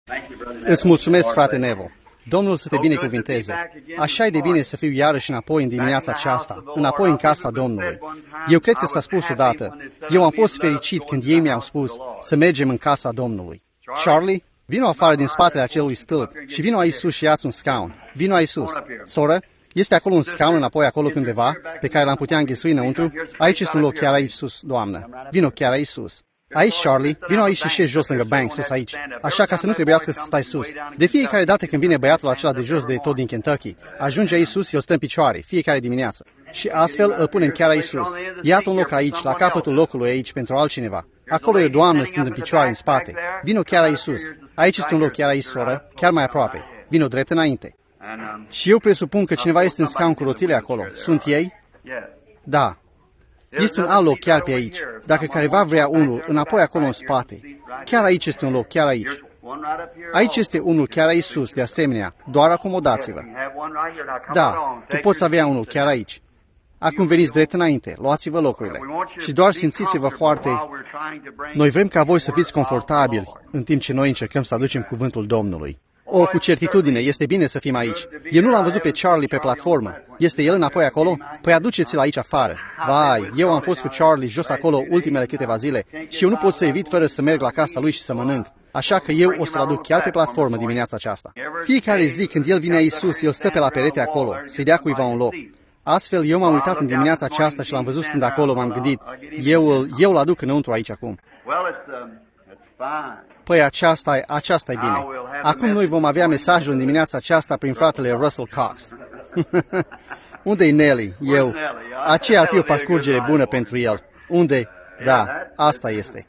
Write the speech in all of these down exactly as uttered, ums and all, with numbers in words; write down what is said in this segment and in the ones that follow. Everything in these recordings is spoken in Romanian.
Îți mulțumesc, frate Nevo. Domnul să te binecuvinteze. Așa e de bine să fiu iarăși înapoi în dimineața aceasta, înapoi în casa Domnului. Eu cred că s-a spus odată, eu am fost fericit când ei mi-au spus să mergem în casa Domnului. Charlie, vino afară din spatele acelui stâlp și vino aici sus și ia-ți un scaun. Vino aici sus. Soră, este acolo un scaun înapoi acolo pe undeva, pe care l-am putea înghesui înăuntru? Aici este un loc chiar aici sus, doamnă. Vino chiar aici sus. Aici, Charlie, vino aici și șezi jos lângă bank, sus aici, așa ca să nu trebuiască să stai sus. De fiecare dată când vine băiatul acela de jos de tot din Kentucky, ajunge aici sus, el stă în picioare, fiecare dimineață. Și astfel îl punem chiar aici sus. Iată un loc aici, la capătul locului aici, pentru altcineva. Acolo e o doamnă stând în picioare în spate. Vino chiar aici sus. Aici este un loc chiar aici, soră, chiar mai aproape. Vino drept înainte. Și eu presupun că cineva este în scaun cu rotile acolo. Sunt ei? Da. Este un alt loc chiar pe aici. Dacă careva vrea unul, înapoi acolo în spate. Chiar aici este un loc, chiar aici. Aici este unul chiar aici sus, de asemenea. Doar acomodați-vă. Da, tu poți avea unul chiar aici. Acum veniți drept înainte, luați-vă locurile. Și doar simțiți-vă foarte... Noi vrem ca voi să fiți confortabili în timp ce noi încercăm să aducem cuvântul Domnului. O, cu certitudine, este bine să fim aici. Eu nu l-am văzut pe Charlie pe platformă. Este el înapoi acolo? Păi aduceți-l aici afară. Vai, eu am fost cu Charlie jos acolo ultimele câteva zile și eu nu pot să evit fără să merg la casa lui și să mănânc. Așa că eu o să-l aduc chiar pe platformă dimineața aceasta. Fiecare zi când el vine aici sus, el stă pe la perete acolo, să-i dea cuiva un loc. Astfel, eu m-am uitat în dimineața aceasta și l-am văzut stând acolo, m-am gândit, eu, eu îl aduc înăuntru aici acum. Păi aceasta, aceasta e bine. Acum noi vom avea mesajul în dimineața aceasta prin fratele Russell Cox. Unde-i Nelly? Eu. Aceea ar fi o parcurgere bună pentru el. Unde? Da, asta este.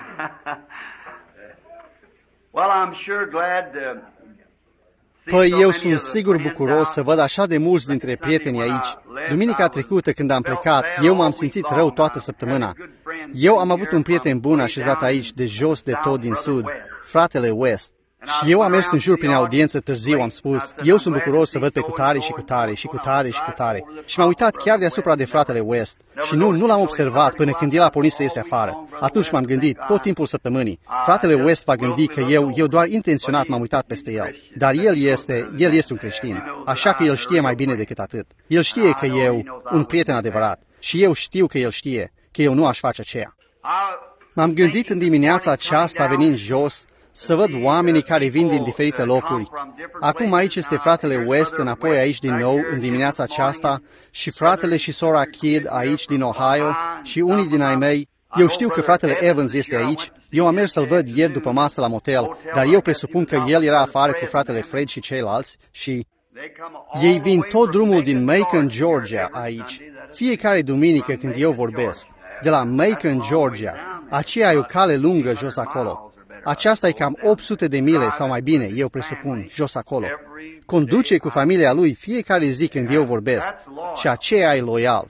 Păi eu sunt sigur bucuros să văd așa de mulți dintre prietenii aici. Duminica trecută, când am plecat, eu m-am simțit rău toată săptămâna. Eu am avut un prieten bun așezat aici, de jos de tot din sud, fratele West. Și eu am mers în jur prin audiență târziu, am spus, eu sunt bucuros să văd pe cutare și cutare și cutare și cutare. Și m-am uitat chiar deasupra de fratele West. Și nu, nu l-am observat până când el a pornit să iese afară. Atunci m-am gândit, tot timpul săptămânii, fratele West va gândi că eu, eu doar intenționat m-am uitat peste el. Dar el este, el este un creștin, așa că el știe mai bine decât atât. El știe că eu, un prieten adevărat, și eu știu că el știe că eu nu aș face aceea. M-am gândit în dimineața aceasta, venind jos, să văd oamenii care vin din diferite locuri. Acum aici este fratele West, înapoi aici din nou, în dimineața aceasta, și fratele și sora Kidd aici din Ohio, și unii din ai mei. Eu știu că fratele Evans este aici. Eu am mers să-l văd ieri după masă la motel, dar eu presupun că el era afară cu fratele Fred și ceilalți și... Ei vin tot drumul din Macon, Georgia, aici, fiecare duminică când eu vorbesc. De la Macon, Georgia, aceea e o cale lungă jos acolo. Aceasta e cam opt sute de mile, sau mai bine, eu presupun, jos acolo. Conduce cu familia lui fiecare zi când eu vorbesc. Și aceea e loial.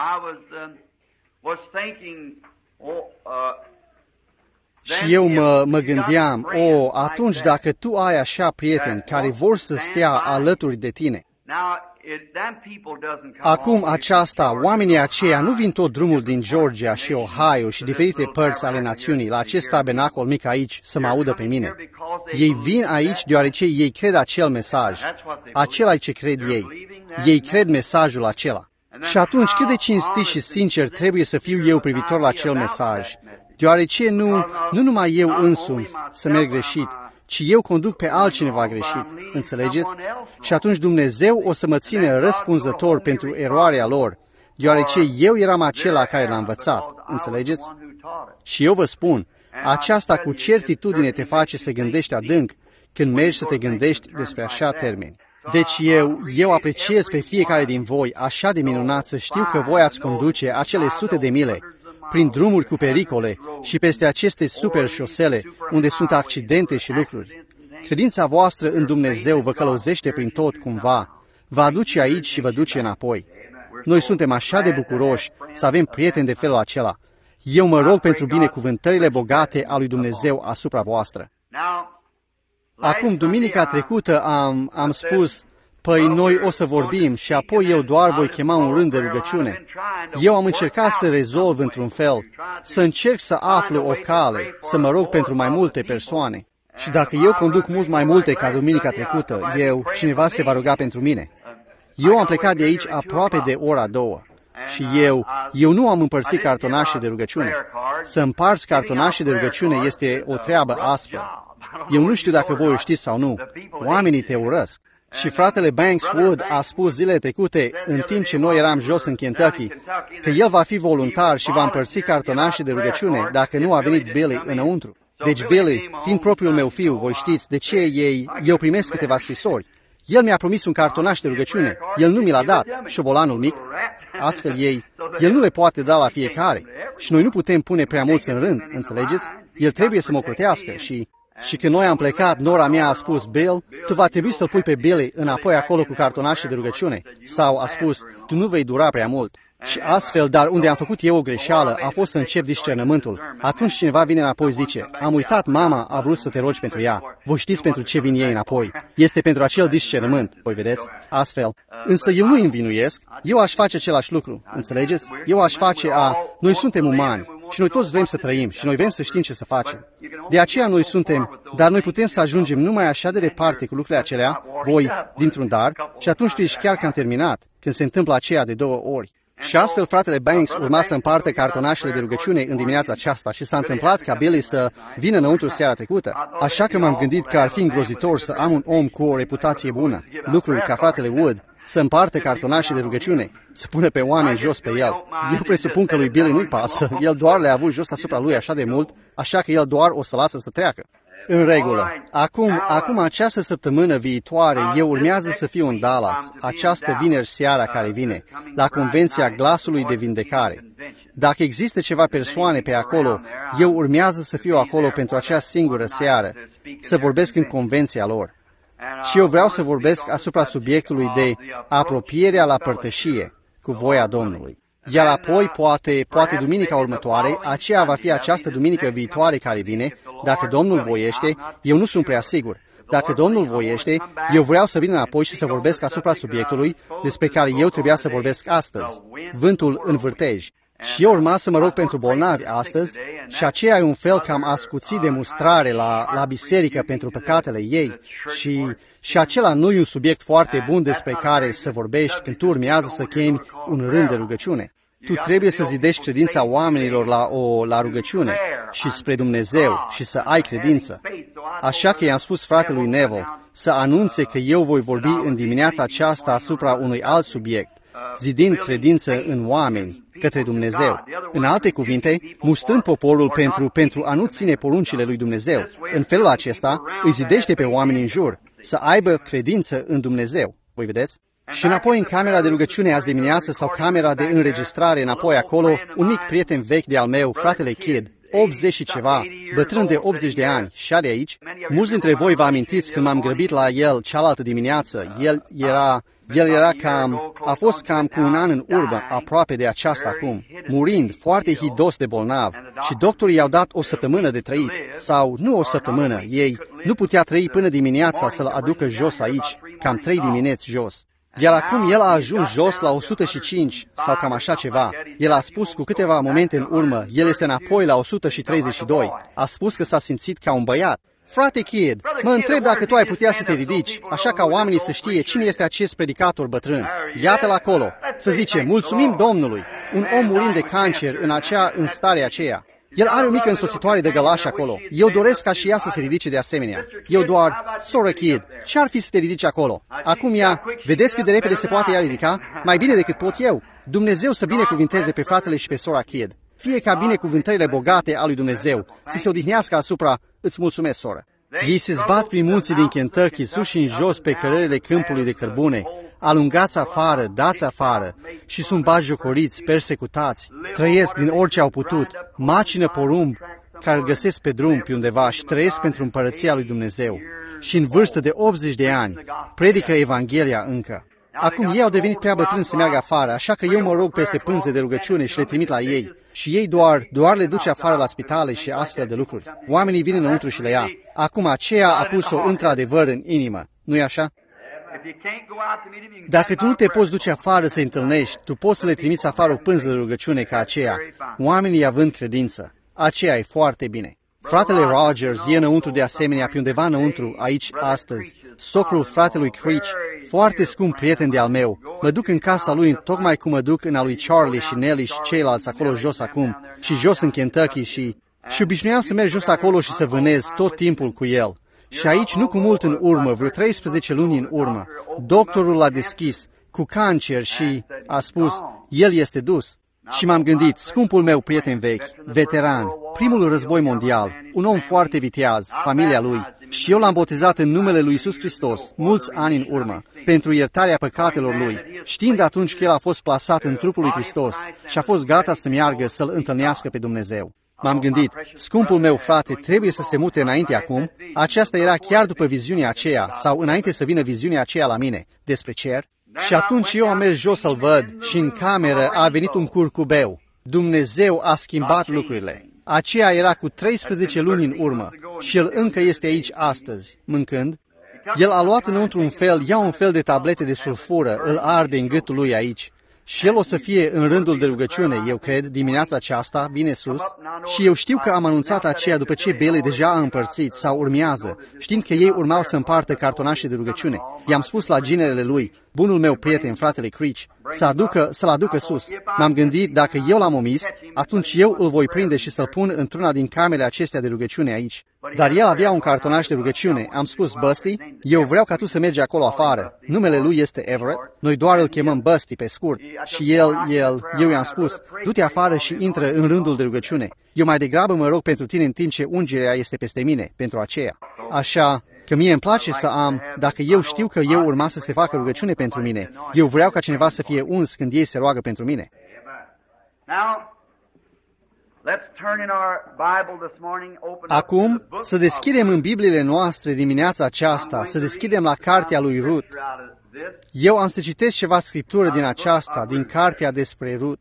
Și eu mă, mă gândeam, o, atunci dacă tu ai așa prieteni care vor să stea alături de tine. Acum aceasta, oamenii aceia nu vin tot drumul din Georgia și Ohio și diferite părți ale națiunii la acest tabernacol mic aici să mă audă pe mine. Ei vin aici deoarece ei cred acel mesaj. Acela e ce cred ei. Ei cred mesajul acela. Și atunci cât de cinstit și sincer trebuie să fiu eu privitor la acel mesaj, deoarece nu, nu numai eu însumi să merg greșit, ci eu conduc pe altcineva greșit, înțelegeți? Și atunci Dumnezeu o să mă ține răspunzător pentru eroarea lor, deoarece eu eram acela care l-a învățat, înțelegeți? Și eu vă spun, aceasta cu certitudine te face să gândești adânc când mergi să te gândești despre așa termeni. Deci eu, eu apreciez pe fiecare din voi așa de minunat să știu că voi ați conduce acele sute de mile prin drumuri cu pericole și peste aceste super șosele unde sunt accidente și lucruri. Credința voastră în Dumnezeu vă călăuzește prin tot cumva, vă aduce aici și vă duce înapoi. Noi suntem așa de bucuroși să avem prieteni de felul acela. Eu mă rog pentru binecuvântările bogate a lui Dumnezeu asupra voastră. Acum, duminica trecută am, am spus, păi noi o să vorbim și apoi eu doar voi chema un rând de rugăciune. Eu am încercat să rezolv într-un fel, să încerc să aflu o cale, să mă rog pentru mai multe persoane. Și dacă eu conduc mult mai multe ca duminica trecută, eu, cineva se va ruga pentru mine. Eu am plecat de aici aproape de ora două. Și eu, eu nu am împărțit cartonașe de rugăciune. Să împarți cartonașe de rugăciune este o treabă aspră. Eu nu știu dacă voi o știți sau nu. Oamenii te urăsc. Și fratele Banks Wood a spus zilele trecute, în timp ce noi eram jos în Kentucky, că el va fi voluntar și va împărți cartonașe de rugăciune dacă nu a venit Billy înăuntru. Deci Billy, fiind propriul meu fiu, voi știți de ce ei, eu primesc câteva scrisori. El mi-a promis un cartonaș de rugăciune. El nu mi l-a dat, șobolanul mic. Astfel ei, el nu le poate da la fiecare. Și noi nu putem pune prea mulți în rând, înțelegeți? El trebuie să mă ocrotească și... Și când noi am plecat, nora mea a spus, Bill, tu va trebui să-l pui pe Billy înapoi acolo cu cartonașe de rugăciune. Sau a spus, tu nu vei dura prea mult. Și astfel, dar unde am făcut eu o greșeală, a fost să încep discernământul. Atunci cineva vine înapoi, zice, am uitat, mama a vrut să te rogi pentru ea. Voi știți pentru ce vin ei înapoi. Este pentru acel discernământ, voi vedeți? Astfel. Însă eu nu îi învinuiesc, eu aș face același lucru, înțelegeți? Eu aș face a, noi suntem umani și noi toți vrem să trăim și noi vrem să știm ce să facem. De aceea noi suntem, dar noi putem să ajungem numai așa de departe cu lucrurile acelea, voi, dintr-un dar, și atunci tu ești chiar că am terminat, când se întâmplă aceea de două ori. Și astfel fratele Banks urma să împartă cartonașele de rugăciune în dimineața aceasta și s-a întâmplat ca Billy să vină înăuntru seara trecută. Așa că m-am gândit că ar fi îngrozitor să am un om cu o reputație bună, lucruri ca fratele Wood, să împartă cartonașe de rugăciune, să pună pe oameni jos pe el. Eu presupun că lui Billy nu-i pasă, el doar le-a avut jos asupra lui așa de mult, așa că el doar o să lasă să treacă. În regulă. Acum, acum această săptămână viitoare, eu urmează să fiu în Dallas, această vineri seara care vine, la Convenția Glasului de Vindecare. Dacă există ceva persoane pe acolo, eu urmează să fiu acolo pentru acea singură seară, să vorbesc în convenția lor. Și eu vreau să vorbesc asupra subiectului de apropierea la părtășie cu voia Domnului. Iar apoi, poate, poate duminica următoare, aceea va fi această duminică viitoare care vine, dacă Domnul voiește, eu nu sunt prea sigur. Dacă Domnul voiește, eu vreau să vin înapoi și să vorbesc asupra subiectului despre care eu trebuia să vorbesc astăzi, vântul în vârtej. Și eu urma să mă rog pentru bolnavi astăzi și aceea e un fel cam ascuțit de mustrare la, la biserică pentru păcatele ei și, și acela nu e un subiect foarte bun despre care să vorbești când tu urmează să chemi un rând de rugăciune. Tu trebuie să zidești credința oamenilor la, o, la rugăciune și spre Dumnezeu și să ai credință. Așa că i-am spus fratelui Neville să anunțe că eu voi vorbi în dimineața aceasta asupra unui alt subiect, zidind credință în oameni către Dumnezeu. În alte cuvinte, mustrând poporul pentru, pentru a nu ține poruncile lui Dumnezeu. În felul acesta îi zidește pe oameni în jur să aibă credință în Dumnezeu. Voi vedeți? Și înapoi în camera de rugăciune azi dimineață sau camera de înregistrare înapoi acolo, un mic prieten vechi de al meu, fratele Kidd, optzeci și ceva, bătrân de optzeci de ani, și de aici. Mulți dintre voi vă amintiți când m-am grăbit la el cealaltă dimineață. El era, el era cam, a fost cam cu un an în urmă, aproape de aceasta acum, murind, foarte hidos de bolnav. Și doctorii i-au dat o săptămână de trăit, sau nu o săptămână, ei nu putea trăi până dimineața să-l aducă jos aici, cam trei dimineți jos. Iar acum el a ajuns jos la o sută și cinci, sau cam așa ceva. El a spus cu câteva momente în urmă, el este înapoi la o sută treizeci și doi. A spus că s-a simțit ca un băiat. Frate Kidd, mă întreb dacă tu ai putea să te ridici, așa ca oamenii să știe cine este acest predicator bătrân. Iată-l acolo, să zice, mulțumim Domnului, un om murind de cancer în, acea, în starea aceea. El are o mică însoțitoare de gălași acolo. Eu doresc ca și ea să se ridice de asemenea. Eu doar, soră Kidd, ce-ar fi să te ridici acolo? Acum ea, vedeți cât de repede se poate ea ridica? Mai bine decât pot eu. Dumnezeu să binecuvinteze pe fratele și pe sora Kidd. Fie ca binecuvântările bogate a lui Dumnezeu să se odihnească asupra, îți mulțumesc, soră. Ei se zbat prin munții din Kentucky, sus și în jos pe cărările câmpului de cărbune, alungați afară, dați afară, și sunt batjocoriți, persecutați, trăiesc din orice au putut, macină porumb care îl găsesc pe drum pe undeva și trăiesc pentru împărăția lui Dumnezeu. Și în vârstă de optzeci de ani, predică Evanghelia încă. Acum ei au devenit prea bătrâni să meargă afară, așa că eu mă rog peste pânze de rugăciune și le trimit la ei. Și ei doar, doar le duce afară la spitale și astfel de lucruri. Oamenii vin înăuntru și le ia. Acum aceea a pus-o într-adevăr în inimă. Nu-i așa? Dacă tu nu te poți duce afară să-i întâlnești, tu poți să le trimiți afară o pânză de rugăciune ca aceea, oamenii având credință. Aceea e foarte bine. Fratele Rogers e înăuntru de asemenea, pe undeva înăuntru, aici astăzi. Socrul fratelui Creech, foarte scump prieten de-al meu. Mă duc în casa lui tocmai cum mă duc în a lui Charlie și Nelly și ceilalți acolo jos acum, și jos în Kentucky și... Și obișnuiam să merg jos acolo și să vânez tot timpul cu el. Și aici, nu cu mult în urmă, vreo treisprezece luni în urmă, doctorul l-a deschis cu cancer și a spus, el este dus. Și m-am gândit, scumpul meu prieten vechi, veteran, primul război mondial, un om foarte viteaz, familia lui, și eu l-am botezat în numele lui Iisus Hristos, mulți ani în urmă, pentru iertarea păcatelor lui, știind atunci că el a fost plasat în trupul lui Hristos și a fost gata să meargă să-L întâlnească pe Dumnezeu. M-am gândit, scumpul meu frate trebuie să se mute înainte acum, aceasta era chiar după viziunea aceea, sau înainte să vină viziunea aceea la mine, despre cer. Și atunci eu am mers jos să-l văd și în cameră a venit un curcubeu. Dumnezeu a schimbat lucrurile. Aceea era cu treisprezece luni în urmă și el încă este aici astăzi, mâncând. El a luat înăuntru un fel, ia un fel de tablete de sulfură, îl arde în gâtul lui aici. Și el o să fie în rândul de rugăciune, eu cred, dimineața aceasta, bine sus. Și eu știu că am anunțat aceea după ce Bailey deja a împărțit sau urmează, știind că ei urmau să împartă cartonașe de rugăciune. I-am spus la ginerele lui, bunul meu prieten, fratele Creech, să aducă, să-l aducă sus. M-am gândit, dacă eu l-am omis, atunci eu îl voi prinde și să-l pun într-una din camerele acestea de rugăciune aici. Dar el avea un cartonaș de rugăciune. Am spus, Busty, eu vreau ca tu să mergi acolo afară. Numele lui este Everett. Noi doar îl chemăm Busty pe scurt. Și el, el, eu i-am spus, du-te afară și intră în rândul de rugăciune. Eu mai degrabă mă rog pentru tine în timp ce ungerea este peste mine, pentru aceea. Așa că mie îmi place să am, dacă eu știu că eu urma să se facă rugăciune pentru mine, eu vreau ca cineva să fie uns când ei se roagă pentru mine. Acum, să deschidem în Bibliile noastre dimineața aceasta, să deschidem la cartea lui Rut. Eu am să citesc ceva scriptură din aceasta, din cartea despre Rut.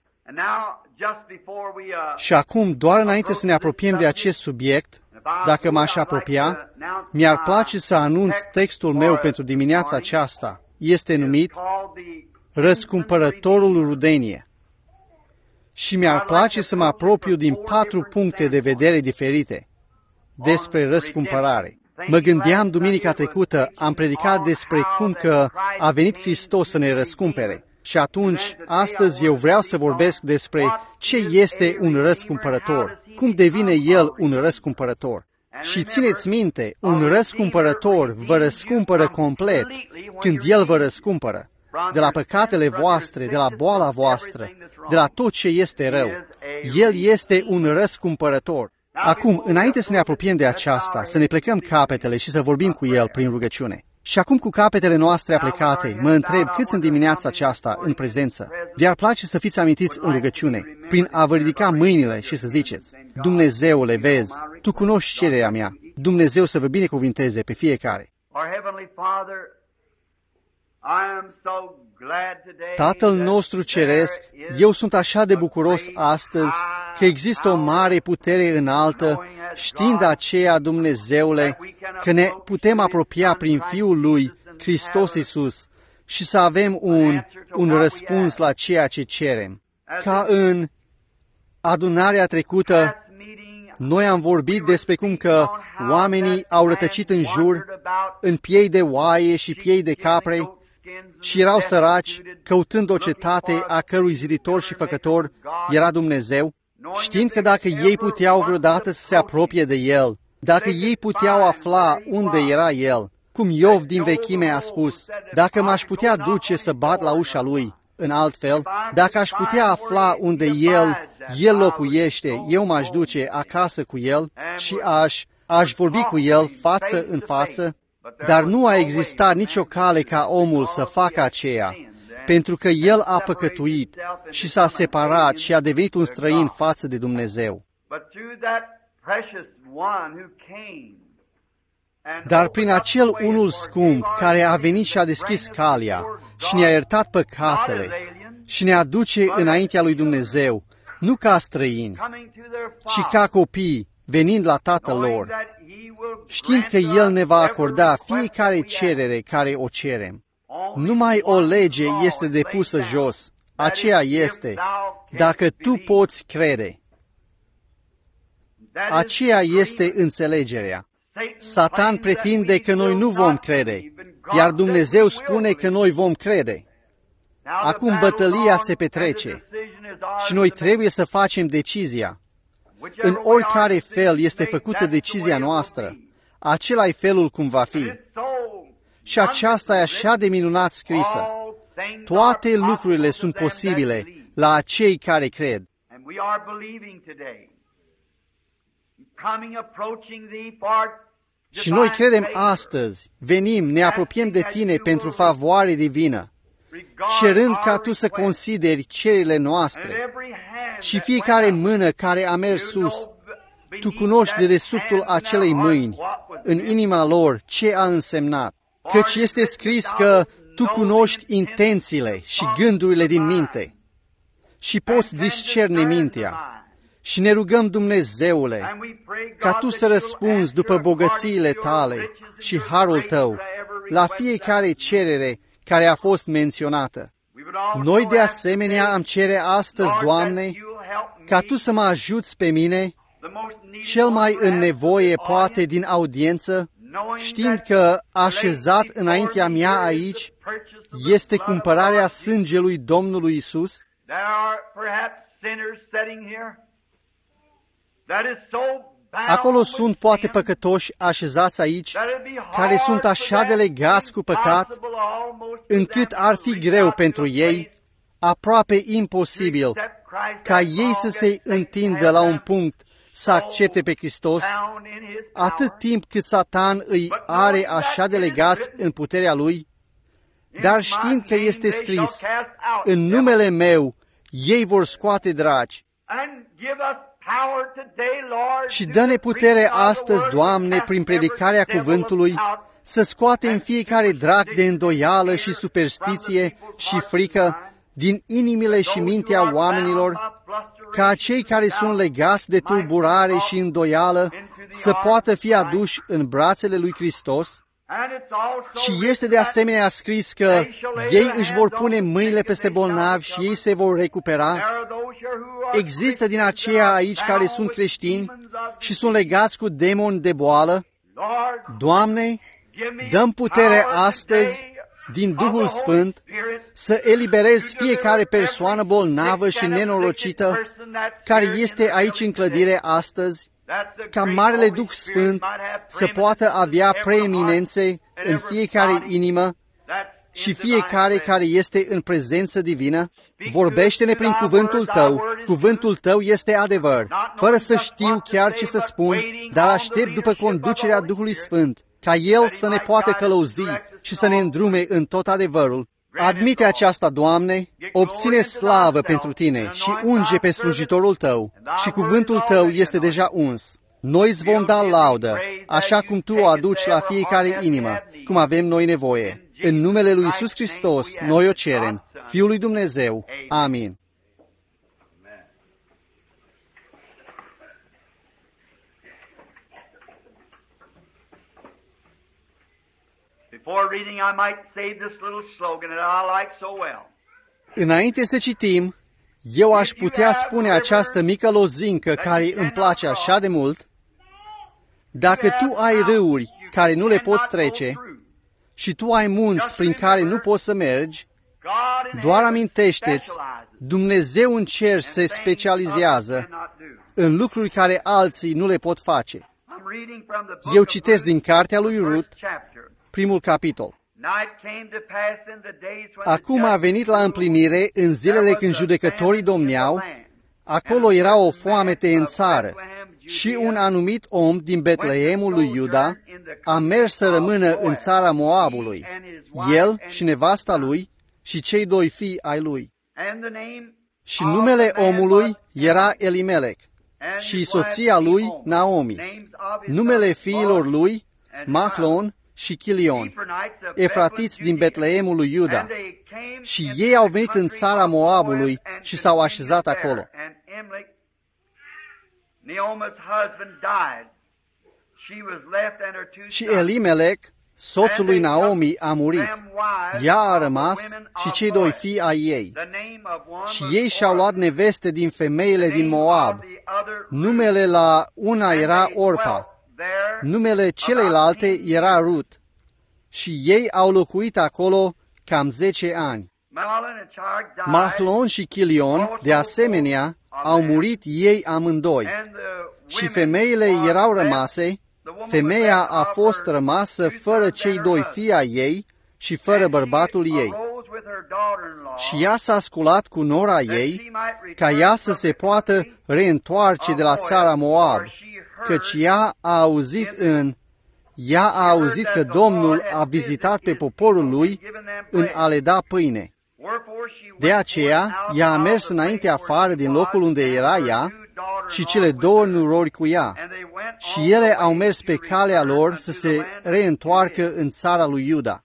Și acum, doar înainte să ne apropiem de acest subiect, dacă m-aș apropia, mi-ar place să anunț textul meu pentru dimineața aceasta. Este numit Răscumpărătorul Rudenie. Și mi-ar place să mă apropiu din patru puncte de vedere diferite despre răscumpărare. Mă gândeam duminica trecută, am predicat despre cum că a venit Hristos să ne răscumpere. Și atunci, astăzi eu vreau să vorbesc despre ce este un răscumpărător, cum devine el un răscumpărător. Și țineți minte, un răscumpărător vă răscumpără complet când el vă răscumpără. De la păcatele voastre, de la boala voastră, de la tot ce este rău. El este un răscumpărător. Acum, înainte să ne apropiem de aceasta, să ne plecăm capetele și să vorbim cu el prin rugăciune. Și acum, cu capetele noastre aplecate, mă întreb cât sunt dimineața aceasta în prezență. Vi-ar place să fiți amintiți în rugăciune, prin a vă ridica mâinile și să ziceți, Dumnezeule, vezi, Tu cunoști cererea mea, Dumnezeu să vă binecuvinteze pe fiecare. Tatăl nostru ceresc, eu sunt așa de bucuros astăzi că există o mare putere înaltă, știind aceea, Dumnezeule, că ne putem apropia prin Fiul Lui, Hristos Iisus, și să avem un, un răspuns la ceea ce cerem. Ca în adunarea trecută, noi am vorbit despre cum că oamenii au rătăcit în jur, în piei de oaie și piei de capre, și erau săraci, căutând o cetate a cărui ziditor și făcător era Dumnezeu, știind că dacă ei puteau vreodată să se apropie de El, dacă ei puteau afla unde era El, cum Iov din vechime a spus, dacă m-aș putea duce să bat la ușa Lui, în alt fel, dacă aș putea afla unde El, El locuiește, eu m-aș duce acasă cu El și aș, aș vorbi cu El față în față, dar nu a existat nicio cale ca omul să facă aceea, pentru că el a păcătuit și s-a separat și a devenit un străin față de Dumnezeu. Dar prin acel unul scump care a venit și a deschis calea și ne-a iertat păcatele și ne aduce înaintea lui Dumnezeu, nu ca străini, ci ca copii, venind la Tatăl lor, știind că El ne va acorda fiecare cerere care o cerem. Numai o lege este depusă jos. Aceea este, dacă tu poți crede. Aceea este înțelegerea. Satan pretinde că noi nu vom crede, iar Dumnezeu spune că noi vom crede. Acum bătălia se petrece și noi trebuie să facem decizia. În oricare fel este făcută decizia noastră, acela-i felul cum va fi. Și aceasta e așa de minunat scrisă. Toate lucrurile sunt posibile la acei care cred. Și noi credem astăzi, venim, ne apropiem de Tine pentru favoare divină, cerând ca Tu să consideri cererile noastre și fiecare mână care a mers sus. Tu cunoști de desubtul acelei mâini, în inima lor, ce a însemnat. Căci este scris că Tu cunoști intențiile și gândurile din minte și poți discerne mintea. Și ne rugăm, Dumnezeule, ca Tu să răspunzi după bogățiile Tale și harul Tău la fiecare cerere care a fost menționată. Noi de asemenea am cere astăzi, Doamne, ca Tu să mă ajuți pe mine, cel mai în nevoie poate din audiență, știind că așezat înaintea mea aici este cumpărarea sângelui Domnului Isus. Acolo sunt poate păcătoși așezați aici, care sunt așa de legați cu păcat, încât ar fi greu pentru ei, aproape imposibil, ca ei să se întindă la un punct să accepte pe Hristos, atât timp cât Satan îi are așa de legați în puterea lui, dar știind că este scris, în numele meu, ei vor scoate dragi. Și dă-ne putere astăzi, Doamne, prin predicarea cuvântului, să scoatem fiecare drag de îndoială și superstiție și frică din inimile și mintea oamenilor, ca cei care sunt legați de tulburare și îndoială să poată fi aduși în brațele lui Hristos. Și este de asemenea scris că ei își vor pune mâinile peste bolnavi și ei se vor recupera. Există din aceia aici care sunt creștini și sunt legați cu demoni de boală. Doamne, dă-mi putere astăzi din Duhul Sfânt să eliberez fiecare persoană bolnavă și nenorocită care este aici în clădire astăzi, ca Marele Duh Sfânt să poată avea preeminențe în fiecare inimă și fiecare care este în prezență divină. Vorbește-ne prin cuvântul Tău. Cuvântul Tău este adevăr, fără să știu chiar ce să spun, dar aștept după conducerea Duhului Sfânt, ca El să ne poată călăuzi și să ne îndrume în tot adevărul. Admite aceasta, Doamne, obține slavă pentru Tine și unge pe slujitorul Tău și cuvântul Tău este deja uns. Noi îți vom da laudă, așa cum Tu o aduci la fiecare inimă, cum avem noi nevoie. În numele lui Iisus Hristos, noi o cerem, Fiul lui Dumnezeu. Amin. Before reading, I might save this little slogan that I like so well. Înainte să citim, eu aș putea spune această mică lozincă care îmi place așa de mult. Dacă tu ai râuri care nu le poți trece și tu ai munți prin care nu poți să mergi, doar amintește-ți, Dumnezeu în cer se specializează în lucruri care alții nu le pot face. Eu citesc din cartea lui Rut, primul capitol. Acum a venit la împlinire în zilele când judecătorii domneau, acolo era o foamete în țară și un anumit om din Betleemul lui Iuda a mers să rămână în țara Moabului, el și nevasta lui și cei doi fii ai lui. Și numele omului era Elimelec și soția lui Naomi. Numele fiilor lui Mahlon și Chilion, efratiți din Betleemul lui Iuda. Și ei au venit în țara Moabului și s-au așezat acolo. Și Elimelec, soțul lui Naomi, a murit. Ea a rămas și cei doi fii ai ei. Și ei și-au luat neveste din femeile din Moab, Numele la una era Orpa, numele celeilalte era Rut, și ei au locuit acolo cam zece ani. Mahlon și Chilion, de asemenea, au murit ei amândoi, și femeile erau rămase. Femeia a fost rămasă fără cei doi fii ai ei și fără bărbatul ei. Și ea s-a sculat cu nora ei, ca ea să se poată reîntoarce de la țara Moab, căci ea a auzit în ea a auzit că Domnul a vizitat pe poporul lui în a le da pâine. De aceea, ea a mers înainte afară din locul unde era ea și cele două nurori cu ea. Și ele au mers pe calea lor să se reîntoarcă în țara lui Iuda.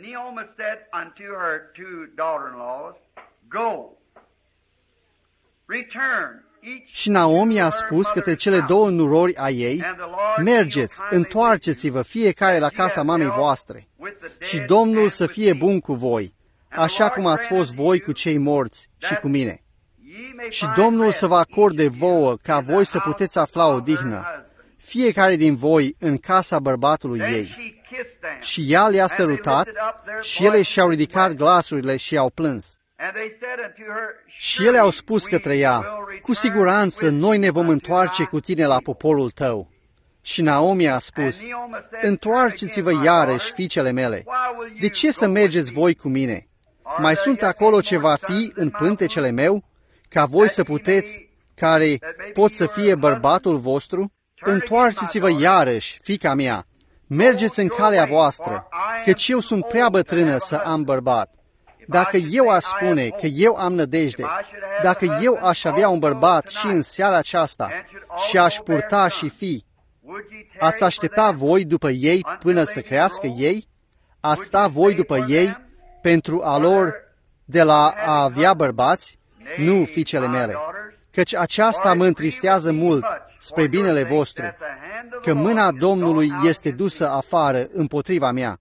Și Naomi a spus către cele două nurori a ei, mergeți, întoarceți-vă fiecare la casa mamei voastre, și Domnul să fie bun cu voi, așa cum ați fost voi cu cei morți și cu mine. Și Domnul să vă acorde vouă ca voi să puteți afla odihnă, fiecare din voi în casa bărbatului ei. Și ea le-a sărutat și ele și-au ridicat glasurile și au plâns. Și ele au spus către ea, cu siguranță noi ne vom întoarce cu tine la poporul tău. Și Naomi a spus, întoarceți-vă iarăși, fiicele mele, de ce să mergeți voi cu mine? Mai sunt acolo ce va fi în pântecele meu, ca voi să puteți, care pot să fie bărbatul vostru? Întoarceți-vă iarăși, fiica mea, mergeți în calea voastră, căci eu sunt prea bătrână să am bărbat. Dacă eu aș spune că eu am nădejde, dacă eu aș avea un bărbat și în seara aceasta și aș purta și fi, ați aștepta voi după ei până să crească ei? Ați sta voi după ei pentru a lor de la a avea bărbați? Nu, fiicele mele, căci aceasta mă întristează mult spre binele vostru, că mâna Domnului este dusă afară împotriva mea.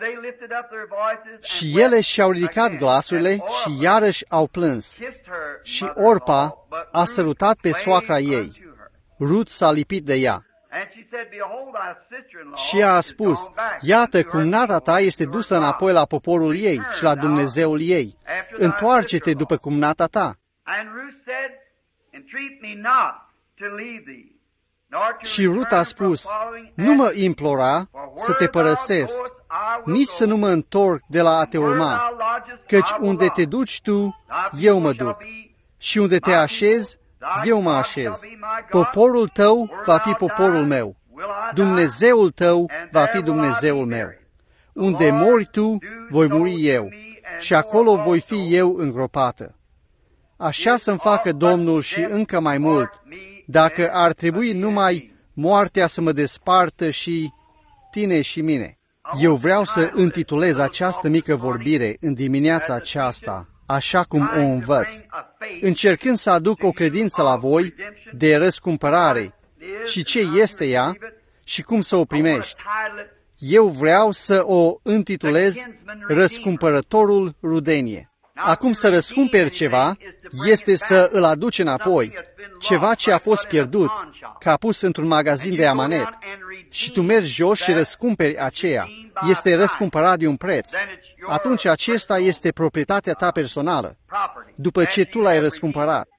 Și ele și-au ridicat glasurile și iarăși au plâns. Și Orpa a sărutat pe soacra ei. Rut s-a lipit de ea. Și ea a spus, iată, cumnata ta este dusă înapoi la poporul ei și la Dumnezeul ei. Întoarce-te după cumnata ta. Și Rut a spus, nu mă implora să te părăsesc, nici să nu mă întorc de la a te urma, căci unde te duci tu, eu mă duc, și unde te așezi, eu mă așez. Poporul tău va fi poporul meu, Dumnezeul tău va fi Dumnezeul meu. Unde mori tu, voi muri eu, și acolo voi fi eu îngropată. Așa să-mi facă Domnul și încă mai mult, dacă ar trebui numai moartea să mă despartă și tine și mine. Eu vreau să intitulez această mică vorbire în dimineața aceasta, așa cum o învăț, încercând să aduc o credință la voi de răscumpărare și ce este ea și cum să o primești. Eu vreau să o intitulez Răscumpărătorul Rudenie. Acum, să răscumperi ceva este să îl aduci înapoi, ceva ce a fost pierdut, ca pus într-un magazin de amanet, și tu mergi jos și răscumperi aceea. Este răscumpărat de un preț. Atunci acesta este proprietatea ta personală, după ce tu l-ai răscumpărat.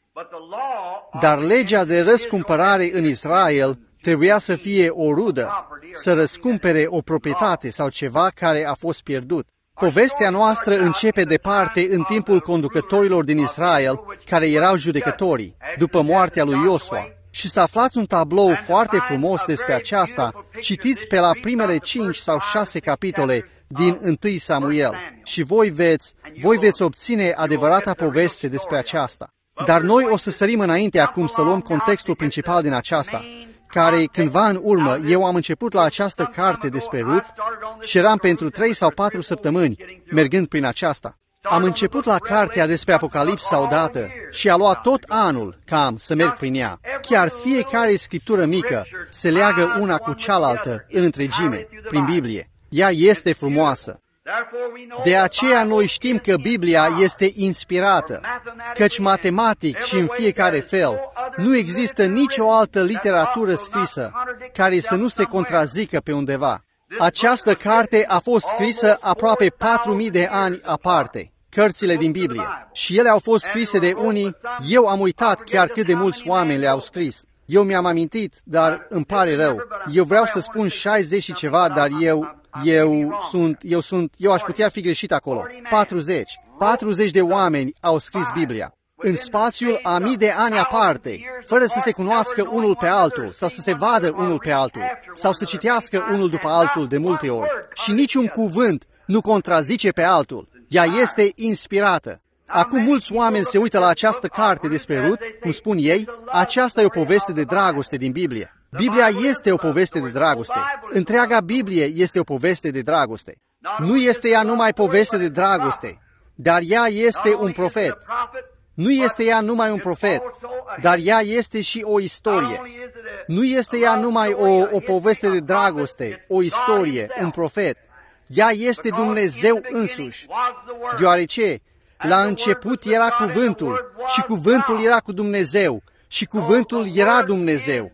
Dar legea de răscumpărare în Israel trebuia să fie o rudă, să răscumpere o proprietate sau ceva care a fost pierdut. Povestea noastră începe departe în timpul conducătorilor din Israel, care erau judecătorii, după moartea lui Iosua. Și să aflați un tablou foarte frumos despre aceasta, citiți pe la primele cinci sau șase capitole din întâi Samuel și voi veți, voi veți obține adevărata poveste despre aceasta. Dar noi o să sărim înainte acum să luăm contextul principal din aceasta, care cândva în urmă eu am început la această carte despre Rut și eram pentru trei sau patru săptămâni mergând prin aceasta. Am început la cartea despre Apocalipsa odată și a luat tot anul cam să merg prin ea. Chiar fiecare scriptură mică se leagă una cu cealaltă în întregime, prin Biblie. Ea este frumoasă. De aceea noi știm că Biblia este inspirată, căci matematic și în fiecare fel Nu există nicio altă literatură scrisă care să nu se contrazică pe undeva. Această carte a fost scrisă aproape patru mii de ani aparte, cărțile din Biblie. Și ele au fost scrise de unii, eu am uitat chiar cât de mulți oameni le-au scris. Eu mi-am amintit, dar îmi pare rău. Eu vreau să spun șaizeci și ceva, dar eu, eu sunt, eu sunt, eu aș putea fi greșit acolo. patruzeci. patruzeci de oameni au scris Biblia. În spațiul a mii de ani aparte, fără să se cunoască unul pe altul, sau să se vadă unul pe altul, sau să citească unul după altul de multe ori. Și niciun cuvânt nu contrazice pe altul. Ea este inspirată. Acum mulți oameni se uită la această carte despre Rut, cum spun ei, aceasta e o poveste de dragoste din Biblie. Biblia este o poveste de dragoste. Întreaga Biblie este o poveste de dragoste. Nu este ea numai poveste de dragoste, dar ea este un profet. Nu este ea numai un profet, dar ea este și o istorie. Nu este ea numai o, o poveste de dragoste, o istorie, un profet. Ea este Dumnezeu însuși, deoarece la început era cuvântul și cuvântul era cu Dumnezeu și cuvântul era Dumnezeu.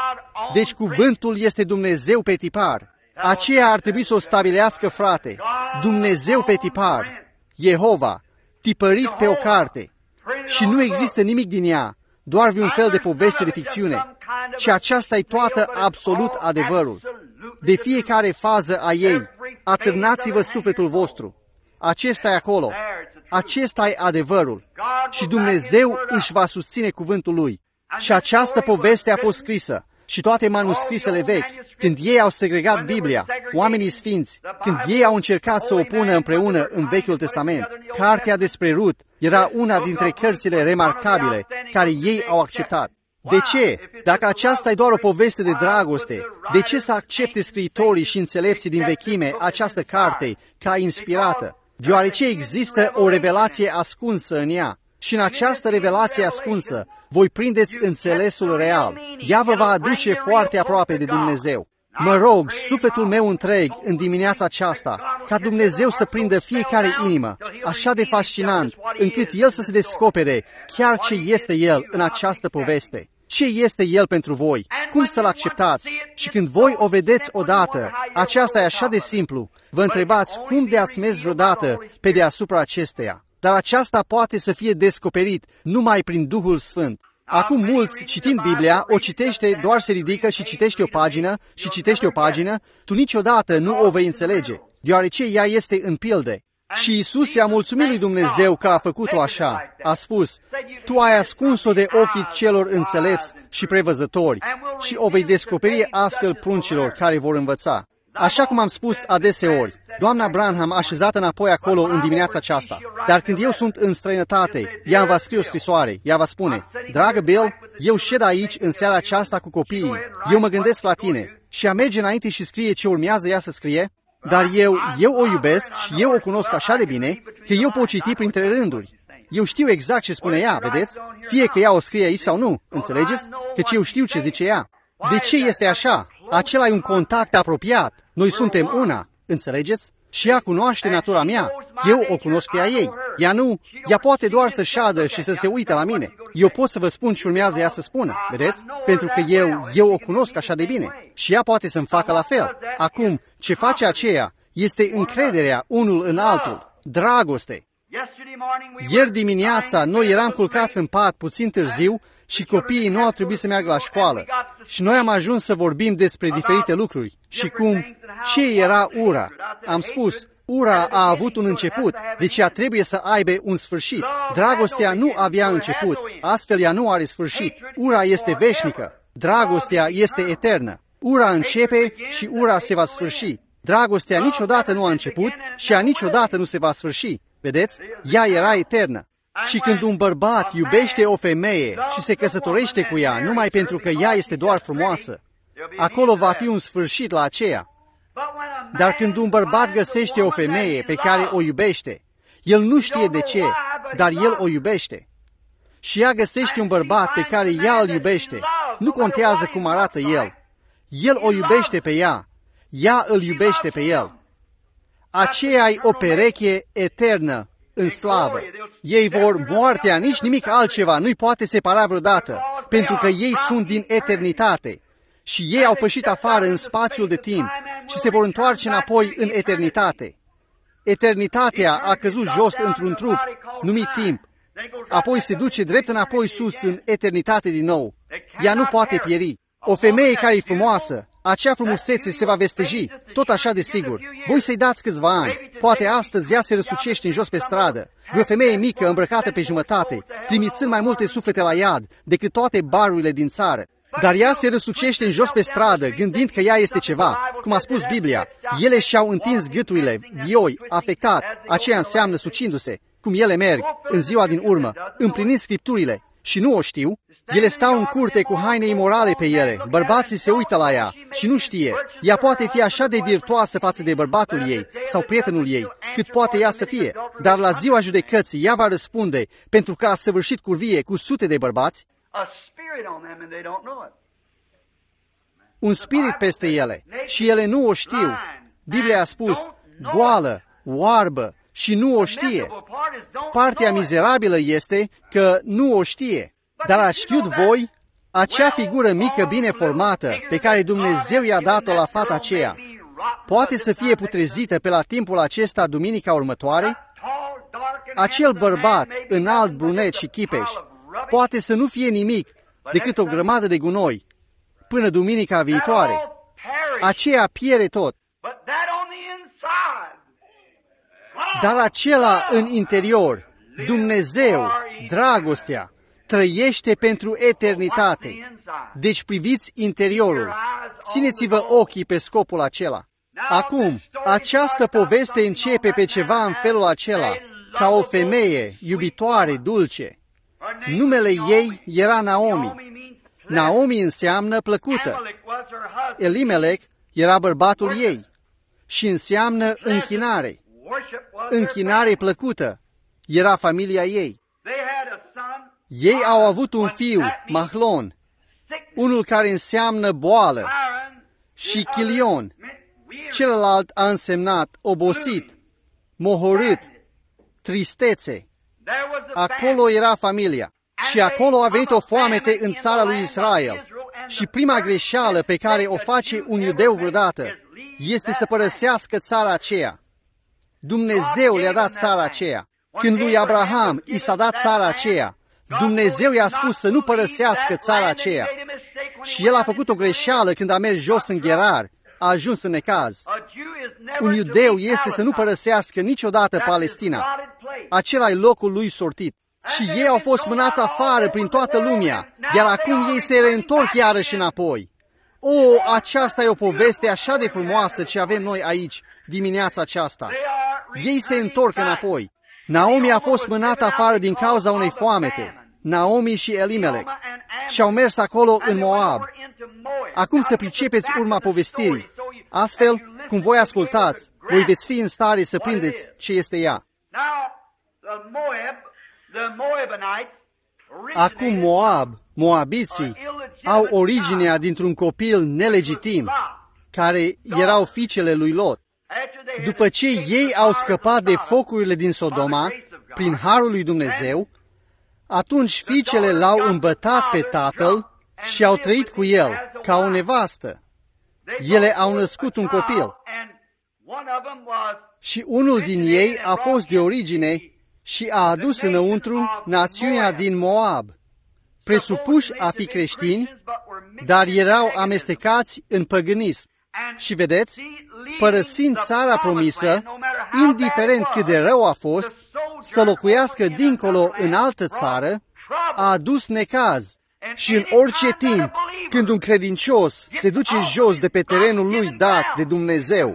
Deci cuvântul este Dumnezeu pe tipar. Aceea ar trebui să o stabilească, frate. Dumnezeu pe tipar, Jehova, tipărit pe o carte. Și nu există nimic din ea, doar vreun fel de poveste de ficțiune, ci aceasta e toată absolut adevărul. De fiecare fază a ei, atârnați-vă sufletul vostru. Acesta e acolo. Acesta e adevărul. Și Dumnezeu își va susține cuvântul Lui. Și această poveste a fost scrisă. Și toate manuscrisele vechi, când ei au segregat Biblia, oamenii sfinți, când ei au încercat să o pună împreună în Vechiul Testament, cartea despre Rut era una dintre cărțile remarcabile care ei au acceptat. De ce? Dacă aceasta e doar o poveste de dragoste, de ce să accepte scriitorii și înțelepții din vechime această carte ca inspirată? Deoarece există o revelație ascunsă în ea. Și în această revelație ascunsă, voi prindeți înțelesul real. Ea vă va aduce foarte aproape de Dumnezeu. Mă rog, sufletul meu întreg, în dimineața aceasta, ca Dumnezeu să prindă fiecare inimă, așa de fascinant, încât El să se descopere chiar ce este El în această poveste. Ce este El pentru voi? Cum să-L acceptați? Și când voi o vedeți odată, aceasta e așa de simplu, vă întrebați cum de ați mers vreodată pe deasupra acesteia. Dar aceasta poate să fie descoperit numai prin Duhul Sfânt. Acum mulți, citind Biblia, o citește, doar se ridică și citește o pagină și citește o pagină, tu niciodată nu o vei înțelege, deoarece ea este în pilde. Și Iisus i-a mulțumit lui Dumnezeu că a făcut-o așa. A spus, tu ai ascuns-o de ochii celor înțelepți și prevăzători și o vei descoperi astfel pruncilor care vor învăța. Așa cum am spus adeseori, doamna Branham a așezat înapoi acolo în dimineața aceasta, dar când eu sunt în străinătate, ea îmi va scrie o scrisoare, ea va spune, dragă Bill, eu șed aici în seara aceasta cu copiii, eu mă gândesc la tine și ea merge înainte și scrie ce urmează ea să scrie, dar eu, eu o iubesc și eu o cunosc așa de bine că eu pot citi printre rânduri. Eu știu exact ce spune ea, vedeți? Fie că ea o scrie aici sau nu, înțelegeți? Căci eu știu ce zice ea. De ce este așa? Acela e un contact apropiat. Noi suntem una, înțelegeți? Și ea cunoaște natura mea. Eu o cunosc pe a ei. Ea nu, ea poate doar să șadă și să se uite la mine. Eu pot să vă spun ce urmează ea să spună, vedeți? Pentru că eu, eu o cunosc așa de bine. Și ea poate să-mi facă la fel. Acum, ce face aceea este încrederea unul în altul, dragoste. Ieri dimineața noi eram culcați în pat puțin târziu și copiii nu au trebuit să meargă la școală. Și noi am ajuns să vorbim despre diferite lucruri și cum, ce era ura. Am spus, ura a avut un început, deci ea trebuie să aibă un sfârșit. Dragostea nu avea început, astfel ea nu are sfârșit. Ura este veșnică, dragostea este eternă. Ura începe și ura se va sfârși. Dragostea niciodată nu a început și ea niciodată nu se va sfârși. Vedeți? Ea era eternă. Și când un bărbat iubește o femeie și se căsătorește cu ea numai pentru că ea este doar frumoasă, acolo va fi un sfârșit la aceea. Dar când un bărbat găsește o femeie pe care o iubește, el nu știe de ce, dar el o iubește. Și ea găsește un bărbat pe care ea îl iubește. Nu contează cum arată el. El o iubește pe ea. Ea îl iubește pe el. Aceea e o pereche eternă în slavă. Ei vor moartea, nici nimic altceva nu-i poate separa vreodată, pentru că ei sunt din eternitate și ei au pășit afară în spațiul de timp și se vor întoarce înapoi în eternitate. Eternitatea a căzut jos într-un trup numit timp, apoi se duce drept înapoi sus în eternitate din nou. Ea nu poate pieri. O femeie care e frumoasă, acea frumusețe se va vesteji, tot așa de sigur. Voi să-i dați câțiva ani. Poate astăzi ea se răsucește în jos pe stradă. Vreo femeie mică, îmbrăcată pe jumătate, trimițând mai multe suflete la iad decât toate barurile din țară. Dar ea se răsucește în jos pe stradă, gândind că ea este ceva. Cum a spus Biblia, ele și-au întins gâturile, vioi, afectat, aceea înseamnă sucindu-se, cum ele merg, în ziua din urmă, împlinind scripturile, și nu o știu. Ele stau în curte cu haine imorale pe ele, bărbații se uită la ea și nu știe. Ea poate fi așa de virtuoasă față de bărbatul ei sau prietenul ei, cât poate ea să fie, dar la ziua judecății ea va răspunde pentru că a săvârșit curvie cu sute de bărbați. Un spirit peste ele și ele nu o știu. Biblia a spus, goală, oarbă și nu o știe. Partea mizerabilă este că nu o știe. Dar ați știut voi, acea figură mică bine formată pe care Dumnezeu i-a dat-o la fata aceea, poate să fie putrezită pe la timpul acesta duminica următoare? Acel bărbat înalt, brunet și chipeș poate să nu fie nimic decât o grămadă de gunoi până duminica viitoare. Aceea pierde tot. Dar acela în interior, Dumnezeu, dragostea, trăiește pentru eternitate. Deci priviți interiorul. Țineți-vă ochii pe scopul acela. Acum, această poveste începe pe ceva în felul acela, ca o femeie iubitoare, dulce. Numele ei era Naomi. Naomi înseamnă plăcută. Elimelec era bărbatul ei și înseamnă închinare. Închinare plăcută era familia ei. Ei au avut un fiu, Mahlon, unul care înseamnă boală, și Chilion. Celălalt a însemnat obosit, mohorât, tristețe. Acolo era familia. Și acolo a venit o foamete în țara lui Israel. Și prima greșeală pe care o face un iudeu vreodată este să părăsească țara aceea. Dumnezeu le-a dat țara aceea. Când lui Abraham i s-a dat țara aceea, Dumnezeu i-a spus să nu părăsească țara aceea. Și el a făcut o greșeală când a mers jos în Gerar, a ajuns în necaz. Un iudeu este să nu părăsească niciodată Palestina. Acela e locul lui sortit. Și ei au fost mânați afară prin toată lumea, iar acum ei se reîntorc iarăși înapoi. O, aceasta e o poveste așa de frumoasă ce avem noi aici, dimineața aceasta. Ei se întorc înapoi. Naomi a fost mânată afară din cauza unei foamete. Naomi și Elimelec. Și au mers acolo în Moab. Acum să pricepeți urma povestirii. Astfel, cum voi ascultați, voi veți fi în stare să prindeți ce este ea. Acum Moab, moabiții, au originea dintr-un copil nelegitim, care erau fiicele lui Lot. După ce ei au scăpat de focurile din Sodoma, prin harul lui Dumnezeu, atunci fiicele l-au îmbătat pe tatăl și au trăit cu el ca o nevastă. Ele au născut un copil. Și unul din ei a fost de origine și a adus înăuntru națiunea din Moab, presupuși a fi creștini, dar erau amestecați în păgânism. Și vedeți, părăsind țara promisă, indiferent cât de rău a fost, să locuiască dincolo în altă țară, a adus necaz. Și în orice timp, când un credincios se duce jos de pe terenul lui dat de Dumnezeu,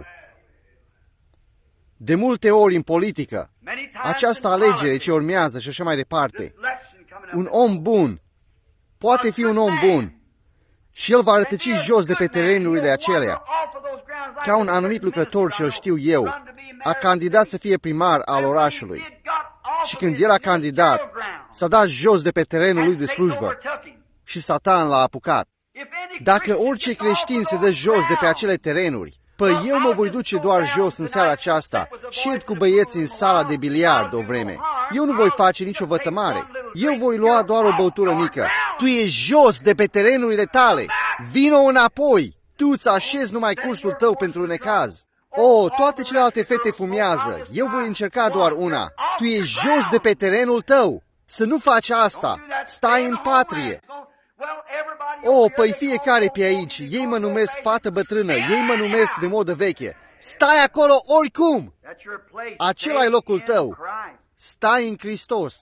de multe ori în politică, această alegere ce urmează și așa mai departe, un om bun poate fi un om bun și el va rătăci jos de pe terenurile acelea. Ca un anumit lucrător ce-l știu eu, a candidat să fie primar al orașului. Și când el a candidat, s-a dat jos de pe terenul lui de slujbă și Satan l-a apucat. Dacă orice creștin se dă jos de pe acele terenuri, păi eu mă voi duce doar jos în seara aceasta și ed cu băieții în sala de biliard o vreme. Eu nu voi face nicio vătămare. Eu voi lua doar o băutură mică. Tu ești jos de pe terenurile tale. Vino înapoi. Tu îți așezi numai cursul tău pentru necaz. O, toate celelalte fete fumează. Eu voi încerca doar una. Tu ești jos de pe terenul tău. Să nu faci asta. Stai în patrie. O, păi fiecare pe aici. Ei mă numesc fată bătrână. Ei mă numesc de modă veche. Stai acolo oricum. Acela e locul tău. Stai în Hristos.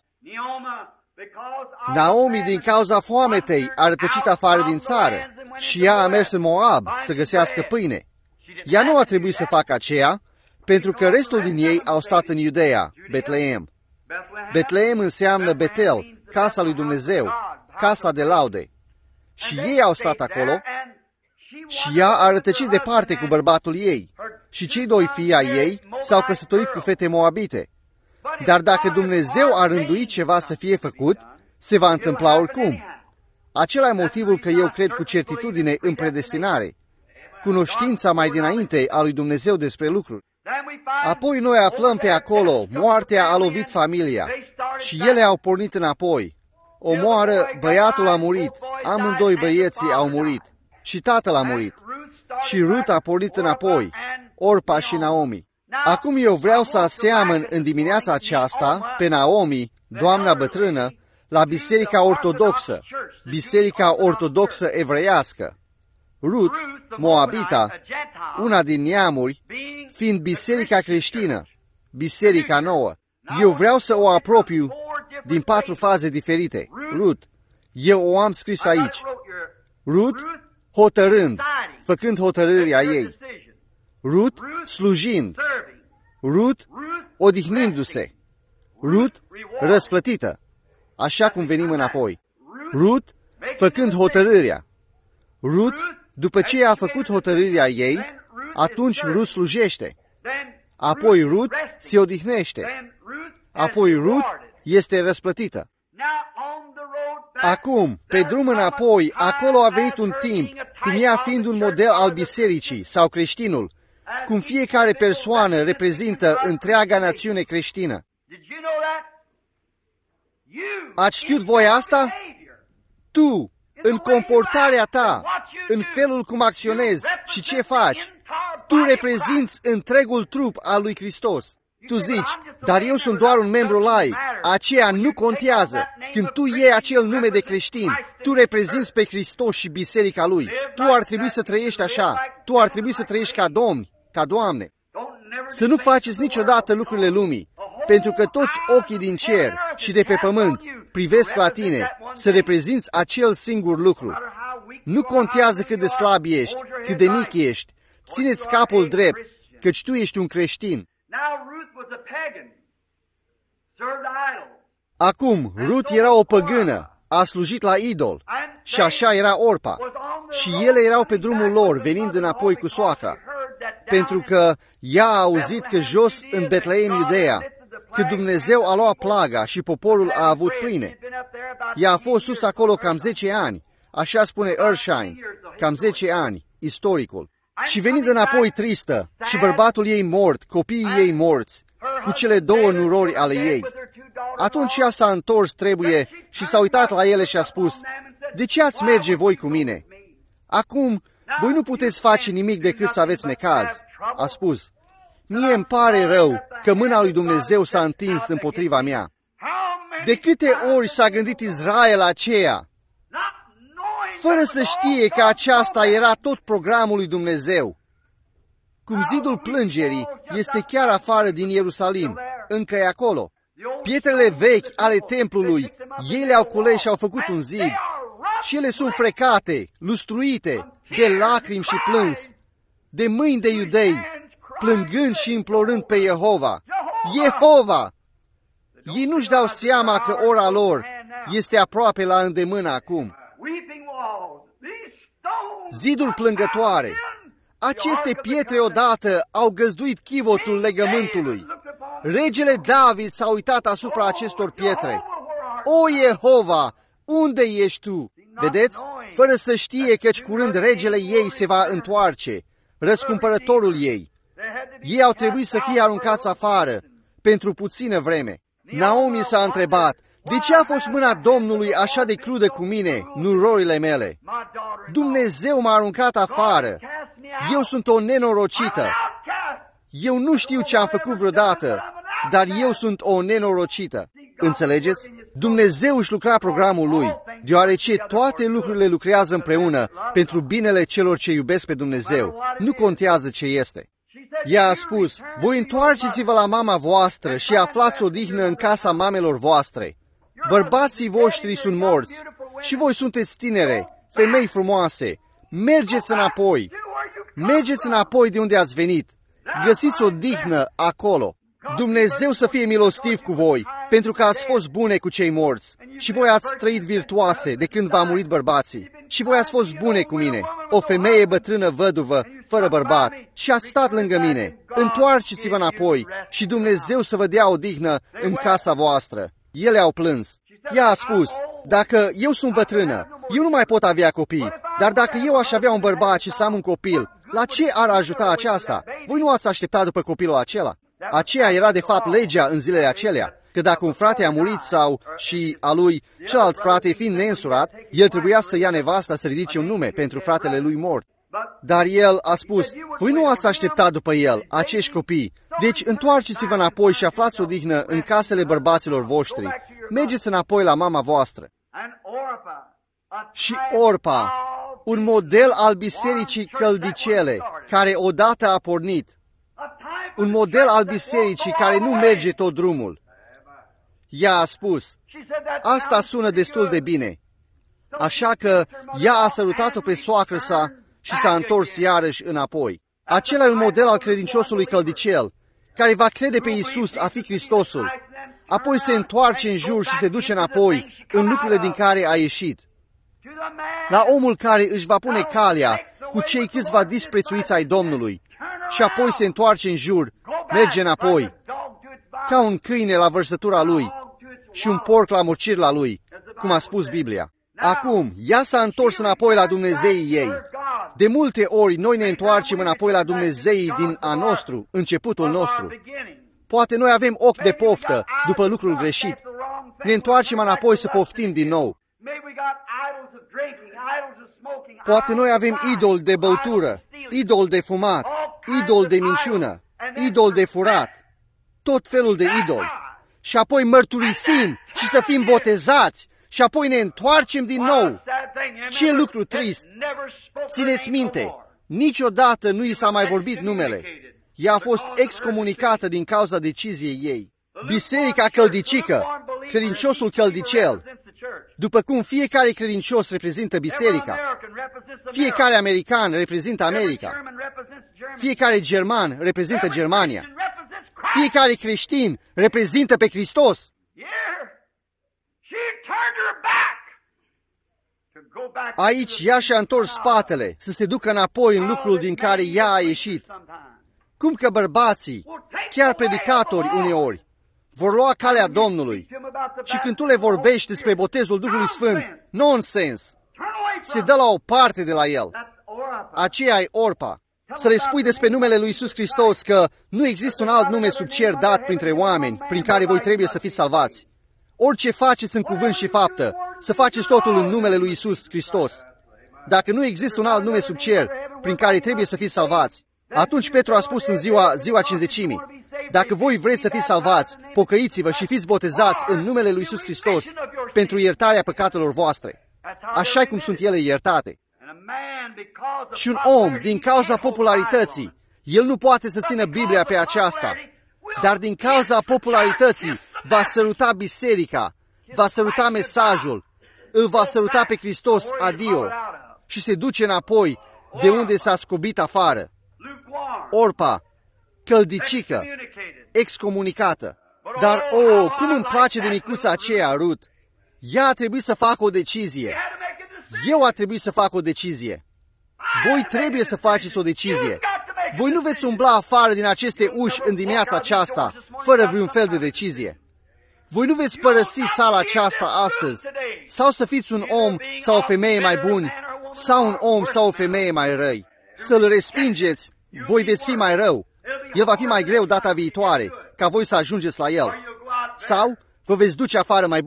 Naomi, din cauza foametei, a rătăcit afară din țară și ea a mers în Moab să găsească pâine. Ea nu a trebuit să facă aceea, pentru că restul din ei au stat în Iudeea, Betleem. Betleem înseamnă Betel, casa lui Dumnezeu, casa de laude. Și ei au stat acolo și ea a rătăcit departe cu bărbatul ei. Și cei doi fii ai ei s-au căsătorit cu fete moabite. Dar dacă Dumnezeu a rânduit ceva să fie făcut, se va întâmpla oricum. Acela e motivul că eu cred cu certitudine în predestinare, cunoștința mai dinainte a lui Dumnezeu despre lucruri. Apoi noi aflăm pe acolo, moartea a lovit familia și ele au pornit înapoi. Omoară, băiatul a murit, amândoi băieții au murit și tatăl a murit. Și Rut a pornit înapoi, Orpa și Naomi. Acum eu vreau să aseamăn în dimineața aceasta pe Naomi, doamna bătrână, la Biserica Ortodoxă, Biserica Ortodoxă Evreiască. Rut, Moabita, una din neamuri, fiind biserica creștină, biserica nouă. Eu vreau să o apropiu din patru faze diferite. Rut, eu o am scris aici. Rut, hotărând, făcând hotărârea ei. Rut, slujind. Rut, odihnindu-se. Rut, răsplătită, așa cum venim înapoi. Rut, făcând hotărârea. Rut, după ce a făcut hotărârea ei, atunci Rut slujește. Apoi Rut se odihnește. Apoi Rut este răsplătită. Acum, pe drum înapoi, acolo a venit un timp, cum ea fiind un model al bisericii sau creștinul, cum fiecare persoană reprezintă întreaga națiune creștină. Ați știut voi asta? Tu, în comportarea ta, în felul cum acționezi și ce faci, tu reprezinți întregul trup al lui Hristos. Tu zici, dar eu sunt doar un membru laic, aceea nu contează. Când tu iei acel nume de creștin, tu reprezinți pe Hristos și biserica lui. Tu ar trebui să trăiești așa, tu ar trebui să trăiești ca domni, ca doamne. Să nu faceți niciodată lucrurile lumii, pentru că toți ochii din cer și de pe pământ privesc la tine să reprezinți acel singur lucru. Nu contează cât de slab ești, cât de mic ești, ține-ți capul drept, căci tu ești un creștin. Acum, Rut era o păgână, a slujit la idol și așa era Orpa. Și ele erau pe drumul lor, venind înapoi cu soacra, pentru că ea a auzit că jos în Betleem, Iudeea, că Dumnezeu a luat plaga și poporul a avut pâine. Ea a fost sus acolo cam zece ani, așa spune Erskine, cam zece ani, istoricul. Și venind înapoi tristă și bărbatul ei mort, copiii ei morți, cu cele două nurori ale ei. Atunci ea s-a întors, trebuie, și s-a uitat la ele și a spus, de ce ați merge voi cu mine? Acum, voi nu puteți face nimic decât să aveți necaz. A spus, mie îmi pare rău că mâna lui Dumnezeu s-a întins împotriva mea. De câte ori s-a gândit Israel aceea, fără să știe că aceasta era tot programul lui Dumnezeu. Cum zidul plângerii este chiar afară din Ierusalim, încă e acolo. Pietrele vechi ale templului, ei le-au cules și au făcut un zid. Și ele sunt frecate, lustruite, de lacrimi și plâns, de mâini de iudei, plângând și implorând pe Jehova. Jehova! Ei nu-și dau seama că ora lor este aproape la îndemână acum. Ziduri plângătoare. Aceste pietre odată au găzduit chivotul legământului. Regele David s-a uitat asupra acestor pietre. O, Jehova, unde ești tu? Vedeți? Fără să știe căci curând regele ei se va întoarce, răscumpărătorul ei. Ei au trebuit să fie aruncați afară pentru puțină vreme. Naomi s-a întrebat, De ce a fost mâna Domnului așa de crudă cu mine, nurorile mele? Dumnezeu m-a aruncat afară. Eu sunt o nenorocită. Eu nu știu ce am făcut vreodată, dar eu sunt o nenorocită. Înțelegeți? Dumnezeu își lucra programul Lui, deoarece toate lucrurile lucrează împreună pentru binele celor ce iubesc pe Dumnezeu. Nu contează ce este. Ea a spus, voi întoarceți-vă la mama voastră și aflați odihnă în casa mamelor voastre. Bărbații voștri sunt morți și voi sunteți tinere, femei frumoase. Mergeți înapoi. Mergeți înapoi de unde ați venit. Găsiți odihnă acolo. Dumnezeu să fie milostiv cu voi, pentru că ați fost bune cu cei morți și voi ați trăit virtuoase de când v-a murit bărbații. Și voi ați fost bune cu mine, o femeie bătrână văduvă, fără bărbat, și ați stat lângă mine. Întoarceți-vă înapoi și Dumnezeu să vă dea odihnă în casa voastră. Ele au plâns. Ea a spus, dacă eu sunt bătrână, eu nu mai pot avea copii, dar dacă eu aș avea un bărbat și să am un copil, la ce ar ajuta aceasta? Voi nu ați așteptat după copilul acela. Aceea era de fapt legea în zilele acelea, că dacă un frate a murit sau și a lui celălalt frate fiind neînsurat, el trebuia să ia nevasta să ridice un nume pentru fratele lui mort. Dar el a spus, voi nu ați așteptat după el, acești copii, deci întoarceți-vă înapoi și aflați odihnă în casele bărbaților voștri. Mergeți înapoi la mama voastră. Și Orpa, un model al bisericii căldicele, care odată a pornit, un model al bisericii care nu merge tot drumul. Ea a spus, asta sună destul de bine. Așa că ea a sărutat-o pe soacră sa și s-a întors iarăși înapoi. Acela e un model al credinciosului căldicel, care va crede pe Iisus a fi Hristosul, apoi se întoarce în jur și se duce înapoi în lucrurile din care a ieșit. La omul care își va pune calea cu cei câțiva disprețuiți ai Domnului și apoi se întoarce în jur, merge înapoi, ca un câine la vărsătura lui și un porc la mocirla lui, cum a spus Biblia. Acum, ea s-a întors înapoi la Dumnezeii ei. De multe ori noi ne întoarcem înapoi la Dumnezeii din a nostru, începutul nostru. Poate noi avem ochi de poftă după lucrul greșit. Ne întoarcem înapoi să poftim din nou. Poate noi avem idol de băutură, idol de fumat, idol de minciună, idol de furat, tot felul de idoli. Și apoi mărturisim și să fim botezați și apoi ne întoarcem din nou. Ce lucru trist! Țineți minte, niciodată nu i s-a mai vorbit numele. Ea a fost excomunicată din cauza deciziei ei. Biserica căldicică, credinciosul căldicel, după cum fiecare credincios reprezintă biserica, fiecare american reprezintă America, fiecare german reprezintă Germania, fiecare creștin reprezintă pe Hristos. Aici ea și-a întors spatele să se ducă înapoi în lucrul din care ea a ieșit. Cum că bărbații, chiar predicatori uneori, vor lua calea Domnului și când tu le vorbești despre botezul Duhului Sfânt, nonsens, se dă la o parte de la el. Aceea e Orpa. Să le spui despre numele lui Iisus Hristos că nu există un alt nume sub cer dat printre oameni prin care voi trebuie să fiți salvați. Orice faceți în cuvânt și faptă, să faceți totul în numele lui Iisus Hristos. Dacă nu există un alt nume sub cer prin care trebuie să fiți salvați, atunci Petru a spus în ziua, ziua cinzecimii, dacă voi vreți să fiți salvați, pocăiți-vă și fiți botezați în numele lui Iisus Hristos pentru iertarea păcatelor voastre. Așa cum sunt ele iertate. Și un om, din cauza popularității, el nu poate să țină Biblia pe aceasta, dar din cauza popularității va săruta biserica, va săruta mesajul, îl va săruta pe Hristos, adio, și se duce înapoi de unde s-a scobit afară. Orpa, căldicică, excomunicată. Dar, o, oh, cum îmi place de micuța aceea, Rut. Ea a trebuit să facă o decizie. Eu a trebuit să fac o decizie. Voi trebuie să faceți o decizie. Voi nu veți umbla afară din aceste uși în dimineața aceasta, fără vreun fel de decizie. Voi nu veți părăsi sala aceasta astăzi, sau să fiți un om sau o femeie mai buni, sau un om sau o femeie mai răi. Să-l respingeți, voi veți fi mai rău. El va fi mai greu data viitoare, ca voi să ajungeți la el. Sau vă veți duce afară mai buni.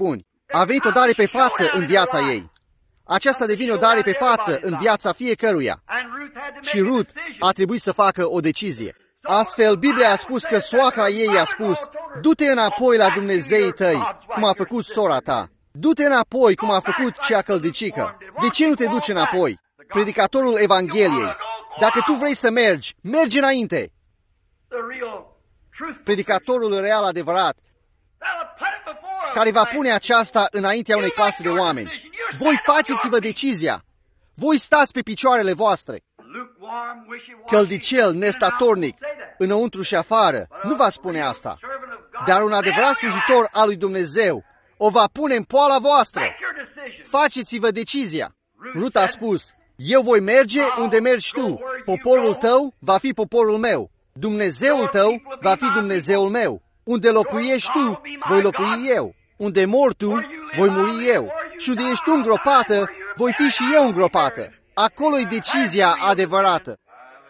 A venit o dare pe față în viața ei. Aceasta devine o dare pe față în viața fiecăruia. Și Ruth a trebuit să facă o decizie. Astfel, Biblia a spus că soacra ei i-a spus, du-te înapoi la Dumnezeii tăi, cum a făcut sora ta. Du-te înapoi, cum a făcut cea căldicică. De ce nu te duci înapoi? Predicatorul Evangheliei. Dacă tu vrei să mergi, mergi înainte. Predicatorul real adevărat, care va pune aceasta înaintea unei clase de oameni. Voi faceți-vă decizia. Voi stați pe picioarele voastre. Căldicel, nestatornic, înăuntru și afară, nu va spune asta. Dar un adevărat slujitor al lui Dumnezeu o va pune în poala voastră. Faceți-vă decizia. Ruth a spus, eu voi merge unde mergi tu. Poporul tău va fi poporul meu. Dumnezeul tău va fi Dumnezeul meu. Unde locuiești tu, voi locui eu. Unde mor tu, voi muri eu. Și unde ești tu îngropată, voi fi și eu îngropată. Acolo-i decizia adevărată.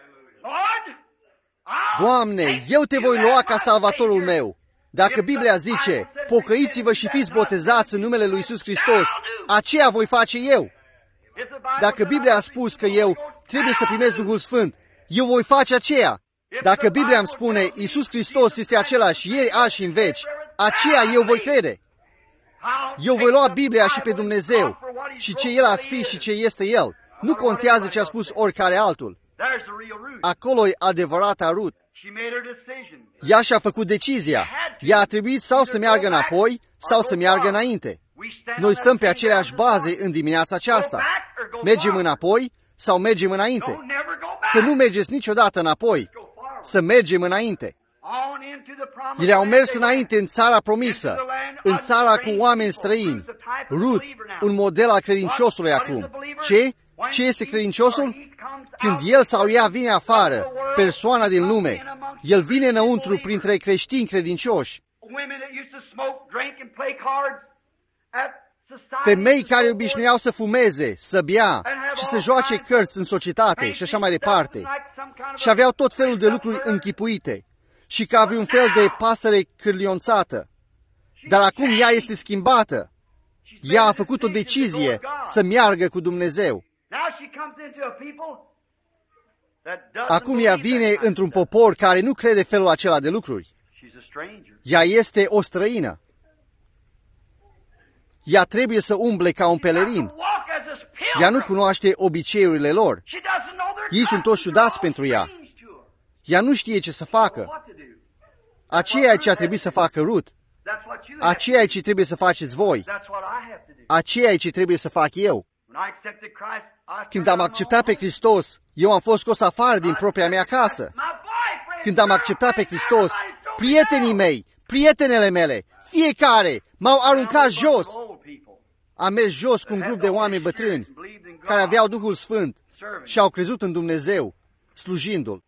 Doamne, eu te voi lua ca salvatorul meu. Dacă Biblia zice, pocăiți-vă și fiți botezați în numele lui Iisus Hristos, aceea voi face eu. Dacă Biblia a spus că eu trebuie să primesc Duhul Sfânt, eu voi face aceea. Dacă Biblia îmi spune, Iisus Hristos este același ieri, azi și în veci, aceea eu voi crede. Eu voi lua Biblia și pe Dumnezeu și ce El a scris și ce este El. Nu contează ce a spus oricare altul. Acolo-i adevărata Ruth. Ea și-a făcut decizia. Ea a trebuit sau să meargă înapoi sau să meargă înainte. Noi stăm pe aceleași baze în dimineața aceasta. Mergem înapoi sau mergem înainte. Să nu mergeți niciodată înapoi. Să mergem înainte. Ele au mers înainte în țara promisă, în țara cu oameni străini. Ruth, un model al credinciosului acum. Ce? Ce este credinciosul? Când el sau ea vine afară, persoana din lume, el vine înăuntru printre creștini credincioși. Femei care obișnuiau să fumeze, să bea și să joace cărți în societate și așa mai departe. Și aveau tot felul de lucruri închipuite și ca vreun fel de pasăre cârlionțată. Dar acum ea este schimbată. Ea a făcut o decizie să meargă cu Dumnezeu. Acum ea vine într-un popor care nu crede felul acela de lucruri. Ea este o străină. Ea trebuie să umble ca un pelerin. Ea nu cunoaște obiceiurile lor. Ei sunt toți ciudați pentru ea. Ea nu știe ce să facă. Aceea e ce a trebuit să facă Ruth. Aceea e ce trebuie să faceți voi. Aceea e ce trebuie să fac eu. Când am acceptat pe Hristos, eu am fost scos afară din propria mea casă. Când am acceptat pe Hristos, prietenii mei, prietenele mele, fiecare m-au aruncat jos. Am mers jos cu un grup de oameni bătrâni care aveau Duhul Sfânt și au crezut în Dumnezeu, slujindu-L.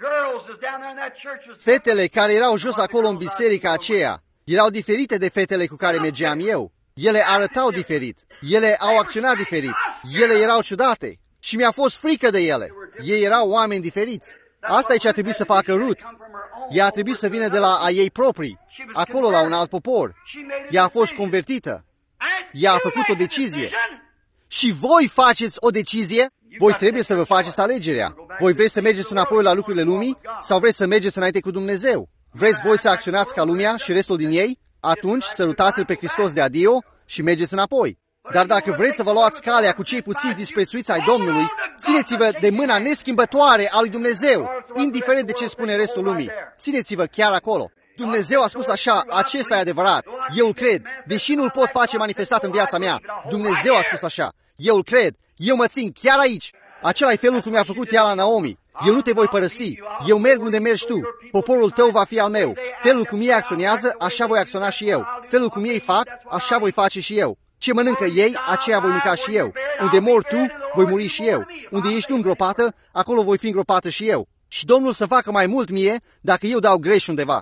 Fetele care erau jos acolo în biserica aceea erau diferite de fetele cu care mergeam eu. Ele arătau diferit. Ele au acționat diferit. Ele erau ciudate. Și mi-a fost frică de ele. Ei erau oameni diferiți. Asta e ce a trebuit să facă Ruth. Ea a trebuit să vină de la a ei proprii, acolo la un alt popor. Ea a fost convertită. Ea a făcut o decizie. Și voi faceți o decizie? Voi trebuie să vă faceți alegerea. Voi vreți să mergeți înapoi la lucrurile lumii sau vreți să mergeți înainte cu Dumnezeu? Vreți voi să acționați ca lumea și restul din ei? Atunci sărutați-L pe Hristos de adio și mergeți înapoi. Dar dacă vreți să vă luați calea cu cei puțini disprețuiți ai Domnului, țineți-vă de mâna neschimbătoare a lui Dumnezeu, indiferent de ce spune restul lumii. Țineți-vă chiar acolo. Dumnezeu a spus așa, acesta e adevărat. Eu îl cred, deși nu-l pot face manifestat în viața mea. Dumnezeu a spus așa. Eu îl cred. Eu mă țin chiar aici. Acela e felul cum mi-a făcut ea la Naomi. Eu nu te voi părăsi. Eu merg unde mergi tu. Poporul tău va fi al meu. Felul cum ei acționează, așa voi acționa și eu. Felul cum ei fac, așa voi face și eu. Ce mănâncă ei, aceea voi mânca și eu. Unde mor tu, voi muri și eu. Unde ești tu îngropată, acolo voi fi îngropată și eu. Și Domnul să facă mai mult mie dacă eu dau greș undeva.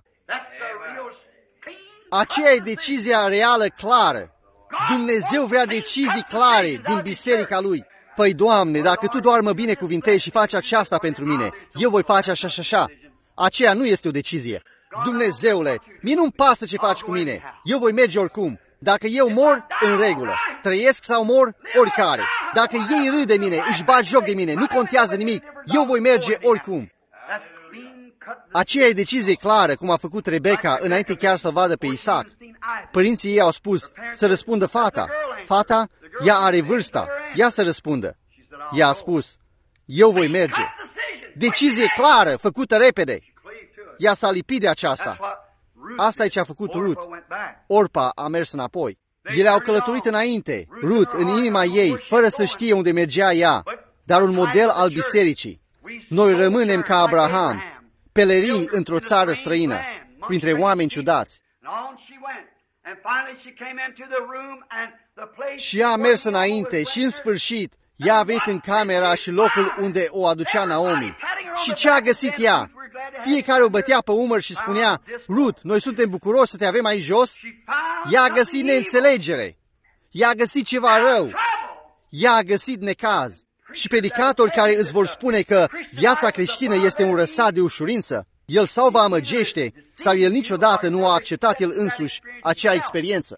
Aceea e decizia reală, clară. Dumnezeu vrea decizii clare din biserica Lui. Păi, Doamne, dacă Tu doar mă binecuvintezi și faci aceasta pentru mine, eu voi face așa și așa. Aceea nu este o decizie. Dumnezeule, mie nu-mi pasă ce faci cu mine. Eu voi merge oricum. Dacă eu mor, în regulă. Trăiesc sau mor, oricare. Dacă ei râd de mine, își bat joc de mine, nu contează nimic. Eu voi merge oricum. Aceea e decizie clară, cum a făcut Rebecca înainte chiar să vadă pe Isaac. Părinții ei au spus să răspundă fata. Fata, ea are vârsta, ea să răspundă. Ea a spus, eu voi merge. Decizie clară, făcută repede. Ea s-a lipit de aceasta. Asta e ce a făcut Rut. Orpa a mers înapoi. Ele au călătorit înainte, Rut, în inima ei, fără să știe unde mergea ea, dar un model al bisericii. Noi rămânem ca Abraham, pelerini într-o țară străină, printre oameni ciudați. Și ea a mers înainte și, în sfârșit, ea a venit în camera și locul unde o aducea Naomi. Și ce a găsit ea? Fiecare o bătea pe umăr și spunea, Rut, noi suntem bucuroși să te avem aici jos. Ea a găsit neînțelegere. Ea a găsit ceva rău. Ea a găsit necaz. Și predicatori care îți vor spune că viața creștină este un răsat de ușurință, el sau vă amăgește, sau el niciodată nu a acceptat el însuși acea experiență.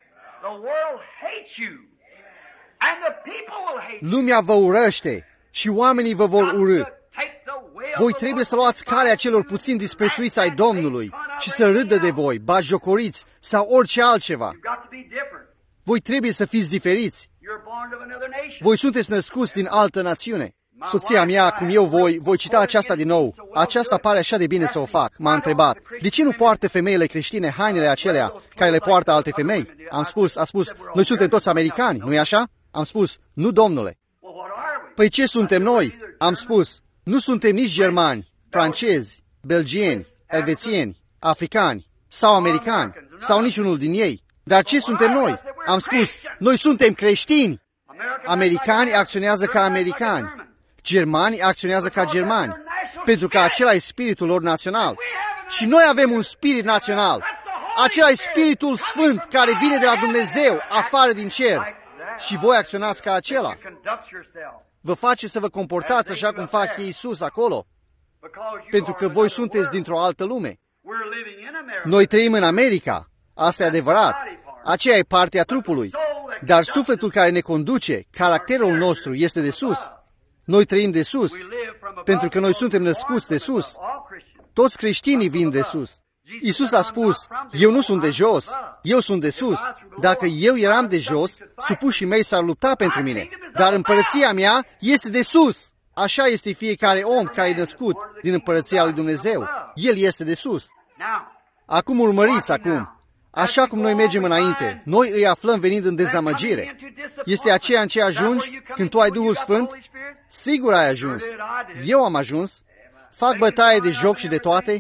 Lumea vă urăște și oamenii vă vor urâ. Voi trebuie să luați calea celor puțin disprețuiți ai Domnului și să râdă de voi, batjocoriți sau orice altceva. Voi trebuie să fiți diferiți. Voi sunteți născuți din altă națiune. Soția mea, cum eu voi, voi cita aceasta din nou. Aceasta pare așa de bine să o fac. M-a întrebat, de ce nu poartă femeile creștine hainele acelea care le poartă alte femei? Am spus, a spus, noi suntem toți americani, nu-i așa? Am spus, nu, domnule. Păi ce suntem noi? Am spus, nu suntem nici germani, francezi, belgieni, elvețieni, africani sau americani sau niciunul din ei. Dar ce suntem noi? Am spus, noi suntem creștini. Americani acționează ca americani. Germani acționează ca germani. Pentru că acela e spiritul lor național. Și noi avem un spirit național. Acela e spiritul sfânt care vine de la Dumnezeu, afară din cer. Și voi acționați ca acela. Vă face să vă comportați așa cum fac ei sus acolo. Pentru că voi sunteți dintr-o altă lume. Noi trăim în America. Asta e adevărat. Aceea e partea trupului. Dar sufletul care ne conduce, caracterul nostru, este de sus. Noi trăim de sus, pentru că noi suntem născuți de sus. Toți creștinii vin de sus. Iisus a spus, eu nu sunt de jos, eu sunt de sus. Dacă eu eram de jos, supușii mei s-ar lupta pentru mine. Dar împărăția mea este de sus. Așa este fiecare om care e născut din împărăția lui Dumnezeu. El este de sus. Acum urmăriți acum. Așa cum noi mergem înainte, noi îi aflăm venind în dezamăgire. Este aceea în ce ajungi când tu ai Duhul Sfânt? Sigur ai ajuns. Eu am ajuns. Fac bătaie de joc și de toate.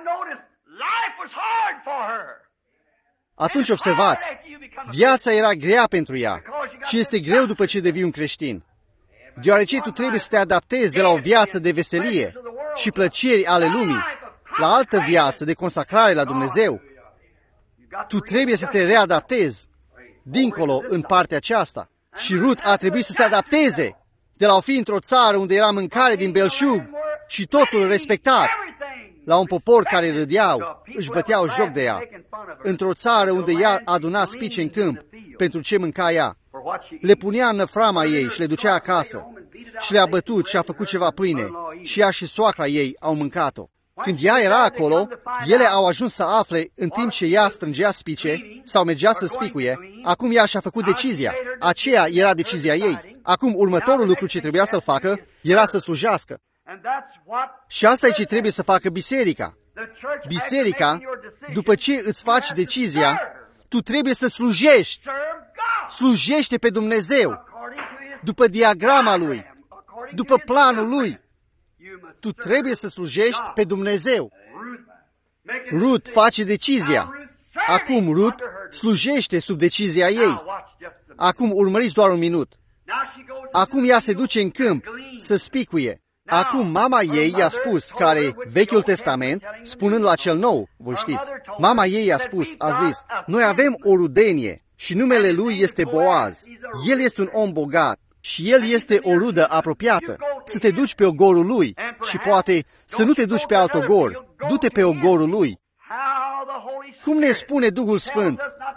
Atunci observați, viața era grea pentru ea și este greu după ce devii un creștin. Deoarece tu trebuie să te adaptezi de la o viață de veselie și plăceri ale lumii la altă viață de consacrare la Dumnezeu. Tu trebuie să te readaptezi dincolo în partea aceasta. Și Rut a trebuit să se adapteze de la a fi într-o țară unde era mâncare din belșug și totul respectat, la un popor care râdeau, își băteau joc de ea, într-o țară unde ea aduna spice în câmp pentru ce mânca ea. Le punea în năframa ei și le ducea acasă și le-a bătut și a făcut ceva pâine și ea și soacra ei au mâncat-o. Când ea era acolo, ele au ajuns să afle, în timp ce ea strângea spice sau mergea să spicuie, acum ea și-a făcut decizia. Aceea era decizia ei. Acum, următorul lucru ce trebuia să-l facă era să slujească. Și asta e ce trebuie să facă biserica. Biserica, după ce îți faci decizia, tu trebuie să slujești. Slujește pe Dumnezeu, după diagrama Lui, după planul Lui. Tu trebuie să slujești pe Dumnezeu. Rut face decizia. Acum Rut slujește sub decizia ei. Acum urmăriți doar un minut. Acum ea se duce în câmp să spicuie. Acum mama ei i-a spus, care Vechiul Testament, spunând la cel nou, vă știți, mama ei i-a spus, a zis, noi avem o rudenie și numele lui este Boaz. El este un om bogat și el este o rudă apropiată. Să te duci pe ogorul lui și poate să nu te duci pe alt ogor. Du-te pe ogorul lui. Cum ne spune Duhul Sfânt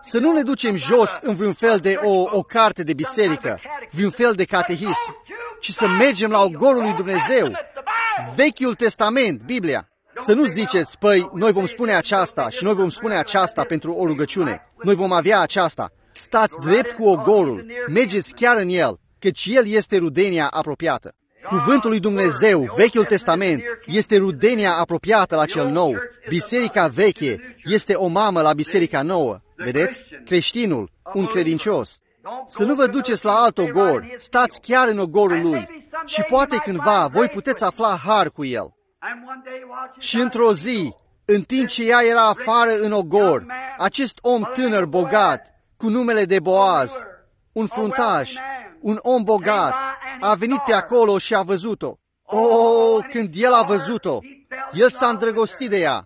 Să nu ne ducem jos în vreun fel de o, o carte de biserică, vreun fel de catehism, ci să mergem la ogorul lui Dumnezeu, Vechiul Testament, Biblia. Să nu ziceți, păi, noi vom spune aceasta și noi vom spune aceasta pentru o rugăciune. Noi vom avea aceasta. Stați drept cu ogorul, mergeți chiar în el, căci el este rudenia apropiată. Cuvântul lui Dumnezeu, Vechiul Testament, este rudenia apropiată la cel nou. Biserica veche este o mamă la biserica nouă. Vedeți? Creștinul, un credincios. Să nu vă duceți la alt ogor, stați chiar în ogorul lui și poate cândva voi puteți afla har cu el. Și într-o zi, în timp ce ea era afară în ogor, acest om tânăr bogat, cu numele de Boaz, un fruntaș, un om bogat, a venit pe acolo și a văzut-o. Oh, când el a văzut-o, el s-a îndrăgostit de ea.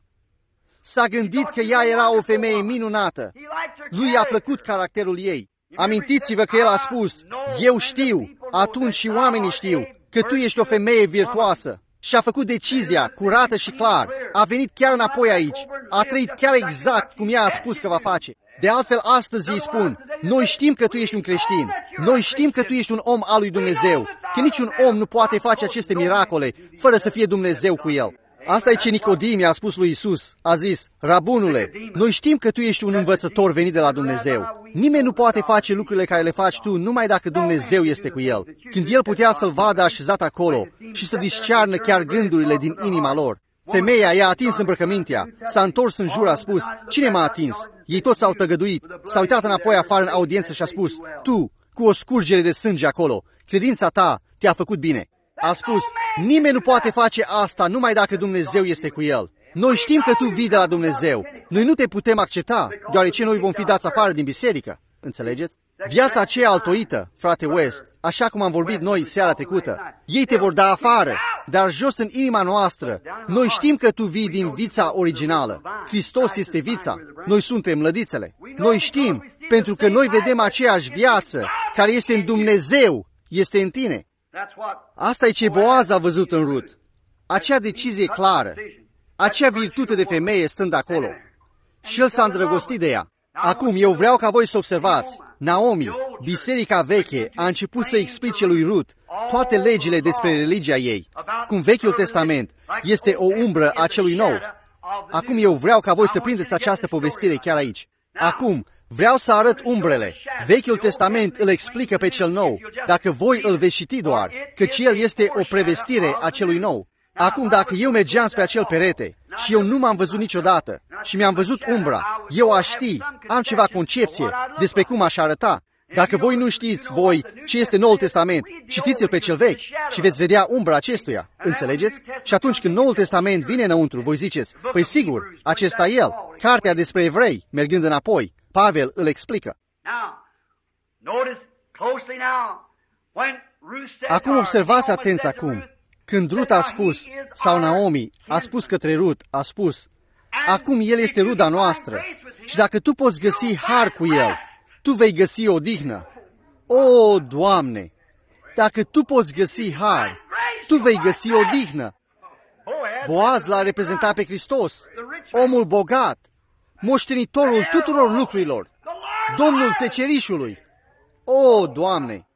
S-a gândit că ea era o femeie minunată. Lui i-a plăcut caracterul ei. Amintiți-vă că el a spus, eu știu, atunci și oamenii știu, că tu ești o femeie virtuoasă. Și a făcut decizia curată și clar. A venit chiar înapoi aici. A trăit chiar exact cum ea a spus că va face. De altfel, astăzi îi spun, noi știm că tu ești un creștin. Noi știm că tu ești un om al lui Dumnezeu. Că niciun om nu poate face aceste miracole fără să fie Dumnezeu cu el. Asta e ce Nicodim i-a spus lui Isus. A zis, Rabunule, noi știm că tu ești un învățător venit de la Dumnezeu. Nimeni nu poate face lucrurile care le faci tu numai dacă Dumnezeu este cu el. Când el putea să-l vadă așezat acolo și să discearnă chiar gândurile din inima lor. Femeia i-a atins îmbrăcămintea, s-a întors în jur, a spus, cine m-a atins? Ei toți s-au tăgăduit, s-a uitat înapoi afară în audiență și a spus, tu, cu o scurgere de sânge acolo, credința ta te-a făcut bine. A spus, nimeni nu poate face asta numai dacă Dumnezeu este cu el. Noi știm că tu vii de la Dumnezeu. Noi nu te putem accepta, deoarece noi vom fi dați afară din biserică. Înțelegeți? Viața aceea altoită, frate West, așa cum am vorbit noi seara trecută, ei te vor da afară, dar jos în inima noastră, noi știm că tu vii din vița originală. Hristos este vița, noi suntem lădițele. Noi știm, pentru că noi vedem aceeași viață care este în Dumnezeu, este în tine. Asta e ce Boaz a văzut în Rut. Acea decizie clară, acea virtute de femeie stând acolo. Și el s-a îndrăgostit de ea. Acum, eu vreau ca voi să observați. Naomi, biserica veche, a început să explice lui Rut toate legile despre religia ei, cum Vechiul Testament este o umbră a celui nou. Acum eu vreau ca voi să prindeți această povestire chiar aici. Acum, vreau să arăt umbrele. Vechiul Testament îl explică pe cel nou, dacă voi îl veți citi doar, căci el este o prevestire a celui nou. Acum, dacă eu mergeam spre acel perete și eu nu m-am văzut niciodată și mi-am văzut umbra, eu aș ști, am ceva concepție despre cum aș arăta. Dacă voi nu știți, voi, ce este Noul Testament, citiți-l pe cel vechi și veți vedea umbra acestuia. Înțelegeți? Și atunci când Noul Testament vine înăuntru, voi ziceți, păi sigur, acesta e el, cartea despre evrei, mergând înapoi. Pavel îl explică. Acum observați atenți acum. Când Rut a spus, sau Naomi a spus către Rut, a spus, acum el este ruda noastră și dacă tu poți găsi har cu el, tu vei găsi odihnă. O, Doamne, dacă tu poți găsi har, tu vei găsi odihnă. Boaz l-a reprezentat pe Hristos, omul bogat, moștenitorul tuturor lucrurilor, Domnul secerișului. O, Doamne!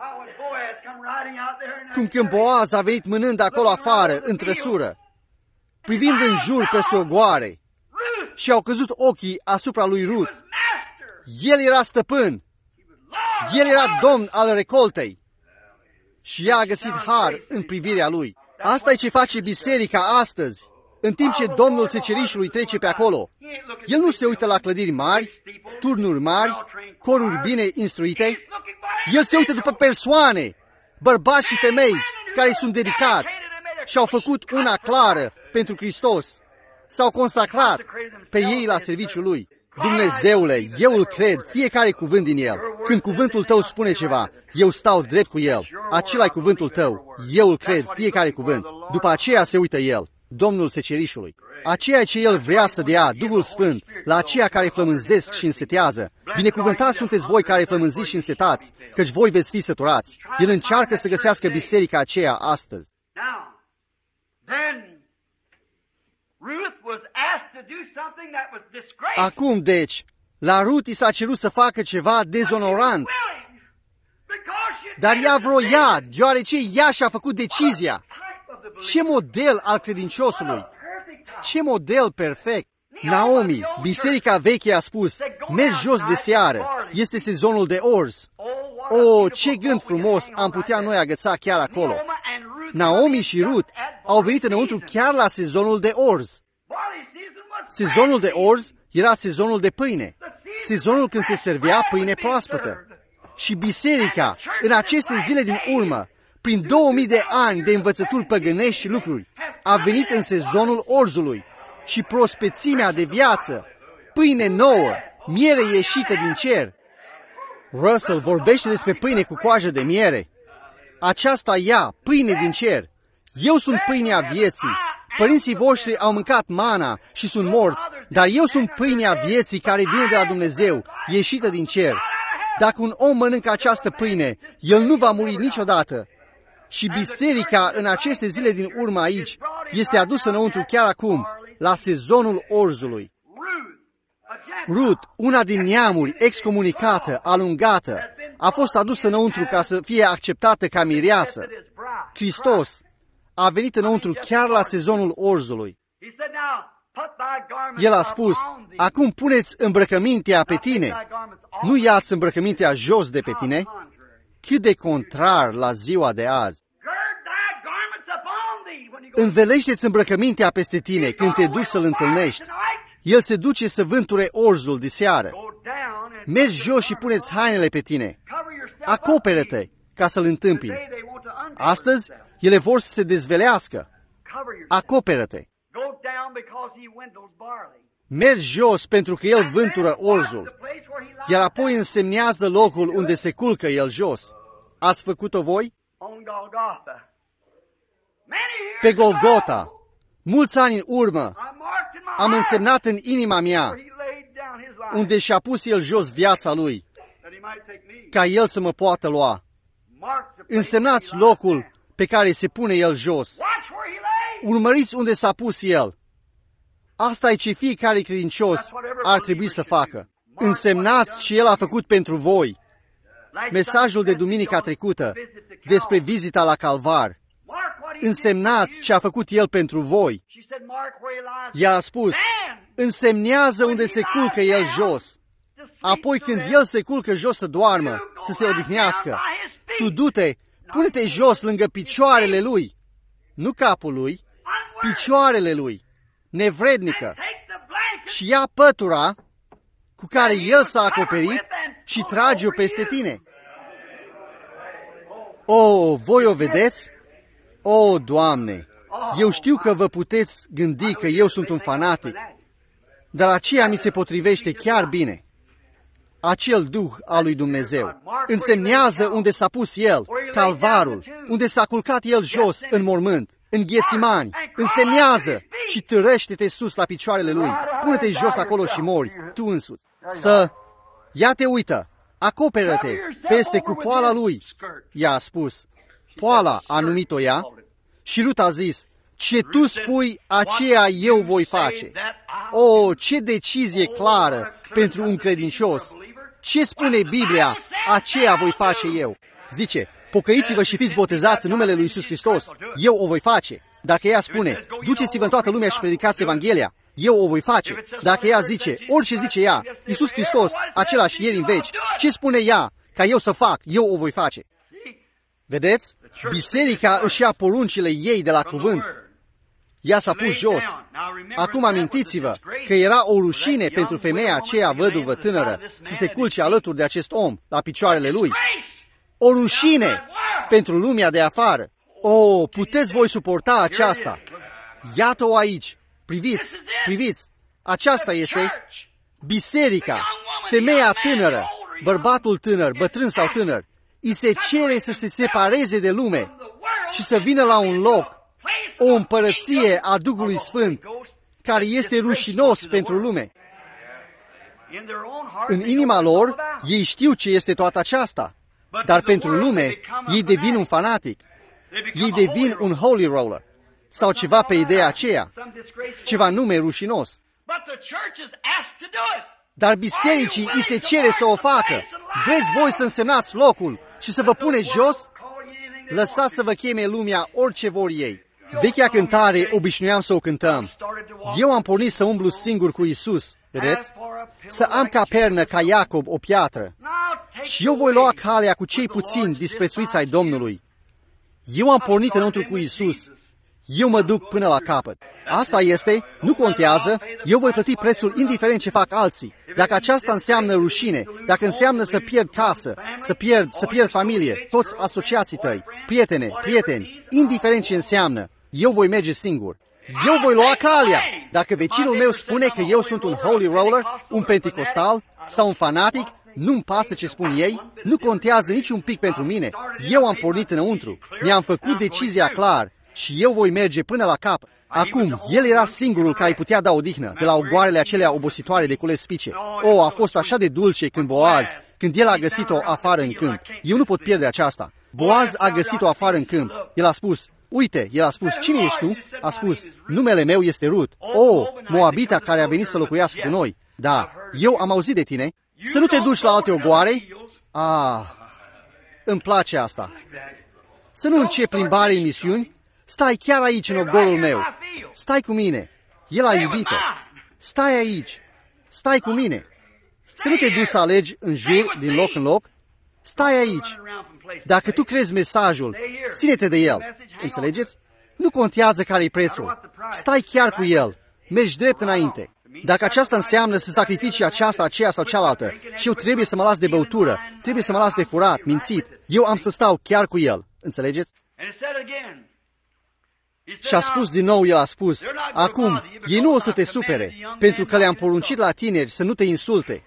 Cum când Boaz a venit mânând acolo afară, în trăsură, privind în jur peste ogoare, și au căzut ochii asupra lui Rut. El era stăpân, el era domn al recoltei și ea a găsit har în privirea lui. Asta e ce face biserica astăzi, în timp ce Domnul secerișului trece pe acolo. El nu se uită la clădiri mari, turnuri mari, coruri bine instruite. El se uită după persoane, bărbați și femei care sunt dedicați și au făcut una clară pentru Hristos. S-au consacrat pe ei la serviciul lui. Dumnezeule, eu îl cred, fiecare cuvânt din el. Când cuvântul tău spune ceva, eu stau drept cu el. Acela-i cuvântul tău. Eu îl cred, fiecare cuvânt. După aceea se uită el, Domnul secerișului. Aceea ce el vrea să dea, Duhul Sfânt, la aceia care flămânzesc și însetează. Binecuvântați sunteți voi care flămânziți și însetați, căci voi veți fi săturați. El încearcă să găsească biserica aceea astăzi. Acum, deci, La Rut i s-a cerut să facă ceva dezonorant, dar ea vroia, deoarece ea și-a făcut decizia. Ce model al credinciosului! Ce model perfect! Naomi, biserica veche, a spus, mergi jos de seară, este sezonul de orz. O, ce gând frumos am putea noi agăța chiar acolo. Naomi și Rut au venit înăuntru chiar la sezonul de orz. Sezonul de orz era sezonul de pâine, sezonul când se servea pâine proaspătă. Și biserica, în aceste zile din urmă, prin două mii de ani de învățături păgânești și lucruri, a venit în sezonul orzului și prospețimea de viață, pâine nouă, miere ieșită din cer. Russell vorbește despre pâine cu coajă de miere. Aceasta ea, pâine din cer. Eu sunt pâinea vieții. Părinții voștri au mâncat mana și sunt morți, dar eu sunt pâinea vieții care vine de la Dumnezeu, ieșită din cer. Dacă un om mănâncă această pâine, el nu va muri niciodată. Și biserica în aceste zile din urmă aici este adusă înăuntru chiar acum, la sezonul orzului. Rut, una din neamuri, excomunicată, alungată, a fost adusă înăuntru ca să fie acceptată ca mireasă. Hristos a venit înăuntru chiar la sezonul orzului. El a spus, acum puneți îmbrăcămintea pe tine, nu ia-ți îmbrăcămintea jos de pe tine. Cât de contrar la ziua de azi. Învelește-ți îmbrăcămintea peste tine când te duci să-l întâlnești. El se duce să vânture orzul de seară. Mergi jos și puneți hainele pe tine. Acoperă-te ca să-l întâmpini. Astăzi, ele vor să se dezvelească. Acoperă-te. Mergi jos pentru că el vântură orzul, iar apoi însemnează locul unde se culcă el jos. Ați făcut-o voi? Pe Golgota, mulți ani în urmă, am însemnat în inima mea, unde și-a pus el jos viața lui, ca el să mă poată lua. Însemnați locul pe care se pune el jos. Urmăriți unde s-a pus el. Asta e ce fiecare credincios ar trebui să facă. Însemnați ce el a făcut pentru voi. Mesajul de duminica trecută despre vizita la Calvar. Însemnați ce a făcut el pentru voi. Ea a spus, însemnează unde se culcă el jos. Apoi când el se culcă jos să doarmă, să se odihnească, tu du-te, pune-te jos lângă picioarele lui. Nu capul lui, picioarele lui, nevrednică. Și ia pătura cu care el s-a acoperit și trage-o peste tine. O, voi o vedeți? O, Doamne, eu știu că vă puteți gândi că eu sunt un fanatic, dar aceea mi se potrivește chiar bine. Acel Duh al lui Dumnezeu însemnează unde s-a pus el, Calvarul, unde s-a culcat el jos în mormânt, în Ghețimani, însemnează și târăște-te sus la picioarele lui. Pune-te jos acolo și mori, tu însuți. Să, ia te uită, acoperă-te peste cu poala lui. Ea a spus, poala a numit-o ea și Rut a zis, ce tu spui, aceea eu voi face. O, ce decizie clară pentru un credincios. Ce spune Biblia, aceea voi face eu. Zice, pocăiți-vă și fiți botezați în numele lui Iisus Hristos. Eu o voi face. Dacă ea spune, duceți-vă în toată lumea și predicați Evanghelia, eu o voi face. Dacă ea zice, orice zice ea, Iisus Hristos, același ieri în veci, ce spune ea, ca eu să fac, eu o voi face. Vedeți? Biserica își ia poruncile ei de la cuvânt. Ea s-a pus jos. Acum amintiți-vă că era o rușine pentru femeia aceea văduvă tânără să se culce alături de acest om la picioarele lui. O rușine pentru lumea de afară. O, puteți voi suporta aceasta? Iată-o aici. Priviți, priviți. Aceasta este biserica, femeia tânără, bărbatul tânăr, bătrân sau tânăr. I se cere să se separeze de lume și să vină la un loc, o împărăție a Duhului Sfânt, care este rușinos pentru lume. În inima lor, ei știu ce este toată aceasta, dar pentru lume, ei devin un fanatic. Ei devin un holy roller sau ceva pe ideea aceea, ceva nume rușinos. Dar bisericii îi se cere să o facă. Vreți voi să însemnați locul și să vă puneți jos? Lăsați să vă cheme lumea orice vor ei. Vechea cântare obișnuiam să o cântăm. Eu am pornit să umblu singur cu Isus, vedeți? Să am ca pernă, ca Iacob, o piatră. Și eu voi lua calea cu cei puțini disprețuiți ai Domnului. Eu am pornit înăuntru cu Isus. Eu mă duc până la capăt. Asta este, nu contează, eu voi plăti prețul indiferent ce fac alții. Dacă aceasta înseamnă rușine, dacă înseamnă să pierd casă, să pierd, să pierd familie, toți asociații tăi, prietene, prieteni, indiferent ce înseamnă, eu voi merge singur. Eu voi lua calea. Dacă vecinul meu spune că eu sunt un holy roller, un penticostal sau un fanatic, nu-mi pasă ce spun ei, nu contează niciun pic pentru mine. Eu am pornit înăuntru, mi-am făcut decizia clar și eu voi merge până la capăt. Acum, el era singurul care îi putea da odihnă de la ogoarele acelea obositoare de cules spice. O, a fost așa de dulce când Boaz, când el a găsit-o afară în câmp. Eu nu pot pierde aceasta. Boaz a găsit-o afară în câmp. El a spus, uite, el a spus, cine ești tu? A spus, numele meu este Rut. O, Moabita care a venit să locuiască cu noi. Da, eu am auzit de tine. Să nu te duci la alte ogoare? Ah, îmi place asta. Să nu începi plimbare în misiuni. Stai chiar aici în ogorul meu. Stai cu mine. El a iubit-o. Stai aici. Stai cu mine. Să nu te duci să alegi în jur, din loc în loc. Stai aici. Dacă tu crezi mesajul, ține-te de el. Înțelegeți? Nu contează care-i prețul. Stai chiar cu el. Mergi drept înainte. Dacă aceasta înseamnă să sacrifici aceasta, aceea sau cealaltă și eu trebuie să mă las de băutură, trebuie să mă las de furat, mințit, eu am să stau chiar cu el. Înțelegeți? Și a spus din nou, el a spus, acum, ei nu o să te supere, pentru că le-am poruncit la tineri să nu te insulte.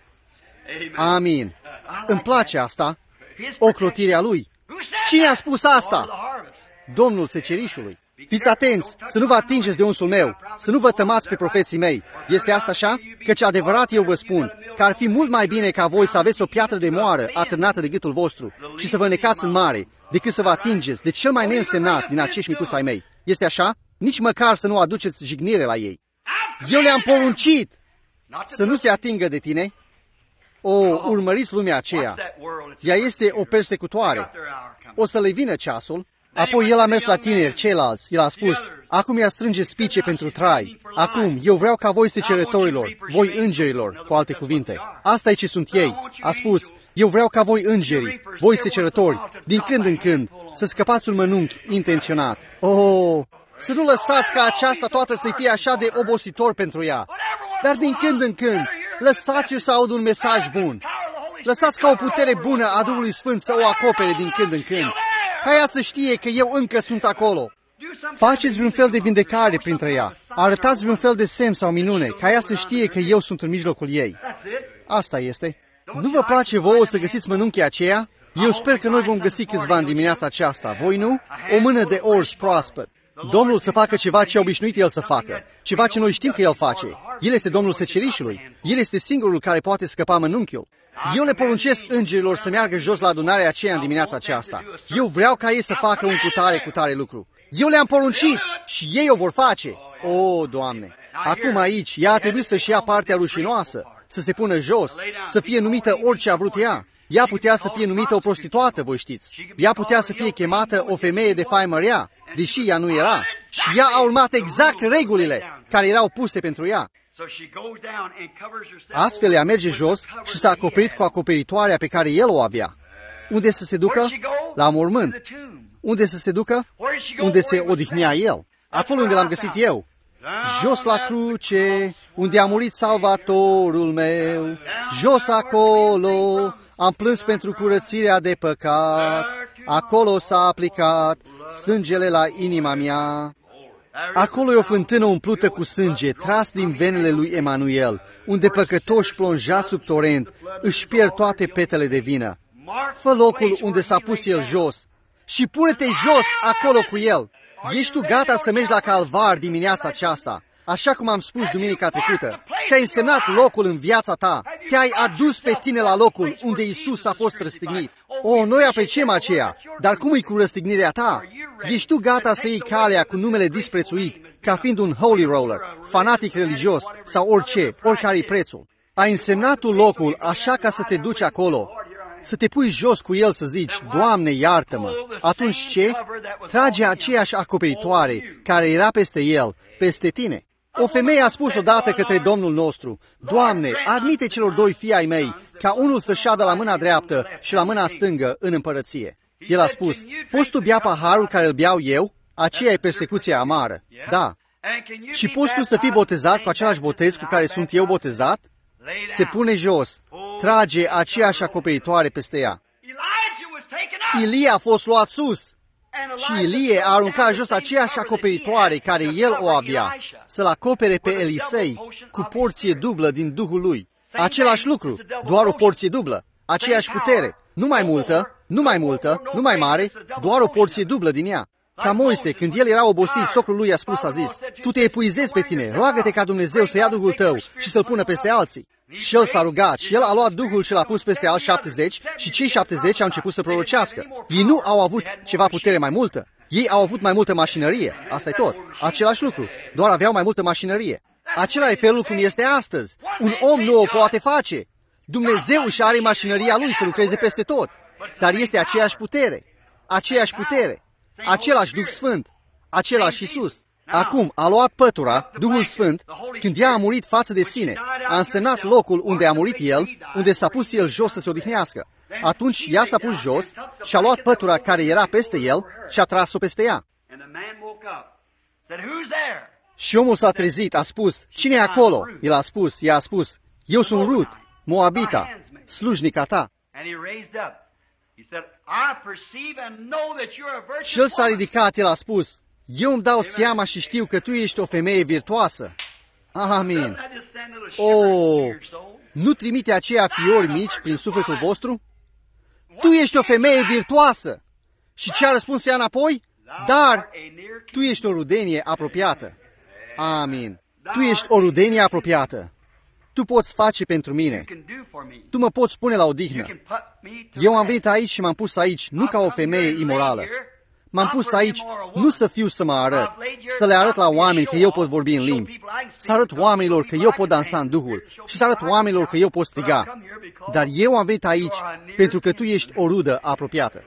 Amin. Îmi place asta, ocrotirea lui. Cine a spus asta? Domnul secerișului. Fiți atenți, să nu vă atingeți de unsul meu, să nu vă tămați pe profeții mei. Este asta așa? Căci adevărat eu vă spun că ar fi mult mai bine ca voi să aveți o piatră de moară atârnată de gâtul vostru și să vă necați în mare, decât să vă atingeți de cel mai neînsemnat din acești micuți ai mei. Este așa? Nici măcar să nu aduceți jignire la ei. Eu le-am poruncit să nu se atingă de tine. O, urmăriți lumea aceea. Ea este o persecutoare. O să le vină ceasul. Apoi el a mers la tineri, ceilalți. El a spus, acum ea strânge spice pentru trai. Acum, eu vreau ca voi secerătorilor, voi îngerilor, cu alte cuvinte. Asta e ce sunt ei. A spus, eu vreau ca voi îngerii, voi secerători, din când în când, să scăpați un mănunchi intenționat. Oh, să nu lăsați ca aceasta toată să fie așa de obositor pentru ea. Dar din când în când, lăsați-o să aud un mesaj bun. Lăsați ca o putere bună a Duhului Sfânt să o acopere din când în când. Ca ea să știe că eu încă sunt acolo. Faceți vreun fel de vindecare printre ea. Arătați vreun fel de semn sau minune, ca ea să știe că eu sunt în mijlocul ei. Asta este. Nu vă place vouă să găsiți mănunchii aceea? Eu sper că noi vom găsi câțiva în dimineața aceasta. Voi nu? O mână de ors proaspăt. Domnul să facă ceva ce a obișnuit El să facă. Ceva ce noi știm că El face. El este Domnul secerișului. El este singurul care poate scăpa mănunchiul. Eu le poruncesc îngerilor să meargă jos la adunarea aceea în dimineața aceasta. Eu vreau ca ei să facă un cutare, cutare lucru. Eu le-am poruncit și ei o vor face. O, Doamne! Acum aici, ea a trebuit să-și ia partea rușinoasă, să se pună jos, să fie numită orice a vrut ea. Ea putea să fie numită o prostituată, voi știți. Ea putea să fie chemată o femeie de faimă rea, deși ea nu era. Și ea a urmat exact regulile care erau puse pentru ea. Astfel ea merge jos și s-a acoperit cu acoperitoarea pe care el o avea. Unde să se ducă? La mormânt. Unde să se ducă? Unde se odihnea el. Acolo unde l-am găsit eu. Jos la cruce, unde a murit Salvatorul meu. Jos acolo, am plâns pentru curățirea de păcat. Acolo s-a aplicat sângele la inima mea. Acolo e o fântână umplută cu sânge, tras din venele lui Emanuel, unde păcătoși plonjați sub torent își pierd toate petele de vină. Fă locul unde s-a pus el jos și pune-te jos acolo cu el. Ești tu gata să mergi la Calvar dimineața aceasta? Așa cum am spus duminica trecută, ți-ai însemnat locul în viața ta, te-ai adus pe tine la locul unde Isus a fost răstignit. O, noi apreciem aceea, dar cum e cu răstignirea ta? Ești tu gata să iei calea cu numele disprețuit, ca fiind un holy roller, fanatic religios sau orice, oricare-i prețul? Ai însemnat tu locul așa ca să te duci acolo, să te pui jos cu el să zici, Doamne, iartă-mă. Atunci ce? Trage aceeași acoperitoare care era peste el, peste tine. O femeie a spus odată către Domnul nostru, Doamne, admite celor doi fii ai mei, ca unul să șadă la mâna dreaptă și la mâna stângă în împărăție. El a spus, poți tu bea paharul care îl beau eu? Aceea e persecuția amară. Da. Și poți tu să fii botezat cu același botez cu care sunt eu botezat? Se pune jos, trage aceeași acoperitoare peste ea. Ilie a fost luat sus și Ilie a aruncat jos aceeași acoperitoare care el o avea, să-l acopere pe Elisei cu porție dublă din Duhul lui. Același lucru, doar o porție dublă, aceeași putere, nu mai multă, nu mai multă, nu mai mare, doar o porție dublă din ea. Ca Moise, când el era obosit, socrul lui a spus, a zis, tu te epuizezi pe tine, roagă-te ca Dumnezeu să ia Duhul tău și să-l pună peste alții. Și el s-a rugat și el a luat Duhul și l-a pus peste alți șaptezeci și cei șaptezeci au început să prorocească. Ei nu au avut ceva putere mai multă, ei au avut mai multă mașinărie, asta e tot. Același lucru, doar aveau mai multă mașinărie. Acela e felul cum este astăzi. Un om nu o poate face. Dumnezeu își are mașinăria lui să lucreze peste tot, dar este aceeași putere, aceeași putere. Același Duh Sfânt, același Iisus. Acum a luat pătura, Duhul Sfânt, când ea a murit față de sine, a însemnat locul unde a murit el, unde s-a pus el jos să se odihnească. Atunci ea s-a pus jos și a luat pătura care era peste el și a tras-o peste ea. Și omul s-a trezit, a spus, cine e acolo? El a spus, ea a spus, eu sunt Rut, Moabita, slujnica ta. Și el s-a ridicat, el a spus, eu îmi dau seama și știu că tu ești o femeie virtuoasă. Amin. Oh, nu trimite aceia fiori mici prin sufletul vostru? Tu ești o femeie virtuoasă. Și ce a răspuns ea înapoi? Dar tu ești o rudenie apropiată. Amin. Tu ești o rudenie apropiată. Tu poți face pentru mine. Tu mă poți pune la odihnă. Eu am venit aici și m-am pus aici, nu ca o femeie imorală. M-am pus aici nu să fiu să mă arăt, să le arăt la oameni că eu pot vorbi în limbi, să arăt oamenilor că eu pot dansa în Duhul și să arăt oamenilor că eu pot striga. Dar eu am venit aici pentru că tu ești o rudă apropiată.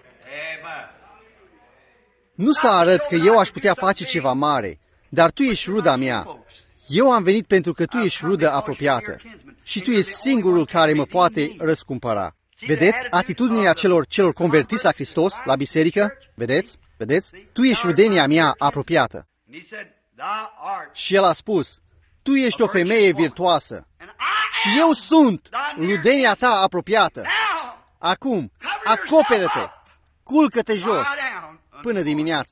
Nu să arăt că eu aș putea face ceva mare, dar tu ești ruda mea. Eu am venit pentru că tu ești rudă apropiată și tu ești singurul care mă poate răscumpăra. Vedeți atitudinea celor, celor convertiți la Hristos, la biserică? Vedeți? Vedeți? Tu ești rudenia mea apropiată. Și el a spus, tu ești o femeie virtuoasă și eu sunt rudenia ta apropiată. Acum, acoperă-te, culcă-te jos până dimineață.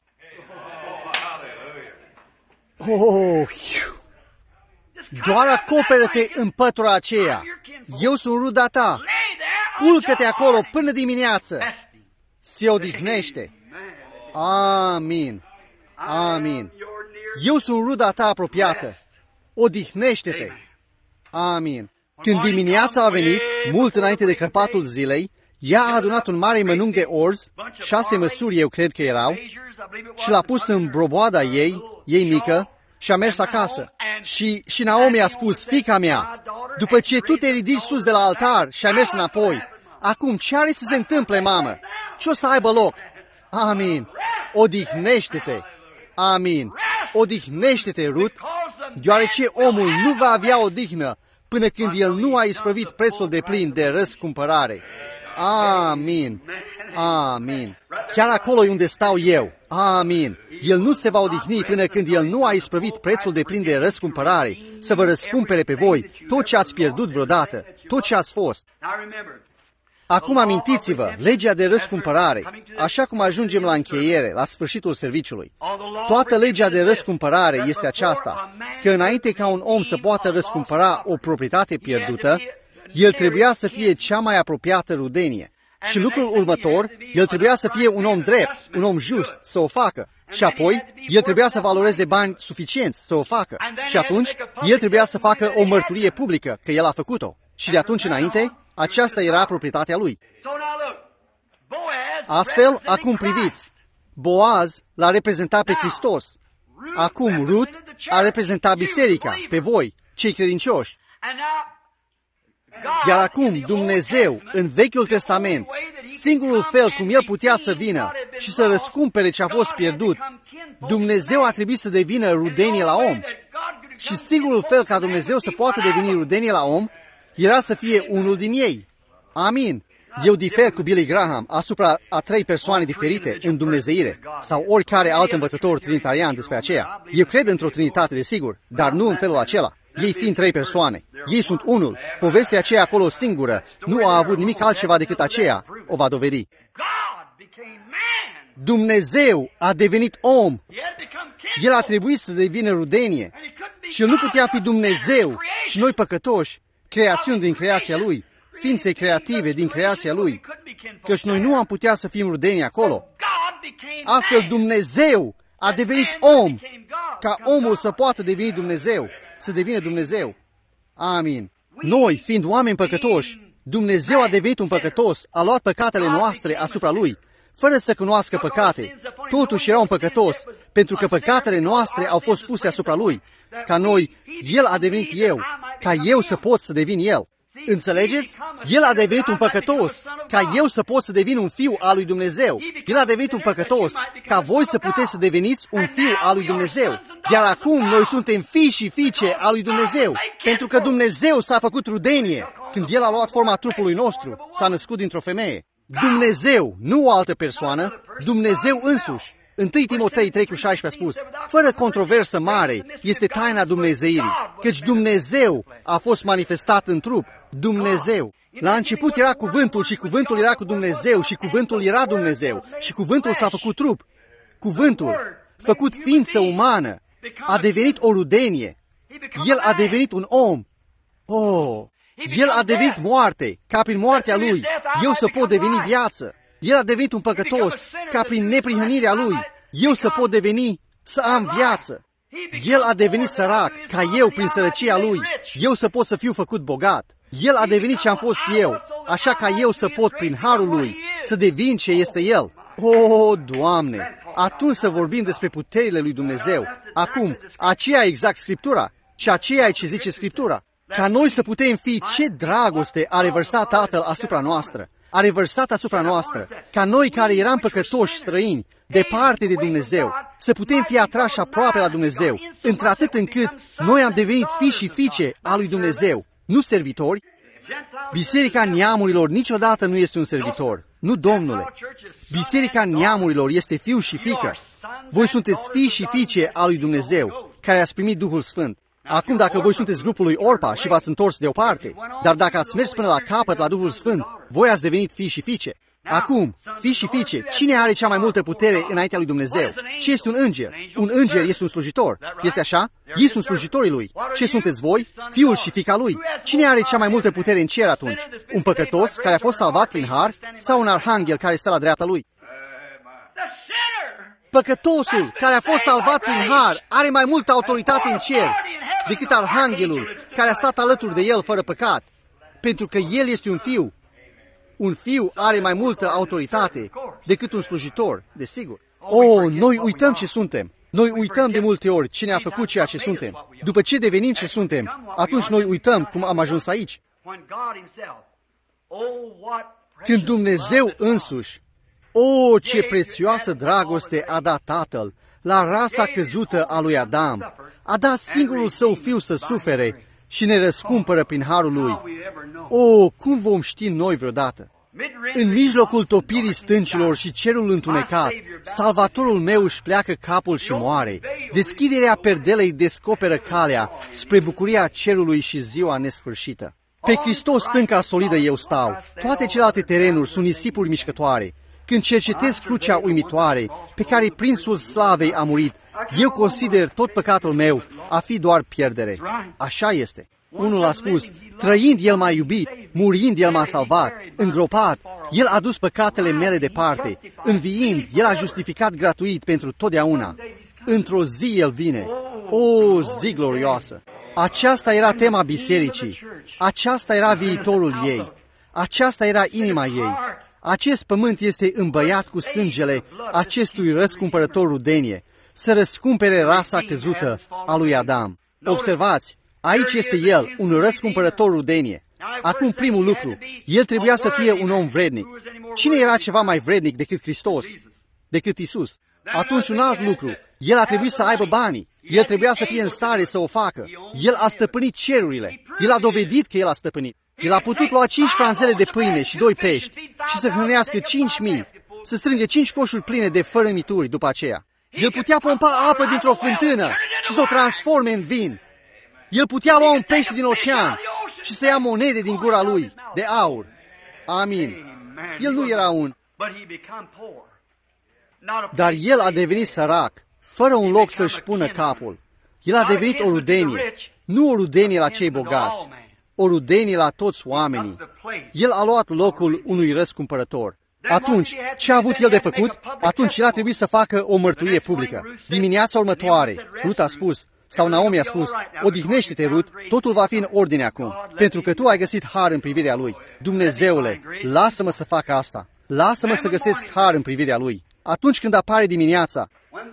Oh, doar acoperă-te în pătura aceea. Eu sunt ruda ta. Culcă-te acolo până dimineață. Se odihnește. Amin. Amin. Eu sunt ruda ta apropiată. Odihnește-te. Amin. Când dimineața a venit, mult înainte de crăpatul zilei, ea a adunat un mare mănânc de orz, șase măsuri eu cred că erau, și l-a pus în broboada ei, ei mică, și a mers acasă. Și, și Naomi a spus, fiica mea, după ce tu te ridici sus de la altar și ai mers înapoi, acum ce are să se întâmple, mamă? Ce o să aibă loc? Amin. Odihnește-te. Amin. Odihnește-te, Rut, deoarece omul nu va avea odihnă până când el nu a isprăvit prețul de plin de răscumpărare. Amin. Amin. Chiar acolo unde stau eu. Amin. El nu se va odihni până când el nu a isprăvit prețul de plin de răscumpărare, să vă răscumpere pe voi tot ce ați pierdut vreodată, tot ce ați fost. Acum amintiți-vă, legea de răscumpărare, așa cum ajungem la încheiere, la sfârșitul serviciului. Toată legea de răscumpărare este aceasta, că înainte ca un om să poată răscumpăra o proprietate pierdută, el trebuia să fie cea mai apropiată rudenie. Și lucrul următor, el trebuia să fie un om drept, un om just, să o facă. Și apoi, el trebuia să valoreze bani suficienți să o facă. Și atunci, el trebuia să facă o mărturie publică că el a făcut-o. Și de atunci înainte, aceasta era proprietatea lui. Astfel, acum priviți, Boaz l-a reprezentat pe Hristos. Acum Rut a reprezentat biserica, pe voi, cei credincioși. Iar acum Dumnezeu, în Vechiul Testament, singurul fel cum El putea să vină și să răscumpere ce a fost pierdut, Dumnezeu a trebuit să devină rudenie la om. Și singurul fel ca Dumnezeu să poată deveni rudenie la om era să fie unul din ei. Amin. Eu difer cu Billy Graham asupra a trei persoane diferite în dumnezeire, sau oricare alt învățător trinitarian despre aceea. Eu cred într-o trinitate, desigur, dar nu în felul acela. Ei fiind trei persoane. Ei sunt unul. Povestea aceea acolo singură nu a avut nimic altceva decât aceea. O va dovedi. Dumnezeu a devenit om. El a trebuit să devină rudenie. Și El nu putea fi Dumnezeu și noi păcătoși, creațiuni din creația Lui, ființe creative din creația Lui, căci noi nu am putea să fim rudeni acolo. Astfel Dumnezeu a devenit om, ca omul să poată deveni Dumnezeu, să devină Dumnezeu. Amin. Noi, fiind oameni păcătoși, Dumnezeu a devenit un păcătos, a luat păcatele noastre asupra Lui, fără să cunoască păcate. Totuși era un păcătos, pentru că păcatele noastre au fost puse asupra Lui. Ca noi, El a devenit eu, ca eu să pot să devin El. Înțelegeți? El a devenit un păcătos, ca eu să pot să devin un fiu al lui Dumnezeu. El a devenit un păcătos, ca voi să puteți să deveniți un fiu al lui Dumnezeu. Iar acum noi suntem fii și fiice al lui Dumnezeu, pentru că Dumnezeu s-a făcut rudenie când El a luat forma trupului nostru, s-a născut dintr-o femeie. Dumnezeu, nu o altă persoană, Dumnezeu însuși. întâi Timotei trei cu șaisprezece a spus, fără controversă mare este taina dumnezeirii, căci Dumnezeu a fost manifestat în trup, Dumnezeu. La început era cuvântul și cuvântul era cu Dumnezeu și cuvântul era Dumnezeu și cuvântul s-a făcut trup. Cuvântul, făcut ființă umană, a devenit o rudenie. El a devenit un om. Oh, El a devenit moarte, ca prin moartea Lui eu să pot deveni viață. El a devenit un păcătos, ca prin neprihănirea Lui eu să pot deveni, să am viață. El a devenit sărac, ca eu, prin sărăcia Lui, eu să pot să fiu făcut bogat. El a devenit ce am fost eu, așa ca eu să pot, prin harul Lui, să devin ce este El. O, Doamne! Atunci să vorbim despre puterile lui Dumnezeu. Acum, aceea e exact Scriptura și aceea e ce zice Scriptura. Ca noi să putem fi ce dragoste a revărsat Tatăl asupra noastră. A revărsat asupra noastră, ca noi care eram păcătoși străini, departe de Dumnezeu, să putem fi atrași aproape la Dumnezeu, într-atât încât noi am devenit fii și fiice a lui Dumnezeu, nu servitori. Biserica Neamurilor niciodată nu este un servitor, nu Domnule. Biserica Neamurilor este fiu și fiică. Voi sunteți fii și fiice a lui Dumnezeu, care ați primit Duhul Sfânt. Acum, dacă voi sunteți grupul lui Orpa și v-ați întors deoparte, dar dacă ați mers până la capăt la Duhul Sfânt, voi ați devenit fii și fiice. Acum, fii și fiice, cine are cea mai multă putere înaintea lui Dumnezeu? Ce este un înger? Un înger este un slujitor. Este așa? Ei sunt slujitorii lui. Ce sunteți voi? Fiul și fiica lui. Cine are cea mai multă putere în cer atunci? Un păcătos care a fost salvat prin har sau un arhanghel care stă la dreapta lui? Păcătosul care a fost salvat prin har are mai multă autoritate în cer decât arhanghelul care a stat alături de el fără păcat, pentru că el este un fiu. Un fiu are mai multă autoritate decât un slujitor, desigur. Oh, noi uităm ce suntem. Noi uităm de multe ori cine a făcut ceea ce suntem. După ce devenim ce suntem, atunci noi uităm cum am ajuns aici. Când Dumnezeu însuși, o, ce prețioasă dragoste a dat Tatăl la rasa căzută a lui Adam, a dat singurul său fiu să sufere și ne răscumpără prin harul lui. O, cum vom ști noi vreodată? În mijlocul topirii stâncilor și cerul întunecat, Salvatorul meu își pleacă capul și moare. Deschiderea perdelei descoperă calea spre bucuria cerului și ziua nesfârșită. Pe Hristos stânca solidă eu stau. Toate celelalte terenuri sunt nisipuri mișcătoare. Când cercetez crucea uimitoare pe care prințul slavei a murit, eu consider tot păcatul meu a fi doar pierdere. Așa este. Unul a spus, trăind El m-a iubit, murind El m-a salvat, îngropat, El a dus păcatele mele departe, înviind, El a justificat gratuit pentru totdeauna. Într-o zi El vine. O, zi glorioasă! Aceasta era tema bisericii. Aceasta era viitorul ei. Aceasta era inima ei. Acest pământ este îmbăiat cu sângele acestui răscumpărător rudenie, să răscumpere rasa căzută a lui Adam. Observați, aici este el, un răscumpărător rudenie. Acum primul lucru, el trebuia să fie un om vrednic. Cine era ceva mai vrednic decât Hristos, decât Isus? Atunci un alt lucru, el a trebuit să aibă banii. El trebuia să fie în stare să o facă. El a stăpânit cerurile. El a dovedit că el a stăpânit. El a putut lua cinci franzele de pâine și doi pești și să hrănească cinci mii, să strângă cinci coșuri pline de fărâmituri după aceea. El putea pompa apă dintr-o fântână și să o transforme în vin. El putea lua un pește din ocean și să ia monede din gura lui, de aur. Amin. El nu era un... Dar el a devenit sărac, fără un loc să-și pună capul. El a devenit o rudenie, nu o rudenie la cei bogați, o rudenie la toți oamenii. El a luat locul unui răscumpărător. Atunci, ce a avut el de făcut? Atunci el a trebuit să facă o mărturie publică. Dimineața următoare, Rut a spus, sau Naomi a spus, odihnește-te, Rut, totul va fi în ordine acum, pentru că tu ai găsit har în privirea lui. Dumnezeule, lasă-mă să fac asta. Lasă-mă să găsesc har în privirea lui. Atunci când apare dimineața,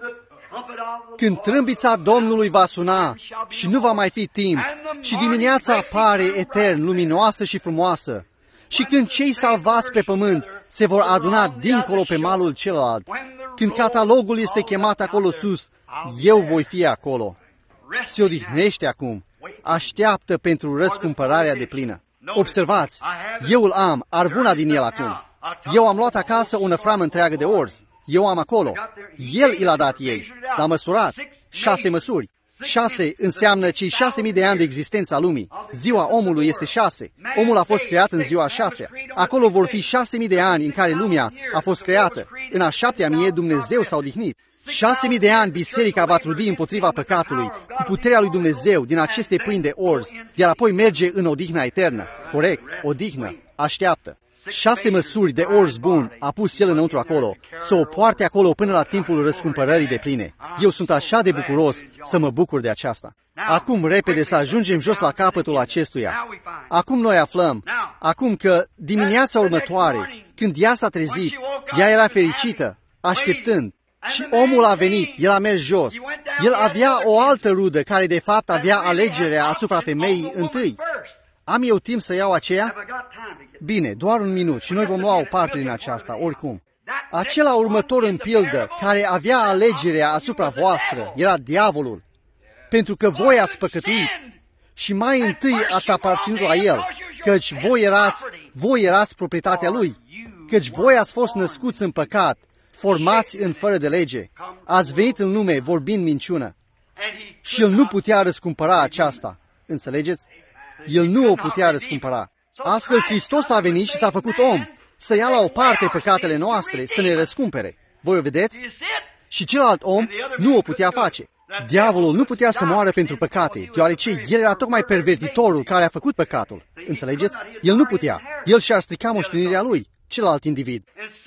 când trâmbița Domnului va suna și nu va mai fi timp, și dimineața apare etern, luminoasă și frumoasă, și când cei salvați pe pământ se vor aduna dincolo pe malul celălalt, când catalogul este chemat acolo sus, eu voi fi acolo. Se odihnește acum, așteaptă pentru răscumpărarea deplină. Observați, eu îl am, arvuna din el acum. Eu am luat acasă o năframă întreagă de orz. Eu am acolo. El i l-a dat ei. L-a măsurat. Șase măsuri. Șase înseamnă cei șase mii de ani de existență a lumii. Ziua omului este șase. Omul a fost creat în ziua a șasea. Acolo vor fi șase mii de ani în care lumea a fost creată. În a șaptea mie Dumnezeu s-a odihnit. Șase mii de ani biserica va trudi împotriva păcatului cu puterea lui Dumnezeu din aceste pâini de orz, iar apoi merge în odihna eternă. Corect, odihnă, așteaptă. Șase măsuri de orz bun a pus el înăuntru acolo, să o poarte acolo până la timpul răscumpărării de pline. Eu sunt așa de bucuros să mă bucur de aceasta. Acum, repede, să ajungem jos la capătul acestuia. Acum noi aflăm, acum că dimineața următoare, când ea s-a trezit, ea era fericită, așteptând. Și omul a venit, el a mers jos. El avea o altă rudă care de fapt avea alegerea asupra femeii întâi. Am eu timp să iau aceea? Bine, doar un minut și noi vom lua o parte din aceasta, oricum. Acela următor în pildă, care avea alegerea asupra voastră, era diavolul. Pentru că voi ați păcătuit și mai întâi ați aparținut la el, căci voi erați, voi erați proprietatea lui, căci voi ați fost născuți în păcat, formați în fără de lege, ați venit în lume vorbind minciună. Și el nu putea răscumpăra aceasta. Înțelegeți? El nu o putea răscumpăra. Astfel Hristos a venit și s-a făcut om, să ia la o parte păcatele noastre, să ne răscumpere. Voi o vedeți? Și celălalt om nu o putea face. Diavolul nu putea să moară pentru păcate, deoarece el era tocmai pervertitorul care a făcut păcatul. Înțelegeți? El nu putea. El și-ar strica moștenirea lui, celălalt individ.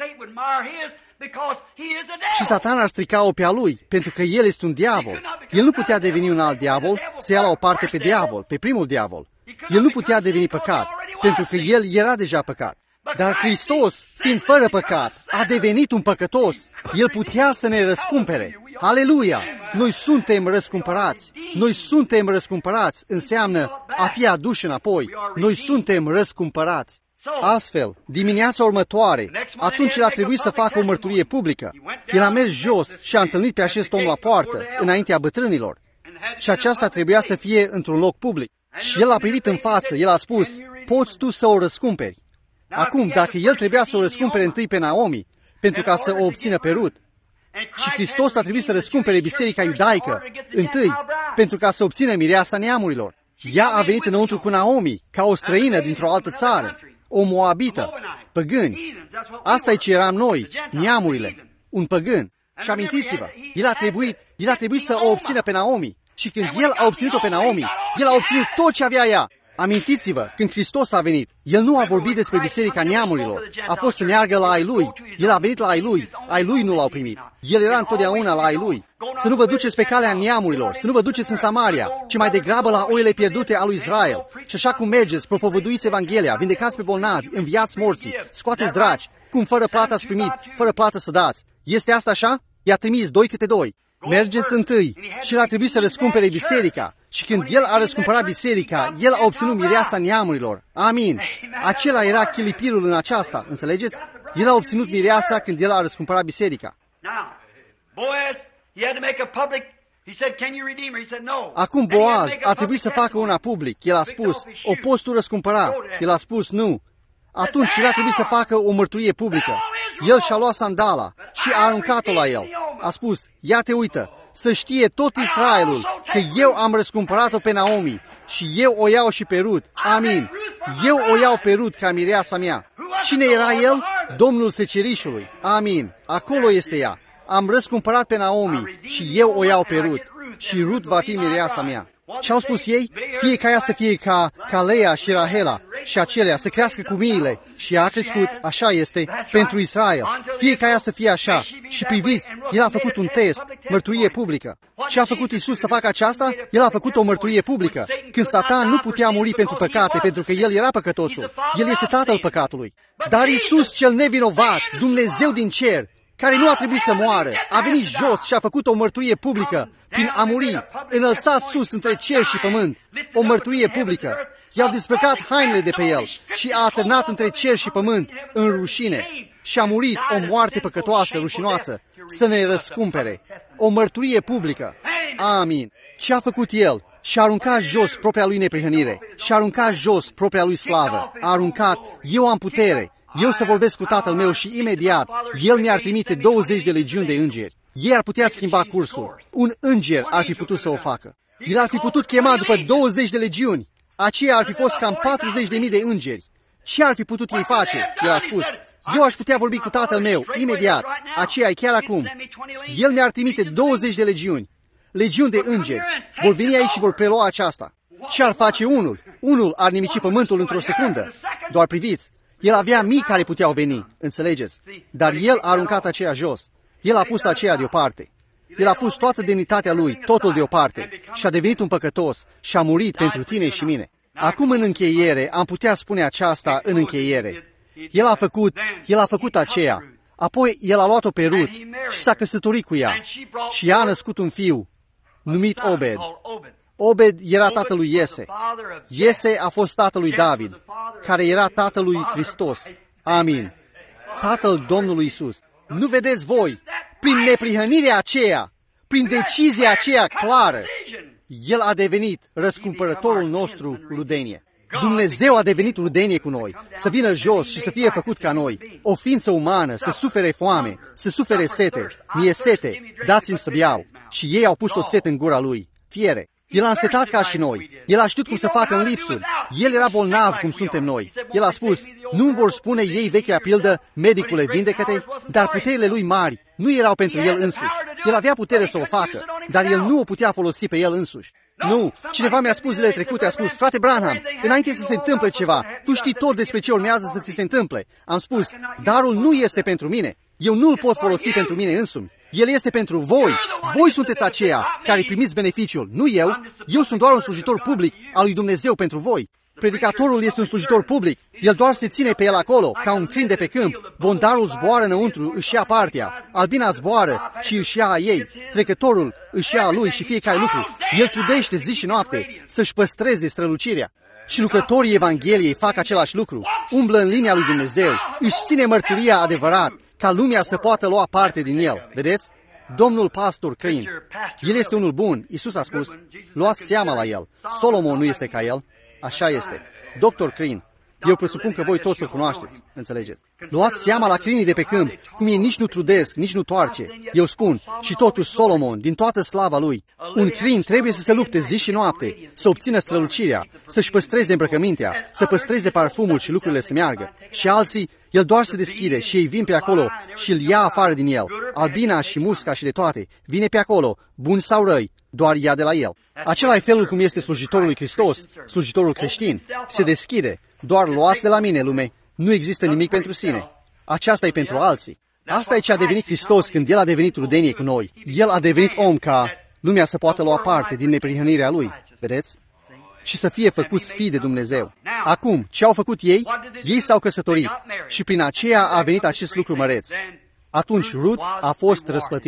Și Satan ar strica-o pe a lui, pentru că el este un diavol. El nu putea deveni un alt diavol, să ia la o parte pe diavol, pe primul diavol. El nu putea deveni păcat, pentru că el era deja păcat. Dar Hristos, fiind fără păcat, a devenit un păcătos. El putea să ne răscumpere. Aleluia! Noi suntem răscumpărați. Noi suntem răscumpărați înseamnă a fi aduși înapoi. Noi suntem răscumpărați. Astfel, dimineața următoare, atunci el a trebuit să facă o mărturie publică. El a mers jos și a întâlnit pe acest om la poartă, înaintea bătrânilor. Și aceasta trebuia să fie într-un loc public. Și el a privit în față, el a spus, poți tu să o răscumperi. Acum, dacă el trebuia să o răscumpere întâi pe Naomi, pentru ca să o obțină pe Rut, și Hristos a trebuit să răscumpere biserica iudaică întâi, pentru ca să obțină mireasa neamurilor. Ea a venit înăuntru cu Naomi, ca o străină dintr-o altă țară, o moabită, păgâni. Asta e ce eram noi, neamurile, un păgân. Și amintiți-vă, el a trebuit, el a trebuit să o obțină pe Naomi. Și când el a obținut-o pe Naomi, el a obținut tot ce avea ea. Amintiți-vă, când Hristos a venit, el nu a vorbit despre biserica neamurilor. A fost să meargă la ai lui. El a venit la ai lui. Ai lui nu l-au primit. El era întotdeauna la ai lui. Să nu vă duceți pe calea neamurilor, să nu vă duceți în Samaria, ci mai degrabă la oile pierdute a lui Israel. Și așa cum mergeți, propovăduiți Evanghelia, vindecați pe bolnavi, înviați morții, scoateți draci, cum fără plată ați primit, fără plată să dați. Este asta așa? I-a trimis doi câte doi. Mergeți întâi și el a trebuit să răscumpere biserica. Și când el a răscumpărat biserica, el a obținut mireasa neamurilor. Amin. Acela era chilipirul în aceasta, înțelegeți? El a obținut mireasa când el a răscumpărat biserica. Acum Boaz a trebuit să facă una public. El a spus, o poți tu răscumpăra? El a spus, nu. Atunci el a trebuit să facă o mărturie publică. El și-a luat sandala și a aruncat-o la el. A spus, ia te uită, să știe tot Israelul că eu am răscumpărat-o pe Naomi și eu o iau și pe Rut. Amin. Eu o iau pe Rut ca mireasa mea. Cine era el? Domnul secerișului. Amin. Acolo este ea. Am răscumpărat pe Naomi și eu o iau pe Rut. Și Rut va fi mireasa mea. Și au spus ei, fie ca ea să fie ca, ca Leia și Rahela și acelea să crească cu miile. Și ea a crescut, așa este, pentru Israel. Fie ca ea să fie așa. Și priviți, el a făcut un test, mărturie publică. Ce a făcut Iisus să facă aceasta? El a făcut o mărturie publică. Când Satan nu putea muri pentru păcate, pentru că el era păcătosul. El este tatăl păcatului. Dar Iisus cel nevinovat, Dumnezeu din cer, care nu a trebuit să moară, a venit jos și a făcut o mărturie publică prin a muri, înălțat sus între cer și pământ, o mărturie publică. I-au despăcat hainele de pe el și a atârnat între cer și pământ în rușine și a murit o moarte păcătoasă, rușinoasă, să ne răscumpere. O mărturie publică. Amin. Ce a făcut el? Și-a aruncat jos propria lui neprihănire, și-a aruncat jos propria lui slavă, a aruncat, eu am putere, eu să vorbesc cu tatăl meu și imediat, el mi-ar trimite douăzeci de legiuni de îngeri. Ei ar putea schimba cursul. Un înger ar fi putut să o facă. El ar fi putut chema după douăzeci de legiuni. Aceea ar fi fost cam patruzeci de mii de îngeri. Ce ar fi putut ei face? El a spus, eu aș putea vorbi cu tatăl meu, imediat. Aceea e chiar acum. El mi-ar trimite douăzeci de legiuni. Legiuni de îngeri. Vor veni aici și vor prelua aceasta. Ce ar face unul? Unul ar nimici pământul într-o secundă. Doar priviți. El avea mii care puteau veni, înțelegeți? Dar el a aruncat aceea jos. El a pus aceea deoparte. El a pus toată demnitatea lui, totul deoparte, și a devenit un păcătos și a murit pentru tine și mine. Acum, în încheiere, am putea spune aceasta în încheiere. El a făcut, el a făcut aceea. Apoi el a luat-o pe Rut și s-a căsătorit cu ea. Și ea a născut un fiu, numit Obed. Obed era tatăl lui Iese. Iese a fost tatăl lui David, care era tatăl lui Hristos. Amin. Tatăl Domnului Isus. Nu vedeți voi, prin neprihănirea aceea, prin decizia aceea clară, El a devenit răscumpărătorul nostru rudenie. Dumnezeu a devenit rudenie cu noi, să vină jos și să fie făcut ca noi, o ființă umană, să sufere foame, să sufere sete. Mi-e sete, dați-mi să beau. Și ei au pus oțet în gura lui, fiere. El a însetat ca și noi. El a știut cum să facă în lipsuri. El era bolnav cum suntem noi. El a spus, nu-mi vor spune ei vechea pildă, medicule, vindecă-te, dar puterile lui mari nu erau pentru el însuși. El avea putere să o facă, dar el nu o putea folosi pe el însuși. Nu, cineva mi-a spus zilele trecute, a spus, frate Branham, înainte să se întâmple ceva, tu știi tot despre ce urmează să ți se întâmple. Am spus, darul nu este pentru mine. Eu nu îl pot folosi pentru mine însumi. El este pentru voi. Voi sunteți aceia care primiți beneficiul, nu eu. Eu sunt doar un slujitor public al lui Dumnezeu pentru voi. Predicatorul este un slujitor public. El doar se ține pe el acolo, ca un câine de pe câmp. Bondarul zboară înăuntru, își ia partea. Albina zboară și își ia a ei. Trecătorul își ia a lui și fiecare lucru. El trudește zi și noapte să-și păstreze strălucirea. Și lucrătorii Evangheliei fac același lucru. Umblă în linia lui Dumnezeu. Își ține mărturia adevărat, ca lumea să poată lua parte din el. Vedeți? Domnul pastor Crane. El este unul bun. Iisus a spus, luați seama la el. Solomon nu este ca el. Așa este. doctor Crane. Eu presupun că voi toți îl cunoașteți. Înțelegeți? Luați seama la crinii de pe câmp, cum ei nici nu trudesc, nici nu toarce. Eu spun, și totuși Solomon, din toată slava lui, un crin trebuie să se lupte zi și noapte, să obțină strălucirea, să-și păstreze îmbrăcămintea, să păstreze parfumul și lucrurile să meargă. Și alții, el doar se deschide și ei vin pe acolo și îl ia afară din el. Albina și musca și de toate, vine pe acolo, buni sau răi, doar ia de la el. Acela e felul cum este slujitorul lui Hristos, slujitorul creștin. Se deschide. Doar luați de la mine, lume. Nu există nimic pentru sine. Aceasta e pentru alții. Asta e ce a devenit Hristos când El a devenit rudenie cu noi. El a devenit om ca lumea să poată lua parte din neprihănirea Lui. Vedeți? Și să fie făcuți fii de Dumnezeu. Acum, ce au făcut ei? Ei s-au căsătorit și prin aceea a venit acest lucru măreț. Atunci Rut a fost răsplătită.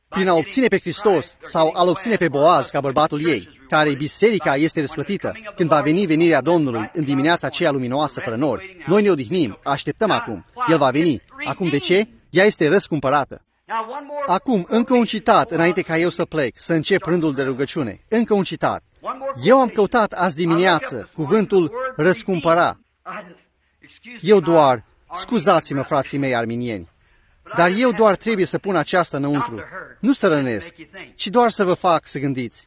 prin a obține pe Hristos sau a-L obține pe Boaz ca bărbatul ei, care biserica este răsplătită când va veni venirea Domnului în dimineața aceea luminoasă fără nori. Noi ne odihnim, așteptăm acum. El va veni. Acum de ce? Ea este răscumpărată. Acum, încă un citat înainte ca eu să plec, să încep rândul de rugăciune. Încă un citat. Eu am căutat azi dimineață cuvântul răscumpăra. Eu doar, scuzați-mă, frații mei arminieni, dar eu doar trebuie să pun aceasta înăuntru. Nu să rănesc, ci doar să vă fac să gândiți.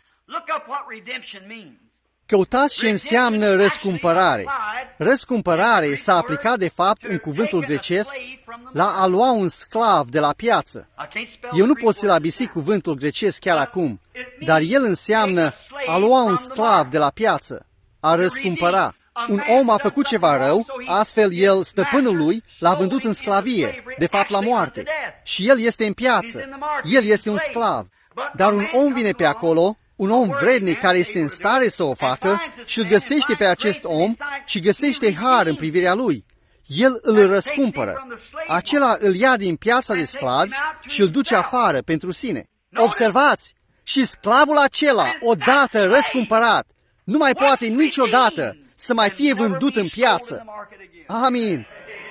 Căutați ce înseamnă răscumpărare. Răscumpărare s-a aplicat de fapt în cuvântul grecesc la a lua un sclav de la piață. Eu nu pot să-l abisi cuvântul grecesc chiar acum, dar el înseamnă a lua un sclav de la piață, a răscumpăra. Un om a făcut ceva rău, astfel el, stăpânul lui, l-a vândut în sclavie, de fapt la moarte. Și el este în piață. El este un sclav. Dar un om vine pe acolo, un om vrednic care este în stare să o facă, și îl găsește pe acest om și găsește har în privirea lui. El îl răscumpără. Acela îl ia din piața de sclavi și îl duce afară pentru sine. Observați! Și sclavul acela, odată răscumpărat, nu mai poate niciodată să mai fie vândut în piață. Amin.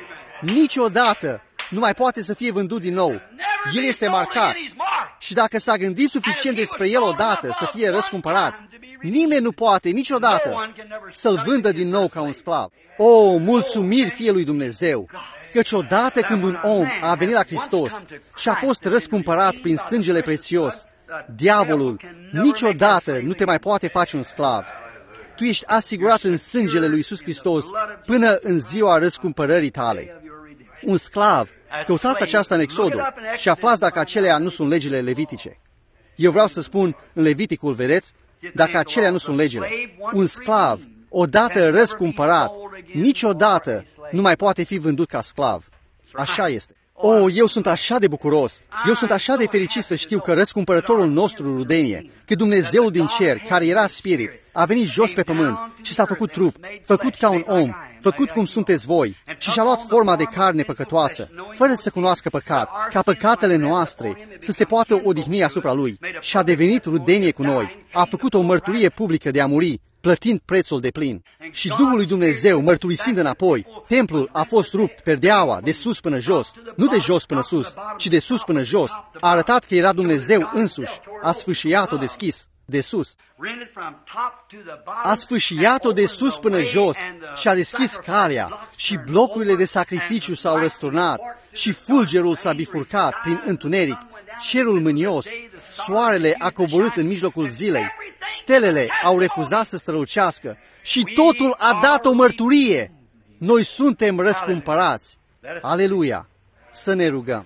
Niciodată nu mai poate să fie vândut din nou. El este marcat. Și dacă s-a gândit suficient despre el odată să fie răscumpărat, nimeni nu poate niciodată să-l vândă din nou ca un sclav. O, mulțumiri fie lui Dumnezeu, căci odată când un om a venit la Hristos și a fost răscumpărat prin sângele prețios, diavolul niciodată nu te mai poate face un sclav. Tu ești asigurat în sângele lui Iisus Hristos până în ziua răscumpărării tale. Un sclav, căutați aceasta în Exodul și aflați dacă acelea nu sunt legile levitice. Eu vreau să spun în Leviticul, vedeți, dacă acelea nu sunt legile. Un sclav, odată răscumpărat, niciodată nu mai poate fi vândut ca sclav. Așa este. Oh, eu sunt așa de bucuros, eu sunt așa de fericit să știu că răscumpărătorul nostru rudenie, că Dumnezeul din cer, care era spirit, a venit jos pe pământ și s-a făcut trup, făcut ca un om, făcut cum sunteți voi, și și-a luat forma de carne păcătoasă, fără să cunoască păcat, ca păcatele noastre să se poată odihni asupra lui, și a devenit rudenie cu noi, a făcut o mărturie publică de a muri, plătind prețul de plin. Și Duhul lui Dumnezeu, mărturisind înapoi, templul a fost rupt, perdeaua, de sus până jos, nu de jos până sus, ci de sus până jos. A arătat că era Dumnezeu însuși, a sfâșiat-o deschis, de sus. A sfâșiat-o de sus până jos și a deschis calea și blocurile de sacrificiu s-au răsturnat și fulgerul s-a bifurcat prin întuneric, cerul mânios, soarele a coborât în mijlocul zilei, stelele au refuzat să strălucească și totul a dat o mărturie. Noi suntem răscumpărați. Aleluia! Să ne rugăm.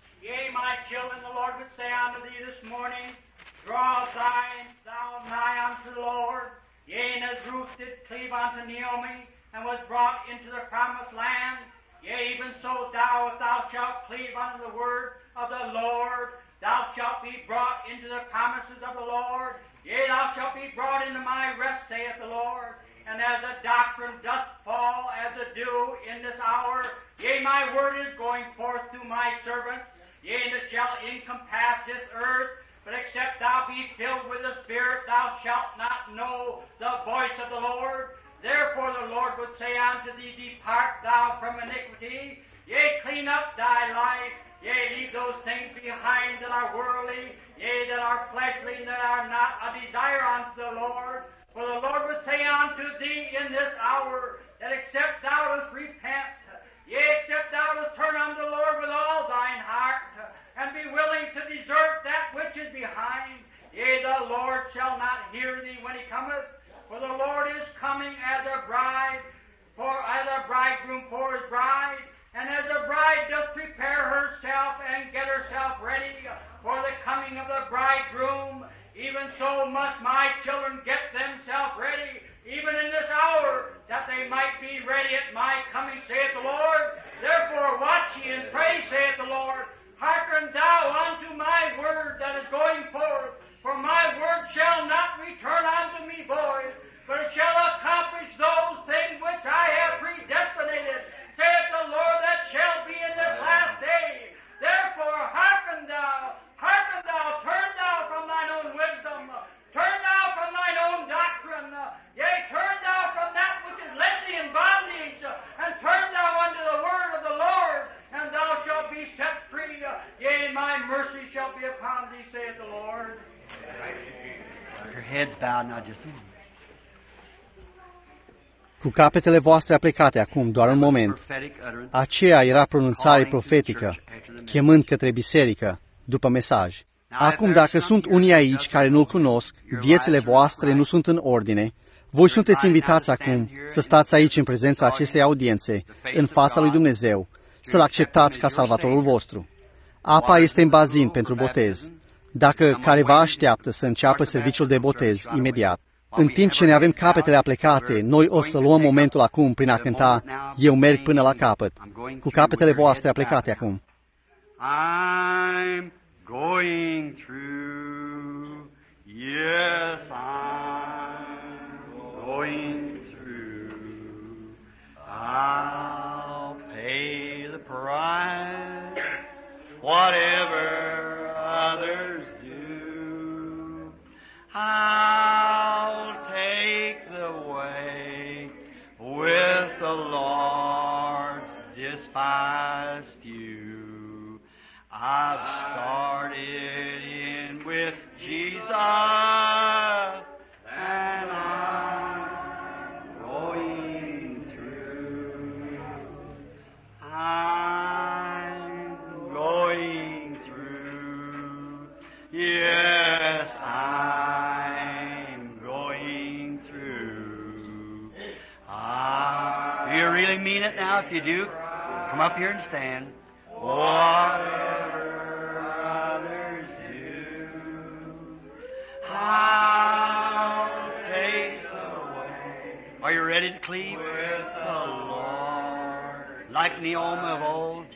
Thou shalt be brought into the promises of the Lord. Yea, thou shalt be brought into my rest, saith the Lord. And as the doctrine doth fall as the dew in this hour, yea, my word is going forth to my servants. Yea, and it shall encompass this earth. But except thou be filled with the Spirit, thou shalt not know the voice of the Lord. Therefore the Lord would say unto thee, Depart thou from iniquity. Yea, clean up thy life. Yea, leave those things behind that are worldly, yea, that are fleshly, and that are not a desire unto the Lord. For the Lord would say unto thee in this hour, that except thou dost repent, yea, except thou dost turn unto the Lord with all thine heart, and be willing to desert that which is behind, yea, the Lord shall not hear thee when he cometh. For the Lord is coming as a bride, for as a bridegroom for his bride. And as the bride doth prepare herself and get herself ready for the coming of the bridegroom, even so must my children get themselves ready, even in this hour, that they might be ready at my coming, saith the Lord. Therefore watch ye and pray, saith the Lord. Hearken thou unto my word that is going forth, for my word shall not return unto me void, but it shall accomplish those things which I have predestinated, saith the Lord, that shall be in this last day. Therefore hearken thou, hearken thou, turn thou heads bowed now just a moment. Cu capetele voastre aplecate acum, doar un moment. Aceea era pronunțare profetică, chemând către biserică, după mesaj. Acum, dacă sunt unii aici care nu-L cunosc, viețile voastre nu sunt în ordine, voi sunteți invitați acum să stați aici în prezența acestei audiențe, în fața lui Dumnezeu, să-L acceptați ca salvatorul vostru. Apa este în bazin pentru botez. Dacă careva așteaptă să înceapă serviciul de botez imediat, în timp ce ne avem capetele aplecate, noi o să luăm momentul acum prin a cânta Eu merg până la capăt, cu capetele voastre aplecate acum. I'm going through, yes, I'm going through. I'll pay the price, whatever others do. I'll take the way with the Lord's despised few. I've started in with Jesus, and I'm going through. I'm going through. Yes, I'm going through. Ah, do you really mean it now? If you do, come up here and stand. Whatever others do, I'll take the way. Are you ready to cleave with the Lord? Like Naomi of old,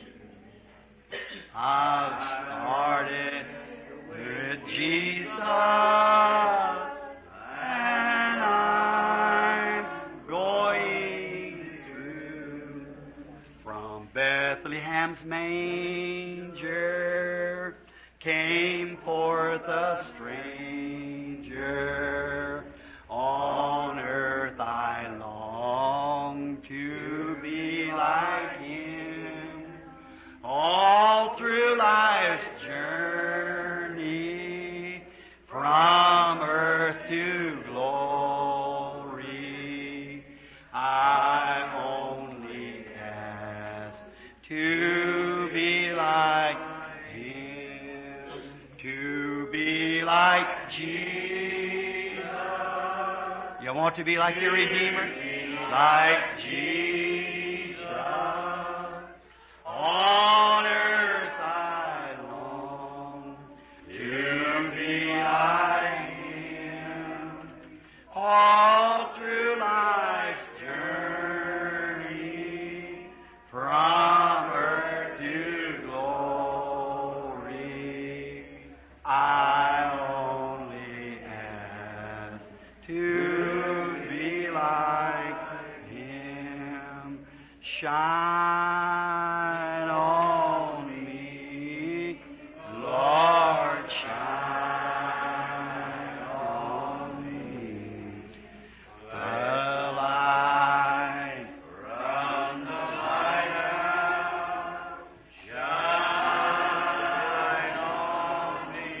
I've started with Jesus, and I'm going through. From Bethlehem's manger came forth a stranger. On earth I long to be like him. All through life's journey, from earth to glory, I'm only asked to be like him, to be like Jesus. You want to be like your Redeemer? Like Jesus. On earth I long to be like him. All through life's journey, from earth to glory, I only ask to be like him. Shine on me, Lord, shine on me. The light from the lighthouse, shine on me,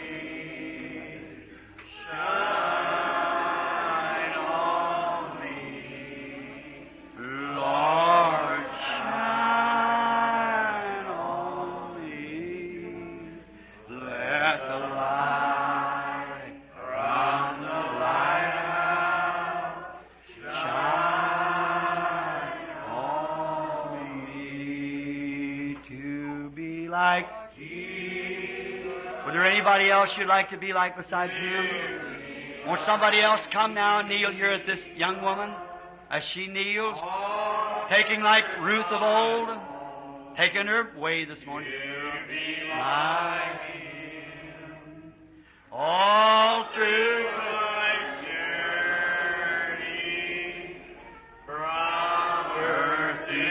shine on me, Lord, shine on me. Let the light from the lighthouse shine on me to be like Jesus. Was there anybody else you'd like to be like besides him? Won't somebody else come now and kneel here at this young woman as she kneels, taking like Ruth of old, taking her way this morning. Like him, all through life's journey, from earth to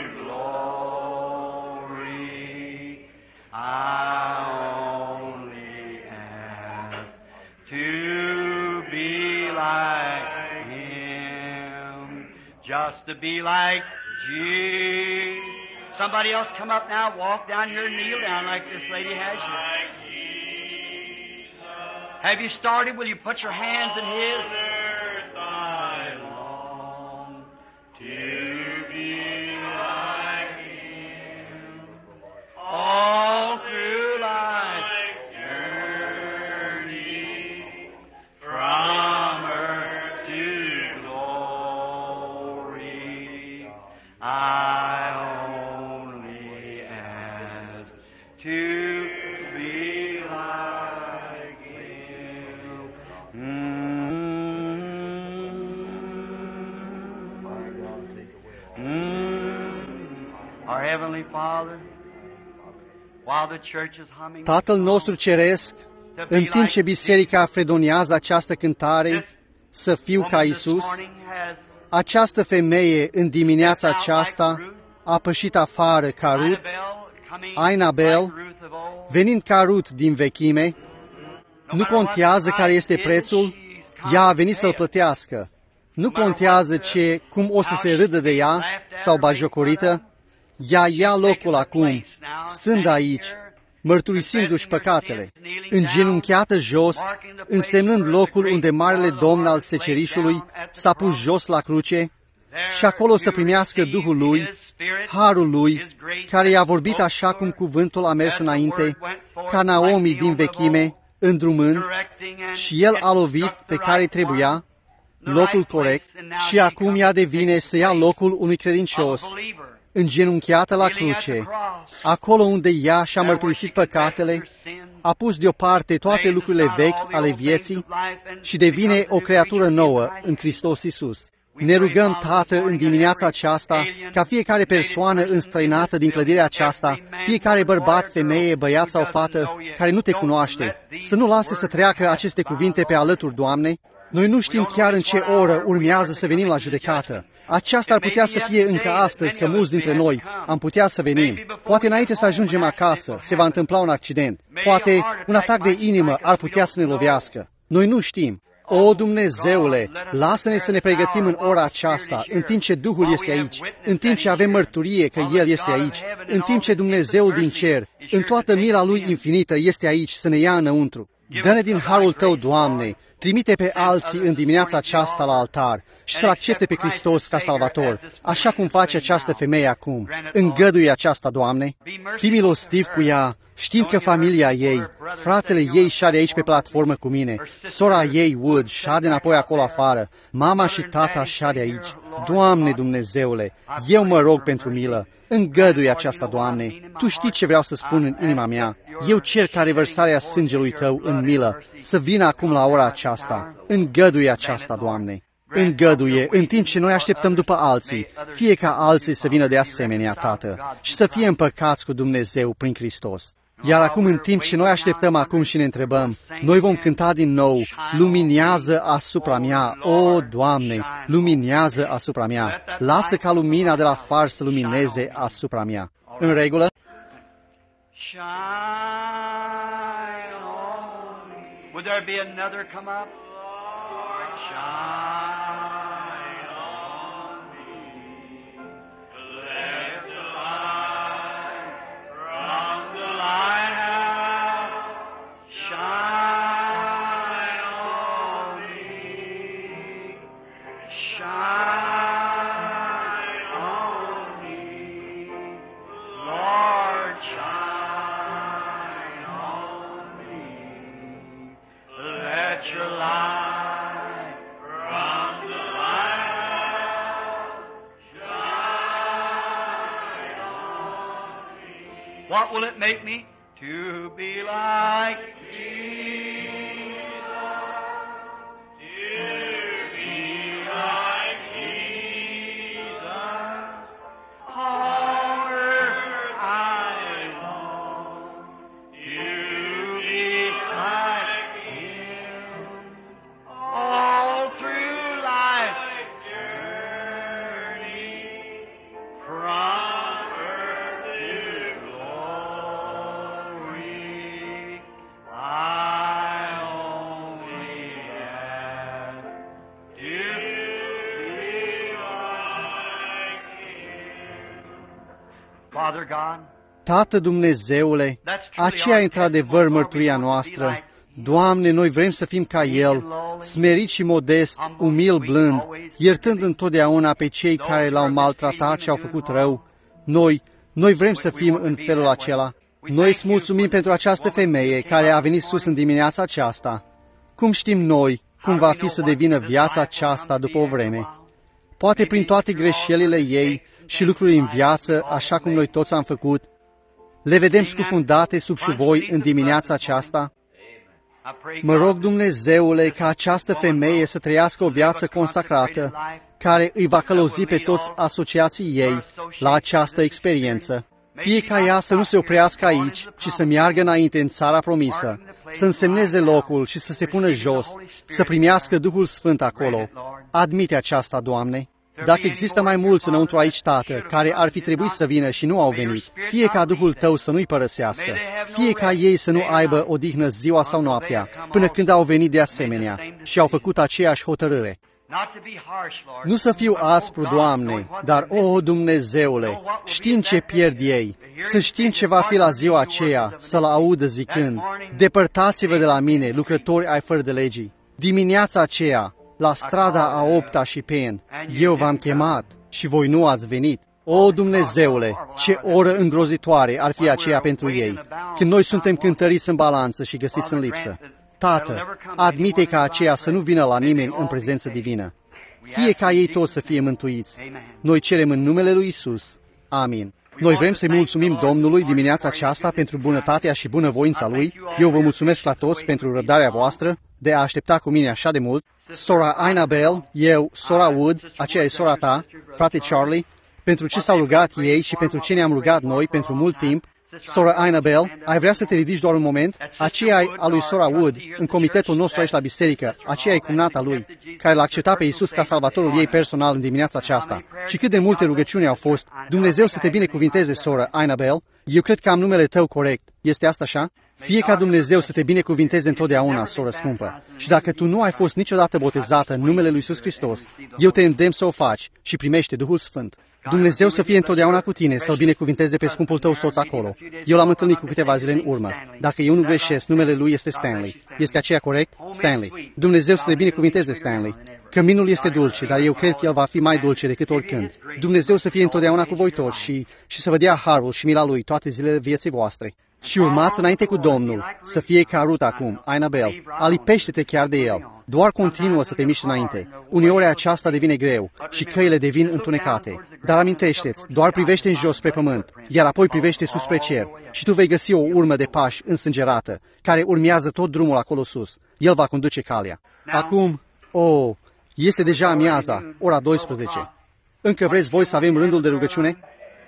glory, I only ask to be like him, just to be like Jesus. Somebody else come up now, walk down here and kneel down like this lady has you. Have you started? Will you put your hands in His? I long to be like Him. All through life's journey, from earth to glory, I only ask to be like Him. Mm. Mm. Our Heavenly Father, while the church is humming, Tatăl nostru ceresc, în timp ce biserica fredoniază această cântare, să fiu ca Isus, această femeie în dimineața aceasta a pășit afară ca Rut, Ainabel, venind ca Rut din vechime. Nu contează care este prețul, ea a venit să-l plătească. Nu contează ce, cum o să se râdă de ea sau bagiocorită, ea ia locul acum, stând aici, mărturisindu-și păcatele, îngenunchiată jos, însemnând locul unde Marele Domn al secerișului s-a pus jos la cruce și acolo să primească Duhul Lui, Harul Lui, care i-a vorbit așa cum cuvântul a mers înainte, ca Naomi din vechime, îndrumând, și El a lovit pe care trebuia, locul corect, și acum ea devine să ia locul unui credincios, îngenunchiată la cruce, acolo unde ea și-a mărturisit păcatele, a pus deoparte toate lucrurile vechi ale vieții și devine o creatură nouă în Hristos Iisus. Ne rugăm, Tată, în dimineața aceasta, ca fiecare persoană înstrăinată din clădirea aceasta, fiecare bărbat, femeie, băiat sau fată, care nu Te cunoaște, să nu lase să treacă aceste cuvinte pe alături, Doamne. Noi nu știm chiar în ce oră urmează să venim la judecată. Aceasta ar putea să fie încă astăzi, că mulți dintre noi am putea să venim. Poate înainte să ajungem acasă se va întâmpla un accident. Poate un atac de inimă ar putea să ne lovească. Noi nu știm. O, Dumnezeule, lasă-ne să ne pregătim în ora aceasta, în timp ce Duhul este aici, în timp ce avem mărturie că El este aici, în timp ce Dumnezeul din cer, în toată mila Lui infinită, este aici să ne ia înăuntru. Dă-ne din harul Tău, Doamne, trimite pe alții în dimineața aceasta la altar și să-L accepte pe Hristos ca Salvator, așa cum face această femeie acum. Îngăduie aceasta, Doamne, fii milostiv cu ea, știind că familia ei, fratele ei șade aici pe platformă cu mine, sora ei, Wood, șade înapoi acolo afară, mama și tata șade aici. Doamne Dumnezeule, eu mă rog pentru milă, îngăduie aceasta, Doamne, Tu știi ce vreau să spun în inima mea. Eu cer ca revărsarea sângelui Tău în milă să vină acum la ora aceasta. Îngăduie aceasta, Doamne. Îngăduie, în timp ce noi așteptăm după alții, fie ca alții să vină de asemenea, Tată, și să fie împăcați cu Dumnezeu prin Hristos. Iar acum, în timp ce noi așteptăm acum și ne întrebăm, noi vom cânta din nou, luminează asupra mea, o, Doamne, luminează asupra mea, lasă ca lumina de la far să lumineze asupra mea. În regulă? Shine on me. Would there be another come up? Lord, shine on me. Let the light from the lighthouse shine on me. Shine on me. Lord, shine on me. Let your light from the lighthouse shine on me. What will it make me? To be like Jesus. To be like Jesus. On earth I long to be like Him. All through life's journey, from earth to glory, I only ask to be like Him. Father God, Tată Dumnezeule, aceea e într-adevăr mărturia noastră, Doamne, noi vrem să fim ca El, smerit și modest, umil, blând, iertând întotdeauna pe cei care L-au maltratat și au făcut rău. Noi, noi vrem să fim în felul acela. Noi îți mulțumim pentru această femeie care a venit sus în dimineața aceasta. Cum știm noi cum va fi să devină viața aceasta după o vreme? Poate prin toate greșelile ei și lucruri în viață, așa cum noi toți am făcut, le vedem scufundate sub șuvoi în dimineața aceasta. Mă rog, Dumnezeule, ca această femeie să trăiască o viață consacrată, care îi va călăuzi pe toți asociații ei la această experiență. Fie ca ea să nu se oprească aici, ci să meargă înainte în țara promisă, să însemneze locul și să se pună jos, să primească Duhul Sfânt acolo. Admite aceasta, Doamne. Dacă există mai mulți înăuntru aici, Tată, care ar fi trebuit să vină și nu au venit, fie ca Duhul Tău să nu-i părăsească, fie ca ei să nu aibă odihnă ziua sau noaptea, până când au venit de asemenea și au făcut aceeași hotărâre. Nu să fiu aspru, Doamne, dar, o, Dumnezeule, știm ce pierd ei, să știm ce va fi la ziua aceea, să-L audă zicând, depărtați-vă de la mine, lucrători ai fără de legii. Dimineața aceea, la strada a opta și Pen, eu v-am chemat și voi nu ați venit. O, Dumnezeule, ce oră îngrozitoare ar fi aceea pentru ei, când noi suntem cântăriți în balanță și găsiți în lipsă. Tată, admite ca aceea să nu vină la nimeni în prezență divină. Fie ca ei toți să fie mântuiți. Noi cerem în numele lui Isus. Amin. Noi vrem să-i mulțumim Domnului dimineața aceasta pentru bunătatea și bunăvoința Lui. Eu vă mulțumesc la toți pentru răbdarea voastră de a aștepta cu mine așa de mult. Sora Annabel, eu, sora Wood, aceea e sora ta, frate Charlie, pentru ce s-au rugat ei și pentru ce ne-am rugat noi pentru mult timp. Sora Annabel, ai vrea să te ridici doar un moment? Aceea e a lui sora Wood, în comitetul nostru aici la biserică, aceea e cumnata lui, care l-a acceptat pe Iisus ca salvatorul ei personal în dimineața aceasta. Și cât de multe rugăciuni au fost. Dumnezeu să te binecuvinteze, sora Annabel. Eu cred că am numele tău corect. Este asta așa? Fie ca Dumnezeu să te binecuvinteze întotdeauna, soră scumpă. Și dacă tu nu ai fost niciodată botezată în numele lui Iisus Hristos, eu te îndemn să o faci și primește Duhul Sfânt. Dumnezeu să fie întotdeauna cu tine, să-l binecuvinteze pe scumpul tău soț acolo. Eu l-am întâlnit cu câteva zile în urmă. Dacă eu nu greșesc, numele lui este Stanley. Este aceea corect? Stanley. Dumnezeu să te binecuvinteze, Stanley. Căminul este dulce, dar eu cred că el va fi mai dulce decât oricând. Dumnezeu să fie întotdeauna cu voi toți și, și să vă dea harul și mila lui toate zilele vieții voastre. Și urmați înainte cu Domnul, să fie ca Ruth acum, Annabel, alipește-te chiar de el. Doar continuă să te miști înainte. Uneori aceasta devine greu și căile devin întunecate. Dar amintește-ți, doar privește în jos spre pământ, iar apoi privește sus spre cer și tu vei găsi o urmă de pași însângerată, care urmează tot drumul acolo sus. El va conduce calea. Acum, oh, este deja amiaza, ora douăsprezece. Încă vreți voi să avem rândul de rugăciune?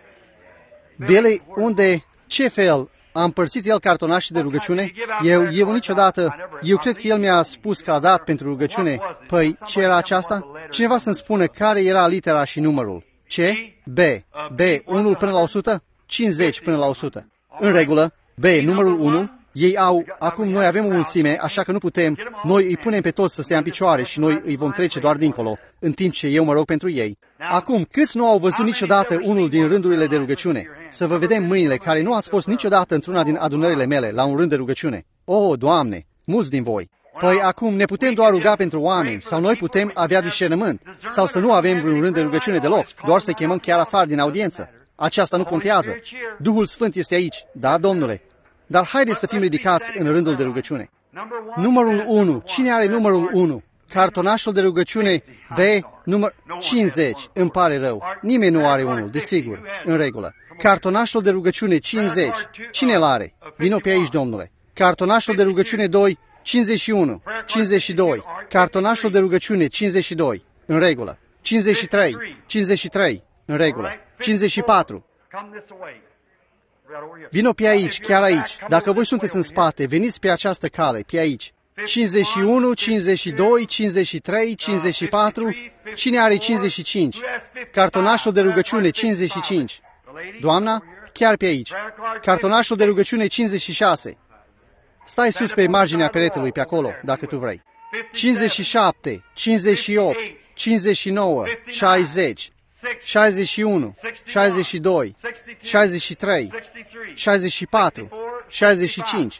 Billy, unde, ce fel? A împărțit el cartonașii de rugăciune? Eu, eu niciodată, eu cred că el mi-a spus că a dat pentru rugăciune. Păi, ce era aceasta? Cineva să-mi spună care era litera și numărul. C? B. B, unu până la o sută? cincizeci până la o sută. În regulă. B, numărul unu. Ei au, acum noi avem o mulțime, așa că nu putem, noi îi punem pe toți să stea în picioare și noi îi vom trece doar dincolo, în timp ce eu mă rog pentru ei. Acum, câți nu au văzut niciodată unul din rândurile de rugăciune? Să vă vedem mâinile care nu ați fost niciodată într-una din adunările mele la un rând de rugăciune. O, Doamne, mulți din voi. Păi acum ne putem doar ruga pentru oameni, sau noi putem avea discernământ, sau să nu avem vreun rând de rugăciune deloc, doar să chemăm chiar afară din audiență. Aceasta nu contează. Duhul Sfânt este aici, da, Domnule? Dar haideți să fim ridicați în rândul de rugăciune. Numărul unu. Cine are numărul unu? Cartonașul de rugăciune B, număr cincizeci. Îmi pare rău. Nimeni nu are unul, desigur. În regulă. Cartonașul de rugăciune cincizeci. Cine îl are? Vino pe aici, Domnule. Cartonașul de rugăciune doi, cincizeci și unu. cincizeci și doi. Cartonașul de rugăciune cincizeci și doi. În regulă. cincizeci și trei. cincizeci și trei. În regulă. cincizeci și patru. Vino pe aici, chiar aici. Dacă voi sunteți în spate, veniți pe această cale, pe aici. cincizeci și unu, cincizeci și doi, cincizeci și trei, cincizeci și patru. Cine are cincizeci și cinci? Cartonașul de rugăciune cincizeci și cinci. Doamna, chiar pe aici. Cartonașul de rugăciune cincizeci și șase. Stai sus pe marginea peretelui pe acolo, dacă tu vrei. cincizeci și șapte, cincizeci și opt, cincizeci și nouă, șaizeci. șaizeci și unu, șaizeci și doi, șaizeci și trei, șaizeci și patru, șaizeci și cinci.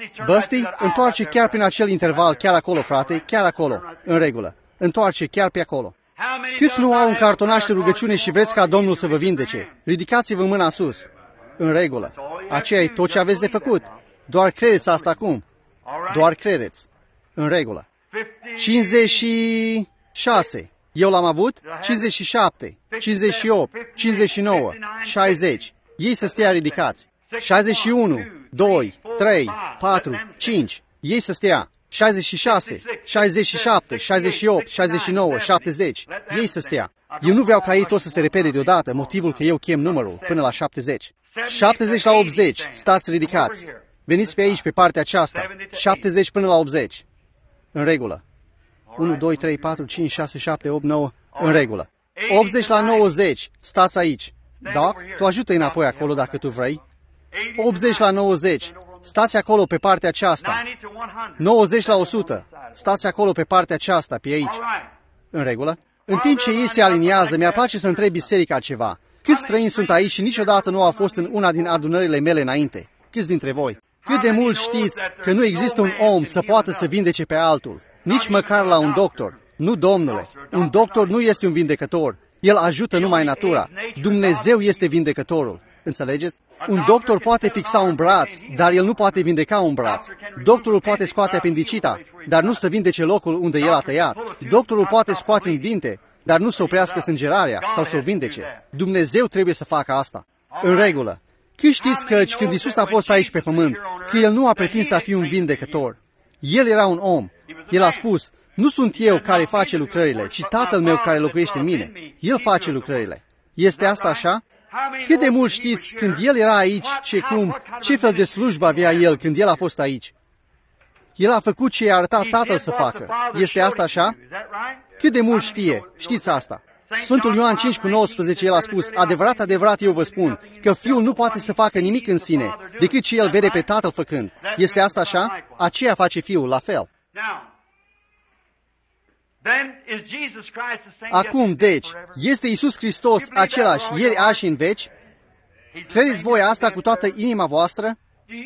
Busty, întoarce chiar prin acel interval, chiar acolo, frate, chiar acolo, în regulă. Întoarce chiar pe acolo. Câți nu au un cartonaș de rugăciune și vreți ca Domnul să vă vindece? Ridicați-vă mâna sus. În regulă. Aceea e tot ce aveți de făcut. Doar credeți asta acum. Doar credeți. În regulă. cincizeci și șase. Eu l-am avut? cincizeci și șapte, cincizeci și opt, cincizeci și nouă, șaizeci. Ei să stea ridicați. șaizeci și unu, doi, trei, patru, cinci. Ei să stea. șaizeci și șase, șaizeci și șapte, șaizeci și opt, șaizeci și nouă, șaptezeci. Ei să stea. Eu nu vreau ca ei toți să se repede deodată, motivul că eu chem numărul până la șaptezeci. șaptezeci la optzeci. Stați ridicați. Veniți pe aici, pe partea aceasta. șaptezeci până la optzeci. În regulă. unu, doi, trei, patru, cinci, șase, șapte, opt, nouă. În regulă. optzeci la nouăzeci. Stați aici. Doc, tu ajută înapoi acolo dacă tu vrei. optzeci la nouăzeci. Stați acolo pe partea aceasta. nouăzeci la o sută. Stați acolo pe partea aceasta, pe aici. În regulă. În timp ce ei se aliniază, mi-ar place să întreb biserica ceva. Câți străini sunt aici și niciodată nu au fost în una din adunările mele înainte? Câți dintre voi? Cât de mult știți că nu există un om să poată să vindece pe altul? Nici măcar la un doctor. Nu, domnule. Un doctor nu este un vindecător. El ajută numai natura. Dumnezeu este vindecătorul. Înțelegeți? Un doctor poate fixa un braț, dar el nu poate vindeca un braț. Doctorul poate scoate apendicita, dar nu să vindece locul unde el a tăiat. Doctorul poate scoate un dinte, dar nu să oprească sângerarea sau să o vindece. Dumnezeu trebuie să facă asta. În regulă. Cât știți că când Iisus a fost aici pe pământ, că El nu a pretins să fie un vindecător? El era un om. El a spus, nu sunt eu care face lucrările, ci Tatăl meu care locuiește în mine. El face lucrările. Este asta așa? Cât de mult știți când El era aici și cum, ce fel de slujbă avea El când El a fost aici? El a făcut ce i-a arătat Tatăl să facă. Este asta așa? Cât de mult știe? Știți asta? Sfântul Ioan cinci cu nouăsprezece, el a spus, adevărat, adevărat, eu vă spun, că Fiul nu poate să facă nimic în sine, decât ce El vede pe Tatăl făcând. Este asta așa? Aceea face Fiul, la fel. Acum, deci, este Iisus Hristos același ieri, azi și în veci? Credeți voi asta cu toată inima voastră?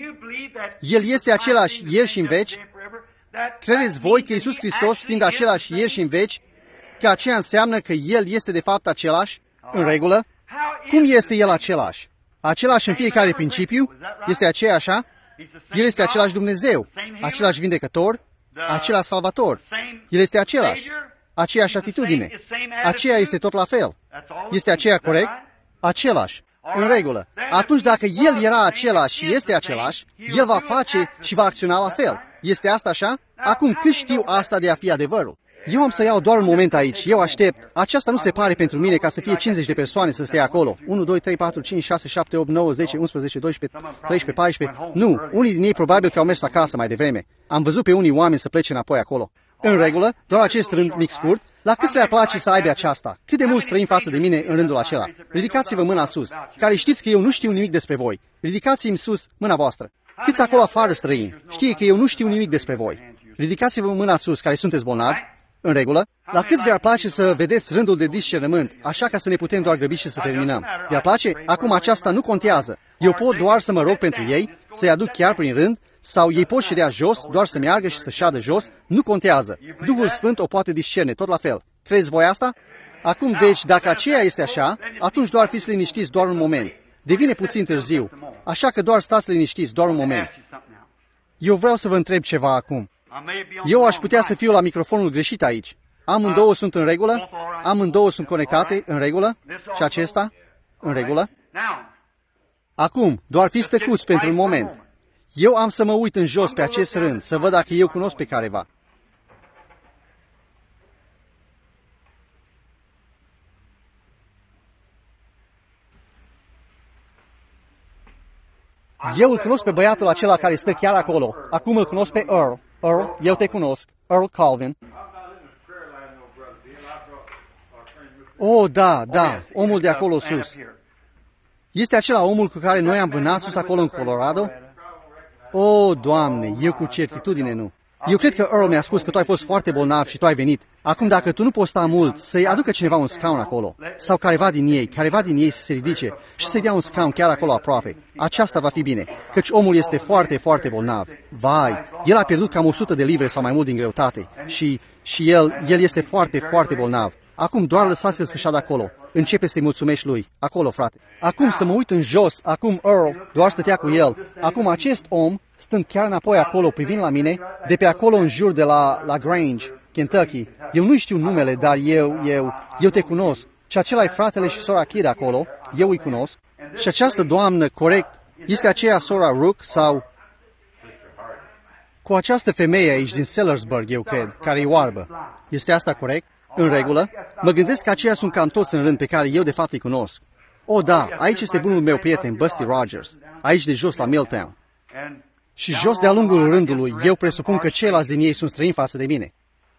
El este același ieri și în veci? Credeți voi că Iisus Hristos, fiind același ieri și în veci, că aceea înseamnă că El este de fapt același? În regulă? Cum este El același? Același în fiecare principiu? Este aceea așa? El este același Dumnezeu, același vindecător, același salvator. El este același, aceeași atitudine. Aceea este tot la fel. Este aceea corect? Același. În regulă. Atunci dacă El era același și este același, El va face și va acționa la fel. Este asta așa? Acum, cât știu asta de a fi adevărul? Eu am să iau doar un moment aici. Eu aștept. Aceasta nu se pare pentru mine ca să fie cincizeci de persoane să stea acolo. unu, doi, trei, patru, cinci, șase, șapte, opt, nouă, zece, unsprezece, doisprezece, treisprezece, paisprezece. Nu, unii din ei probabil că au mers acasă mai devreme. Am văzut pe unii oameni să plece înapoi acolo. În regulă, doar acest rând mic scurt. La câți le-ar place să aibă aceasta? Cât de mult străini față de mine în rândul acela? Ridicați-vă mâna sus, care știți că eu nu știu nimic despre voi. Ridicați-mi sus mâna voastră. Câți acolo afară străini? Știe că eu nu știu nimic despre voi. Ridicați-vă mâna sus, care sunteți bolnavi. În regulă? La câți vi-ar place să vedeți rândul de discernământ, așa ca să ne putem doar grăbi și să terminăm? Vi-ar place? Acum aceasta nu contează. Eu pot doar să mă rog pentru ei, să-i aduc chiar prin rând, sau ei pot ședea jos, doar să meargă și să șadă jos, nu contează. Duhul Sfânt o poate discerne, tot la fel. Crezi voi asta? Acum, deci, dacă aceea este așa, atunci doar fiți liniștiți doar un moment. Devine puțin târziu, așa că doar stați liniștiți doar un moment. Eu vreau să vă întreb ceva acum. Eu aș putea să fiu la microfonul greșit aici. Amândouă sunt în regulă? Amândouă sunt conectate în regulă? Și acesta? În regulă? Acum, doar fiți tăcuți pentru un moment. Eu am să mă uit în jos pe acest rând, să văd dacă eu cunosc pe careva. Eu îl cunosc pe băiatul acela care stă chiar acolo. Acum îl cunosc pe Earl. Earl, eu te cunosc. Earl Calvin. Oh, da, da, omul de acolo sus. Este acela omul cu care noi am vânat sus acolo în Colorado? Oh, Doamne, eu cu certitudine nu. Eu cred că Earl mi-a spus că tu ai fost foarte bolnav și tu ai venit. Acum, dacă tu nu poți sta mult, să-i aducă cineva un scaun acolo, sau careva din ei, careva din ei să se ridice și să-i dea un scaun chiar acolo aproape. Aceasta va fi bine, căci omul este foarte, foarte bolnav. Vai, el a pierdut cam o sută de livre sau mai mult din greutate și, și el, el este foarte, foarte bolnav. Acum doar lăsați-l să șadă acolo. Începe să-i mulțumești lui. Acolo, frate. Acum să mă uit în jos. Acum Earl doar stătea cu el. Acum acest om, stând chiar înapoi acolo, privind la mine, de pe acolo în jur de la, la Grange, Kentucky. Eu nu știu numele, dar eu, eu, eu te cunosc. Și acela e fratele și sora Kidd acolo. Eu îi cunosc. Și această doamnă, corect, este aceea sora Rook sau... Cu această femeie aici din Sellersburg, eu cred, care e oarbă. Este asta corect? În regulă? Mă gândesc că aceia sunt cam toți în rând pe care eu de fapt îi cunosc. O, da, aici este bunul meu prieten, Busty Rogers, aici de jos la Milltown. Și jos de-a lungul rândului, eu presupun că ceilalți din ei sunt străini față de mine.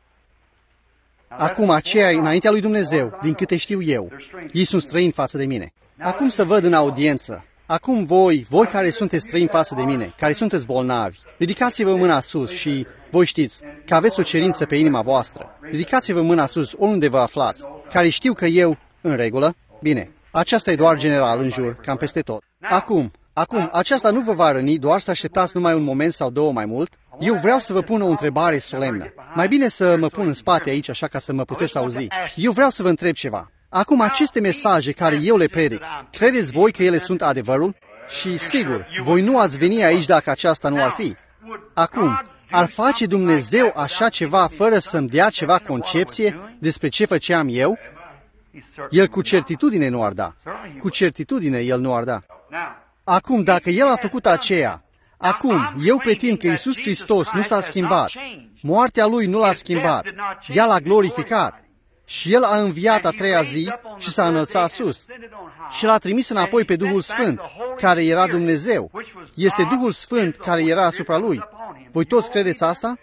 Acum, aceia înaintea lui Dumnezeu, din câte știu eu, ei sunt străini față de mine. Acum să văd în audiență. Acum voi, voi care sunteți străini față de mine, care sunteți bolnavi, ridicați-vă mâna sus și voi știți că aveți o cerință pe inima voastră. Ridicați-vă mâna sus oriunde vă aflați, care știu că eu, în regulă, bine, aceasta e doar general în jur, cam peste tot. Acum, acum, aceasta nu vă va răni doar să așteptați numai un moment sau două mai mult. Eu vreau să vă pun o întrebare solemnă. Mai bine să mă pun în spate aici, așa ca să mă puteți auzi. Eu vreau să vă întreb ceva. Acum, aceste mesaje care eu le predic, credeți voi că ele sunt adevărul? Și, sigur, voi nu ați veni aici dacă aceasta nu ar fi. Acum, ar face Dumnezeu așa ceva fără să-mi dea ceva concepție despre ce făceam eu? El cu certitudine nu ar da. Cu certitudine El nu ar da. Acum, dacă El a făcut aceea, acum, eu pretind că Iisus Hristos nu s-a schimbat, moartea Lui nu l-a schimbat, ea l-a glorificat, și El a înviat a treia zi și s-a înălțat sus. Și l-a trimis înapoi pe Duhul Sfânt, care era Dumnezeu. Este Duhul Sfânt care era asupra Lui. Voi toți credeți asta?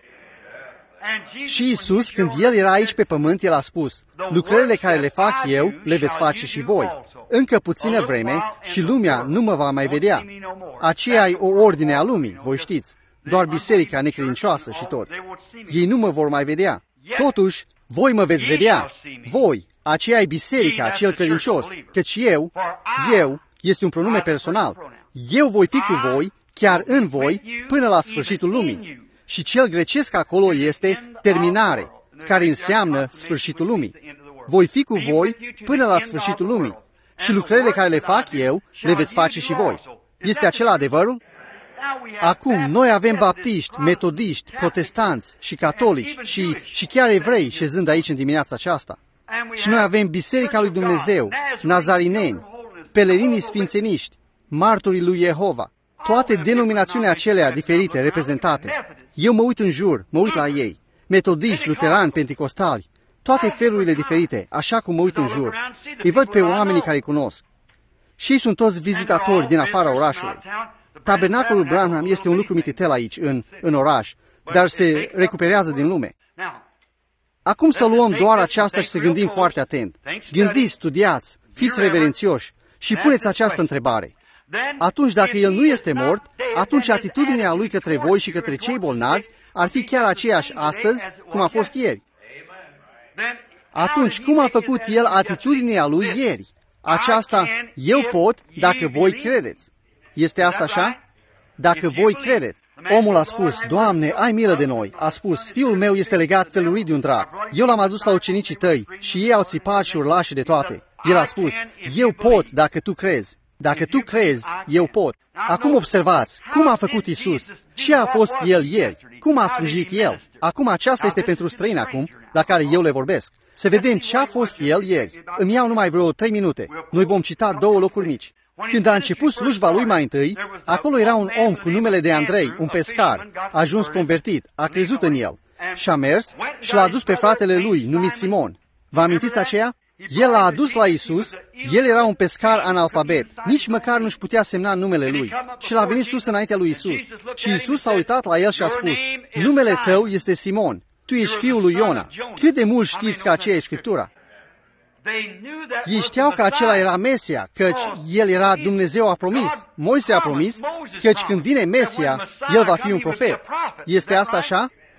Și Iisus, când El era aici pe pământ, El a spus, lucrările care le fac eu, le veți face și voi. Încă puțină vreme și lumea nu mă va mai vedea. Aceea e o ordine a lumii, voi știți. Doar biserica necredincioasă și toți. Ei nu mă vor mai vedea. Totuși, voi mă veți vedea. Voi, aceea e biserica, cel credincios, căci eu, eu, este un pronume personal. Eu voi fi cu voi, chiar în voi, până la sfârșitul lumii. Și cel grecesc acolo este terminare, care înseamnă sfârșitul lumii. Voi fi cu voi până la sfârșitul lumii. Și lucrările care le fac eu, le veți face și voi. Este acela adevărul? Acum, noi avem baptiști, metodiști, protestanți și catolici și, și chiar evrei șezând aici în dimineața aceasta. Și noi avem Biserica lui Dumnezeu, nazarineni, pelerinii sfințeniști, marturii lui Jehova, toate denominațiunile acelea diferite, reprezentate. Eu mă uit în jur, mă uit la ei, metodiști, luterani, penticostali, toate felurile diferite, așa cum mă uit în jur. Îi văd pe oamenii care îi cunosc. Și ei sunt toți vizitatori din afara orașului. Tabernacolul Branham este un lucru mititel aici, în, în oraș, dar se recuperează din lume. Acum să luăm doar aceasta și să gândim foarte atent. Gândiți, studiați, fiți reverențioși și puneți această întrebare. Atunci, dacă El nu este mort, atunci atitudinea Lui către voi și către cei bolnavi ar fi chiar aceeași astăzi, cum a fost ieri. Atunci, cum a făcut El atitudinea Lui ieri? Aceasta, eu pot, dacă voi credeți. Este asta așa? Dacă voi credeți. Omul a spus, Doamne, ai milă de noi. A spus, fiul meu este legat felurit de un drac. Eu l-am adus la ucenicii tăi și ei au țipat și urlat și de toate. El a spus, eu pot dacă tu crezi. Dacă tu crezi, eu pot. Acum observați, cum a făcut Iisus? Ce a fost El ieri? Cum a slujit El? Acum aceasta este pentru străini acum, la care eu le vorbesc. Să vedem ce a fost El ieri. Îmi iau numai vreo trei minute. Noi vom cita două locuri mici. Când a început slujba lui mai întâi, acolo era un om cu numele de Andrei, un pescar, a ajuns convertit, a crezut în el și a mers și l-a adus pe fratele lui, numit Simon. Vă amintiți aceea? El l-a adus la Iisus, el era un pescar analfabet, nici măcar nu-și putea semna numele lui și l-a venit sus înaintea lui Iisus. Și Iisus s-a uitat la el și a spus, numele tău este Simon, tu ești fiul lui Iona. Cât de mult știți că aceea e Scriptura? Ei știau că acela era Mesia, căci El era Dumnezeu a promis, Moise a promis, căci când vine Mesia, El va fi un profet. Este asta așa?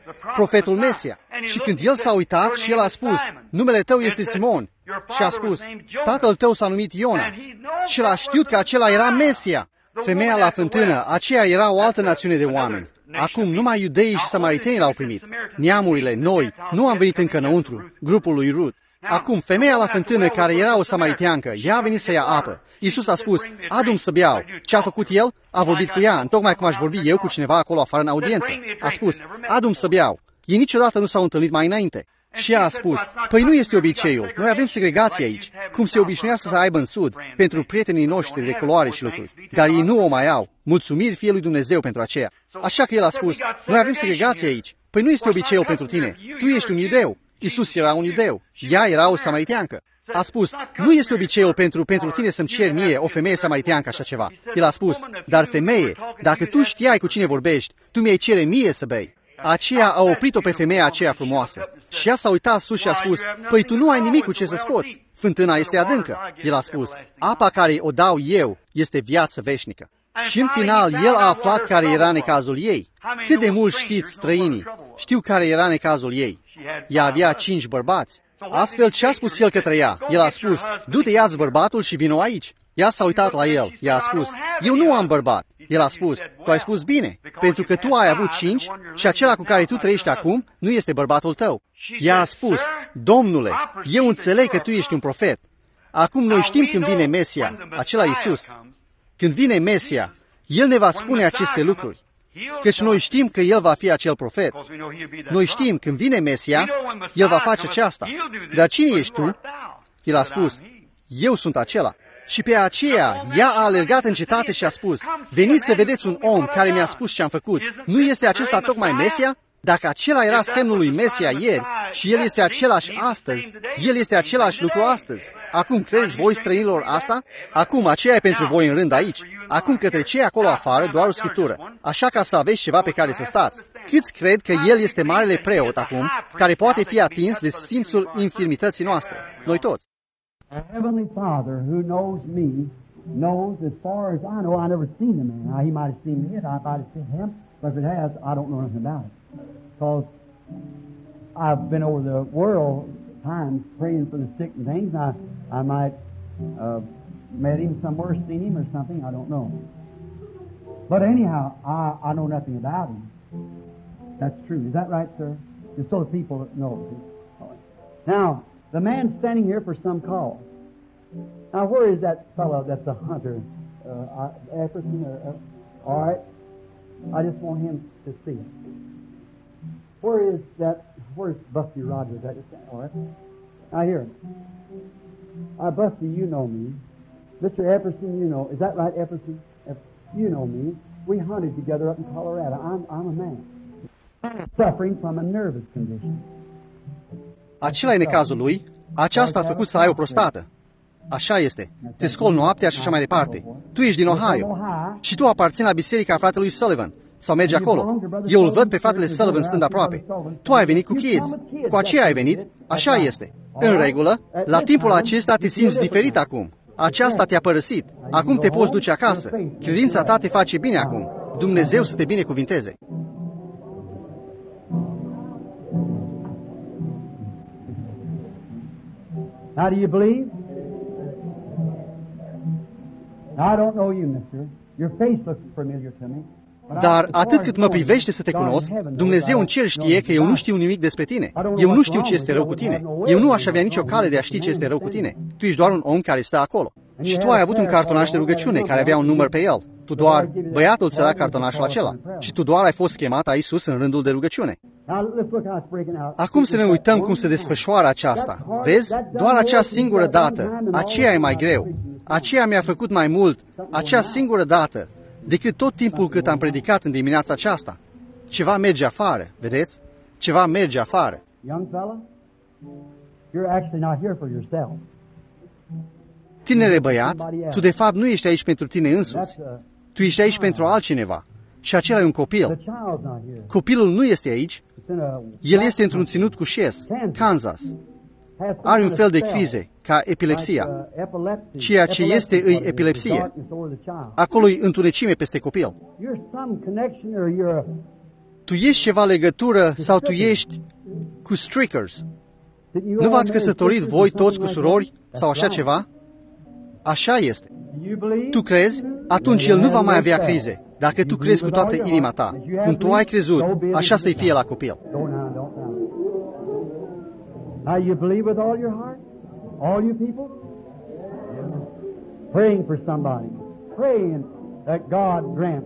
profetul Mesia. Și când el s-a uitat și el a spus, numele tău este Simon, și a spus, tatăl tău s-a numit Iona, și l-a știut că acela era Mesia. Femeia la fântână, aceea era o altă națiune de oameni. Acum numai iudeii și samaritenii l-au primit. Neamurile, noi, nu am venit încă înăuntru, grupul lui Rut. Acum, femeia la fântână, care era o samariteancă, ea a venit să ia apă. Iisus a spus, adu-mi să beau. Ce a făcut el? A vorbit cu ea, întocmai cum aș vorbi eu cu cineva acolo afară în audiență. A spus, adu-mi să beau. Ei niciodată nu s-au întâlnit mai înainte. Și ea a spus, păi nu este obiceiul, noi avem segregație aici, cum se obișnuia să aibă în sud, pentru prietenii noștri de culoare și lucruri. Dar ei nu o mai au. Mulțumiri fie lui Dumnezeu pentru aceea. Așa că el a spus, noi avem segregație aici. Păi nu este obiceiul pentru tine. Tu ești un iudeu. Iisus era un iudeu. Ea era o samariteancă. A spus, nu este obiceiul pentru, pentru tine să-mi ceri mie, o femeie samariteancă, așa ceva. El a spus, dar femeie, dacă tu știai cu cine vorbești, tu mi-ai cere mie să bei. Aceea a oprit-o pe femeia aceea frumoasă. Și ea s-a uitat sus și a spus, păi tu nu ai nimic cu ce să scoți. Fântâna este adâncă. El a spus, apa care o dau eu este viață veșnică. Și în final, el a aflat care era necazul ei. Cât de mult știți străinii? Știu care era necazul ei. Ea avea cinci bărbați. Astfel, ce a spus el către ea? El a spus, du-te, ia-ți bărbatul și vino aici. Ea s-a uitat la el. Ea a spus, eu nu am bărbat. El a spus, tu ai spus bine, pentru că tu ai avut cinci și acela cu care tu trăiești acum nu este bărbatul tău. Ea a spus, Domnule, eu înțeleg că tu ești un profet. Acum noi știm când vine Mesia, acela Iisus. Când vine Mesia, El ne va spune aceste lucruri. Căci noi știm că El va fi acel profet. Noi știm, când vine Mesia, El va face aceasta. Dar cine ești tu? El a spus, eu sunt acela. Și pe aceea, ea a alergat în cetate și a spus, veniți să vedeți un om care mi-a spus ce am făcut. Nu este acesta tocmai Mesia? Dacă acela era semnul lui Mesia ieri și El este același astăzi, El este același lucru astăzi. Acum credeți voi, străinilor, asta? Acum aceea e pentru voi în rând aici. Acum către cei acolo afară doar o scriptură. Așa ca să aveți ceva pe care să stați. Câți cred că El este marele preot acum, care poate fi atins de simțul infirmității noastre? Noi toți. A Heavenly Father who knows me knows as far as I know. I never seen the man. Now, he might have seen me, and I might have seen him, but if it has, I don't know nothing about it. Because I've been over the world times praying for the sick and things. I, I might uh, met him somewhere, seen him or something. I don't know. But anyhow, I, I know nothing about him. That's true. Is that right, sir? Just so the people know. Now, the man standing here for some cause. Now, where is that fellow that's a hunter? Uh, African? Or, uh, all right. I just want him to see. Where is that? Where's Busty Rogers? That is, all right. Now, here. Uh, Busty, you know me. Mister Epperson, you know. Is that right, Epperson? You know me. We hunted together up in Colorado. I'm, I'm a man suffering from a nervous condition. Acela e necazul lui, aceasta a făcut să ai o prostată. Așa este. Te scoli noaptea și așa mai departe. Tu ești din Ohio și tu aparții la biserica fratelui Sullivan. Sau mergi acolo. Eu îl văd pe fratele Sullivan stând aproape. Tu ai venit cu kids. Cu aceea ai venit. Așa este. În regulă, la timpul acesta te simți diferit acum. Aceasta te-a părăsit. Acum te poți duce acasă. Credința ta te face bine acum. Dumnezeu să te binecuvinteze. Now, do you believe? I don't know you, mister. Your face looks familiar to me. Dar atât cât mă privește să te cunosc, Dumnezeu în cer știe că eu nu știu nimic despre tine. Eu nu știu ce este rău cu tine. Eu nu aș avea nicio cale de a ști ce este rău cu tine. Tu ești doar un om care stă acolo. Și tu ai avut un cartonaș de rugăciune care avea un număr pe el. Tu doar, băiatul ți-a dat cartonașul acela. Și tu doar ai fost chemat aici sus în rândul de rugăciune. Acum să ne uităm cum se desfășoară aceasta. Vezi? Doar acea singură dată. Aceea e mai greu. Aceea mi-a făcut mai mult. Acea singură dată. Decât tot timpul cât am predicat în dimineața aceasta. Ceva merge afară, vedeți? Ceva merge afară. Tinere băiat, tu de fapt nu ești aici pentru tine însuți. Tu ești aici pentru altcineva. Și acela e un copil. Copilul nu este aici. El este într-un ținut cu șes, Kansas. Are un fel de crize, ca epilepsia. Ceea ce este îi epilepsie. Acolo-i întunecime peste copil. tu ești ceva legătură sau tu ești cu streakers. Nu v-ați căsătorit voi toți cu surori sau așa ceva? Așa este. Tu crezi? Atunci el nu va mai avea crize. Dacă tu crezi cu toată inima ta, cum tu ai crezut, așa să-i fie la copil. Now you believe with all your heart? All you people? Praying for somebody. Praying that God grant.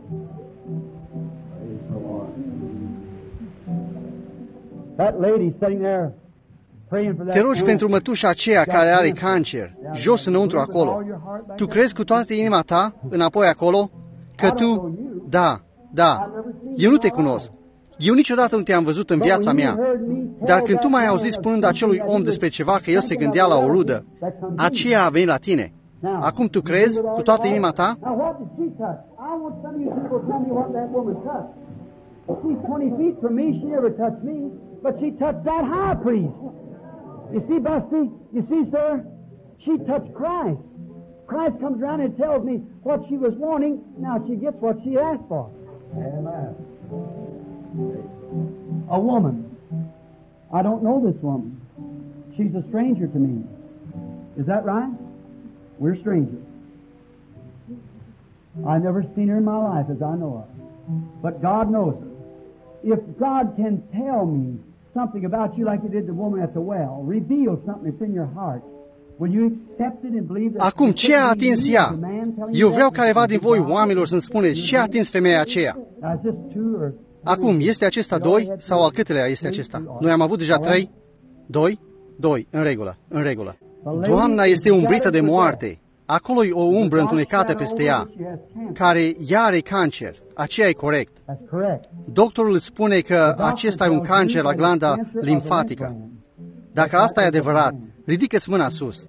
That lady sitting there praying for that. Te rogi pentru mătușa aceea care are cancer, jos înăuntru acolo. Tu crezi cu toată inima ta, înapoi acolo, că tu, da, da, eu nu te cunosc. Eu niciodată nu te-am văzut în viața mea, dar când tu m-ai auzit spunând acelui om despre ceva că el se gândea la o rudă, aceea a venit la tine. Acum tu crezi cu toată inima ta? Christ comes around and tells me what she was wanting. Now she gets what she asked for. Amen. A woman. I don't know this woman. She's a stranger to me. Is that right? We're strangers. I've never seen her in my life as I know of. But God knows her. If God can tell me something about you like He did the woman at the well, reveal something that's in your heart, acum, ce a atins ea? Eu vreau careva din voi, oamenilor, să-mi spuneți ce a atins femeia aceea. Acum, este acesta doi sau al câtelea este acesta? Noi am avut deja trei? Doi? Doi, în regulă, în regulă. Doamna este umbrită de moarte. Acolo e o umbră întunecată peste ea, care ea are cancer. Aceea e corect. Doctorul îți spune că acesta e un cancer la glanda limfatică. Dacă asta e adevărat, ridică-ți mâna sus.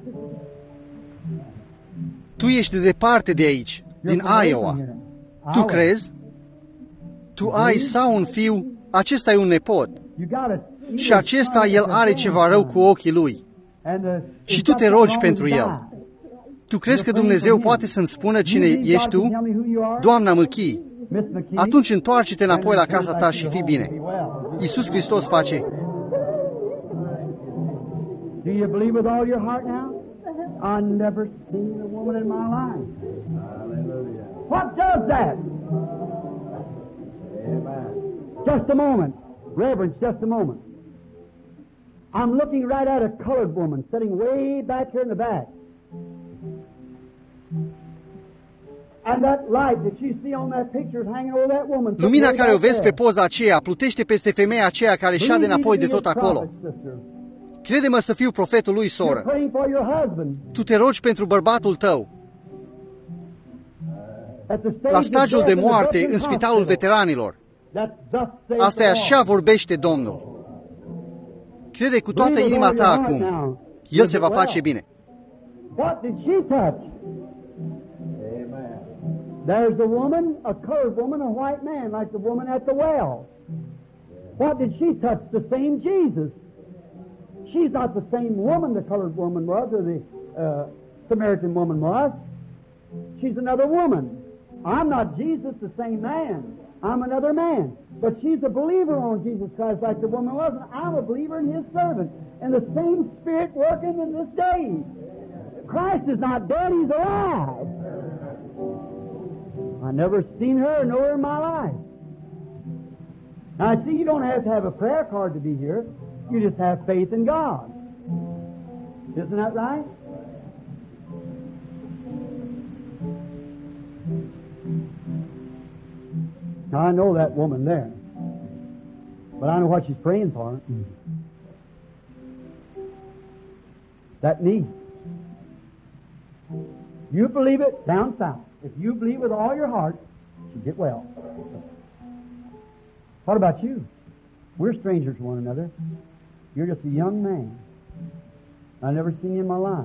Tu ești de departe de aici, din Iowa. Tu crezi? Tu ai sau un fiu, acesta e un nepot. Și acesta, el are ceva rău cu ochii lui. Și tu te rogi pentru el. Tu crezi că Dumnezeu poate să-mi spună cine ești tu? Doamna McKee, atunci întoarce-te înapoi la casa ta și fii bine. Iisus Hristos face. Do you believe with all your heart now? I've never seen a woman in my life. Hallelujah. What does that? Amen. Just a moment. Reverence, just a moment. I'm looking right at a colored woman sitting way back here in the back. And that light that you see on that picture is hanging over that woman. Lumina care o vezi pe poza aceea plutește peste femeia aceea care șade înapoi de tot acolo. Crede-mă să fiu profetul lui, soră. Tu te rogi pentru bărbatul tău. La stadiul de moarte, în spitalul veteranilor. Asta e așa vorbește Domnul. Crede cu toată inima ta acum. El se va face bine. There's a woman, a colored woman, a white man, like the woman at the well. What did she touch? The same Jesus. She's not the same woman the colored woman was, or the uh, Samaritan woman was. She's another woman. I'm not Jesus, the same man. I'm another man. But she's a believer on Jesus Christ like the woman was, and I'm a believer in His servant. And the same Spirit working in this day. Christ is not dead, He's alive. I've never seen her or know her in my life. Now, I see you don't have to have a prayer card to be here. You just have faith in God. Isn't that right? Now, I know that woman there. But I know what she's praying for. That knee. You believe it down south. If you believe with all your heart, you get well. What about you? We're strangers to one another. You're just a young man. I've never seen you in my life.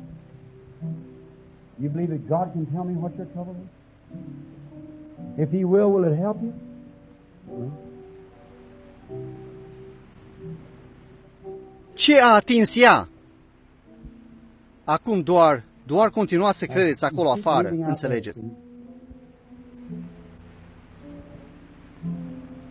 You believe that God can tell me what your trouble is? If He will, will it help you? Ce a atins ea? Acum doar, doar continuați să credeți acolo afară, înțelegeți?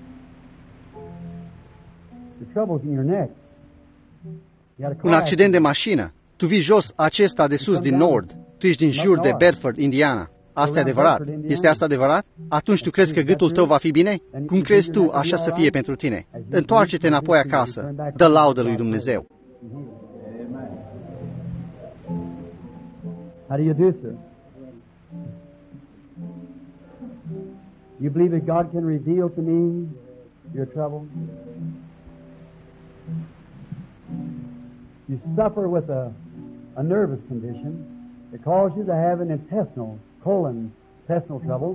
The trouble's in your neck. You had a car Un accident de accident. mașină. Tu vii jos, acesta de sus din nord. Tu ești din jur de Bedford, Indiana. Asta e adevărat. Este asta adevărat? Atunci tu crezi că gâtul tău va fi bine? Cum crezi tu așa să fie pentru tine? Întoarce-te înapoi acasă. Dă laudă lui Dumnezeu. How do you do, sir? You believe that God can reveal to me your trouble? You suffer with a, a nervous condition that causes you to have an intestinal, colon, intestinal troubles.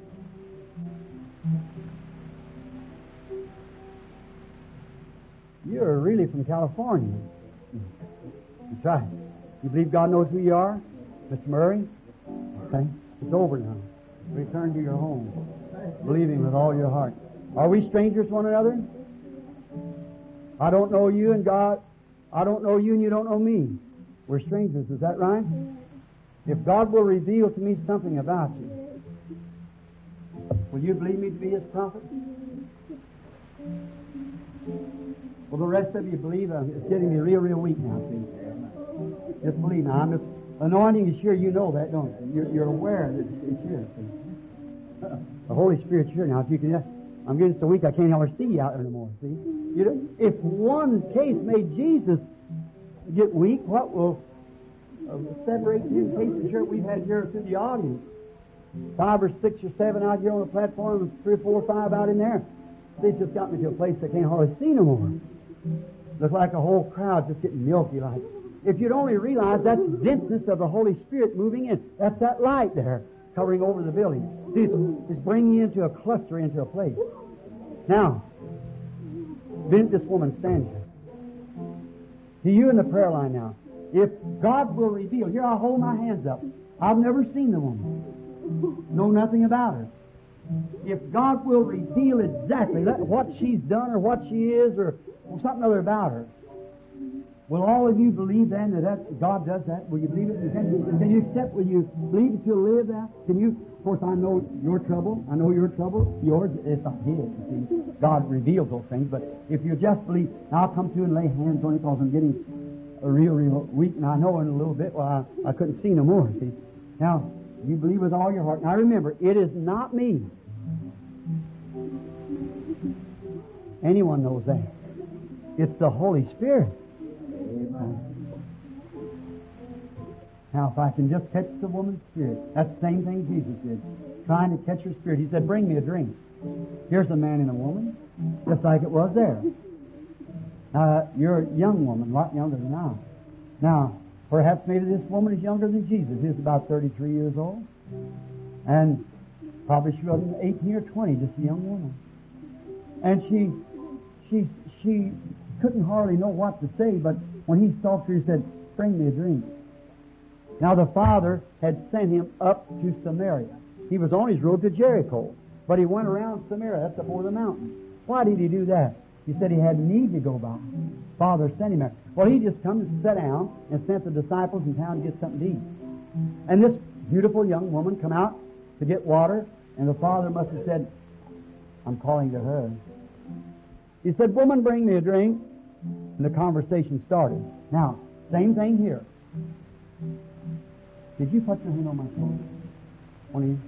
You're really from California. That's right. You believe God knows who you are? Mister Murray? Okay. It's over now. Return to your home. Believe Him with all your heart. Are we strangers to one another? I don't know you and God. I don't know you and you don't know me. We're strangers. Is that right? If God will reveal to me something about you, will you believe me to be His prophet? Well, the rest of you believe. Uh, it's getting me real, real weak now, see. Just believe now. I'm just, anointing is sure, you know that, don't you? You're, you're aware that it's here. See? The Holy Spirit's here now. If you can, I'm getting so weak I can't hardly see you out there anymore. See, you know, if one case made Jesus get weak, what will uh, separate ten cases here we've had here through the audience? Five or six or seven out here on the platform, and three or four or five out in there. See, it's just got me to a place I can't hardly see no more. Looks like a whole crowd just getting milky like. If you'd only realize that's the denseness of the Holy Spirit moving in. That's that light there covering over the building. See, it's, it's bringing you into a cluster, into a place. Now, didn't this woman stand here? To you in the prayer line now. If God will reveal, here I'll hold my hands up. I've never seen the woman. Know nothing about her. If God will reveal exactly what she's done or what she is or something other about her, will all of you believe then that, that God does that? Will you believe it? Can you, can you accept? Will you believe that you'll live that? Can you? Of course, I know your trouble. I know your trouble. Yours is not His. You see, God reveals those things. But if you just believe, now I'll come to and lay hands on you because I'm getting a real, real weak, and I know in a little bit, well, I, I couldn't see no more. See, now you believe with all your heart. Now remember, it is not me. Anyone knows that. It's the Holy Spirit. Now, if I can just catch the woman's spirit, that's the same thing Jesus did, trying to catch her spirit. He said, bring me a drink. Here's a man and a woman, just like it was there. Now, you're a young woman, a lot younger than I. Now, perhaps maybe this woman is younger than Jesus. He's about thirty-three years old. And probably she wasn't eighteen or twenty, just a young woman. And she, she, she couldn't hardly know what to say, but when he talked to her, he said, bring me a drink. Now the Father had sent him up to Samaria. He was on his road to Jericho, but he went around Samaria, that's up over the mountain. Why did he do that? He said he had need to go by. Father sent him there. Well, he just come and sat down and sent the disciples in town to get something to eat. And this beautiful young woman come out to get water, and the Father must have said, I'm calling to her. He said, woman, bring me a drink. And the conversation started. Now, same thing here. Did you put your hand on my shoulder? One of you?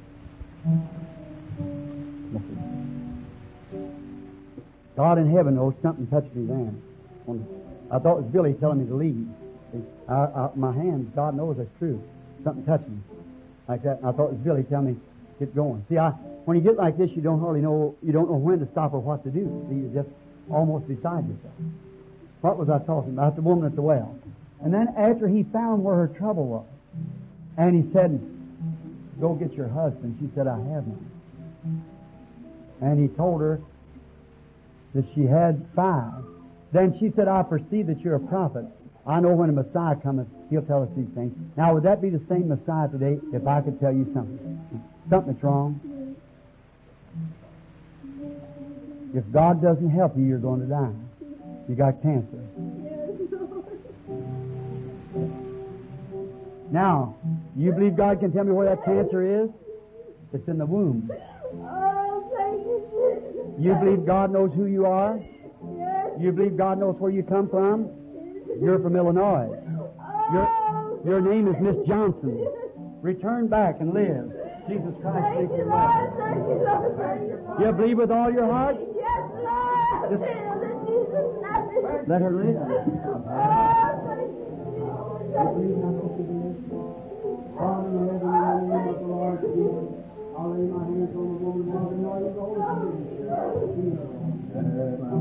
Listen. God in heaven knows something touched me then. I thought it was Billy telling me to leave. I, I, my hands, God knows that's true. Something touched me like that. And I thought it was Billy telling me, get going. See, I, when you get like this, you don't hardly know, you don't know when to stop or what to do. See, you're just almost beside yourself. What was I talking about? The woman at the well. And then after he found where her trouble was, and he said, go get your husband. She said, I have none. And he told her that she had five. Then she said, I perceive that you're a prophet. I know when the Messiah cometh, He'll tell us these things. Now, would that be the same Messiah today if I could tell you something? Something's wrong. If God doesn't help you, you're going to die. You got cancer. Now, you believe God can tell me where that cancer is? It's in the womb. You believe God knows who you are? You believe God knows where you come from? You're from Illinois. Your, your name is Miss Johnson. Return back and live. Jesus Christ Thank takes you, your Lord. life. Thank you, Lord. Thank you, Lord. You believe with all your heart? Yes, Lord. Just- Feel in Jesus' name. Let her live. Oh, thank you. You believe not what you believe? Father in heaven, in the name of the Lord Jesus, I'll lay my hands on the woman now and know you the Holy Spirit. Dear God,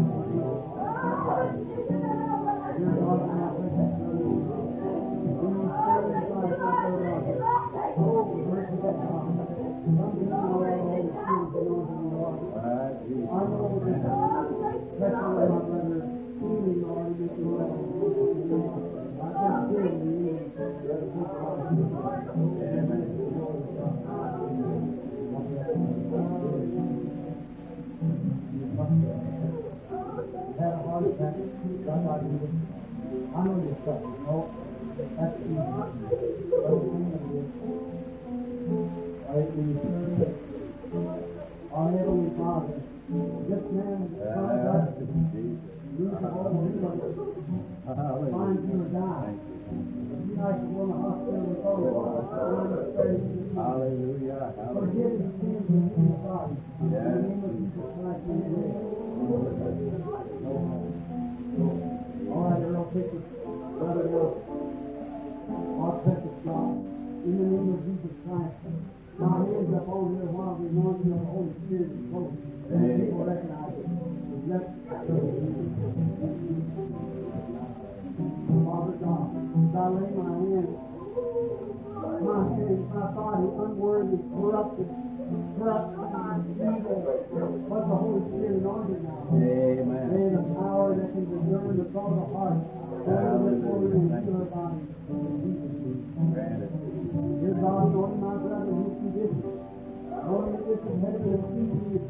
my precious Son, in these prayers, I pray, Lord, oh, mercy of God, come to me, Lord, Holy Spirit, the Lord of the Lord. I know that, bless you, my brother, healing, Lord, and make you well. I just feel you, had a heart attack. God, I do it. I know you're suffering. Oh, that's easy. But I know you. I believe our Heavenly Father, this man is trying to lose the whole world. Find you or die. You like to go in the hospital with all the Hallelujah. forgive his sins in his body. In the name of Jesus Christ, we pray. All right, Earl, take this brother now. Our precious God, in the name of Jesus Christ, our hands up on here while we know you the Holy Spirit is close. And people recognize it. Let Father God, as I lay my hands, my hands, my body, unworthy, corrupted, corrupt, evil, but the Holy Spirit anointed now. Amen. May the power that can discern the thought of the heart, Hallelujah. and your body. Granted. Dear God, knowing my brother, his condition, knowing that this is heaven and speaking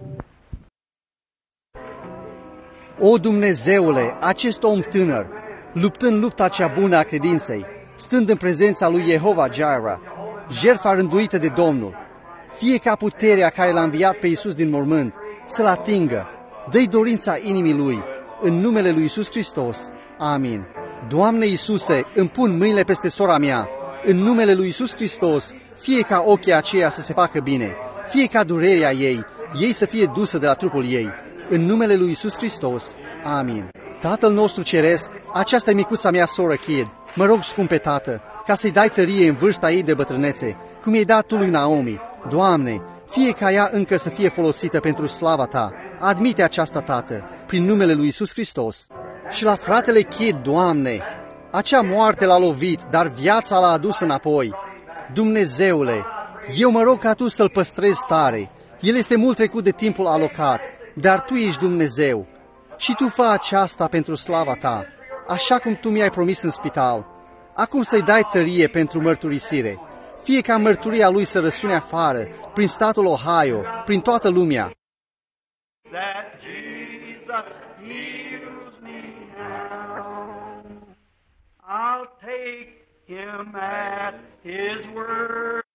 O Dumnezeule, acest om tânăr, luptând lupta cea bună a credinței, stând în prezența lui Jehova Jireh, jertfa rânduită de Domnul, fie ca puterea care l-a înviat pe Iisus din mormânt să-l atingă, dă-i dorința inimii lui, în numele lui Iisus Hristos. Amin. Doamne Iisuse, îmi pun mâinile peste sora mea, în numele lui Iisus Hristos, fie ca ochii aceia să se facă bine, fie ca durerea ei, ei să fie dusă de la trupul ei, în numele lui Iisus Hristos. Amin. Tatăl nostru ceresc, aceasta e micuța mea soră Kid. Mă rog, scumpe Tată, ca să-i dai tărie în vârsta ei de bătrânețe, cum i-ai dat tu lui Naomi. Doamne, fie ca ea încă să fie folosită pentru slava Ta. Admite aceasta, Tată, prin numele lui Iisus Hristos. Și la fratele Kid, Doamne, acea moarte l-a lovit, dar viața l-a adus înapoi. Dumnezeule, eu mă rog ca Tu să-l păstrezi tare. El este mult trecut de timpul alocat, dar Tu ești Dumnezeu. Și Tu fă aceasta pentru slava Ta, așa cum Tu mi-ai promis în spital. Acum să-i dai tărie pentru mărturisire. Fie ca mărturia lui să răsune afară, prin statul Ohio, prin toată lumea. That Jesus heals me now. I'll take Him at His word.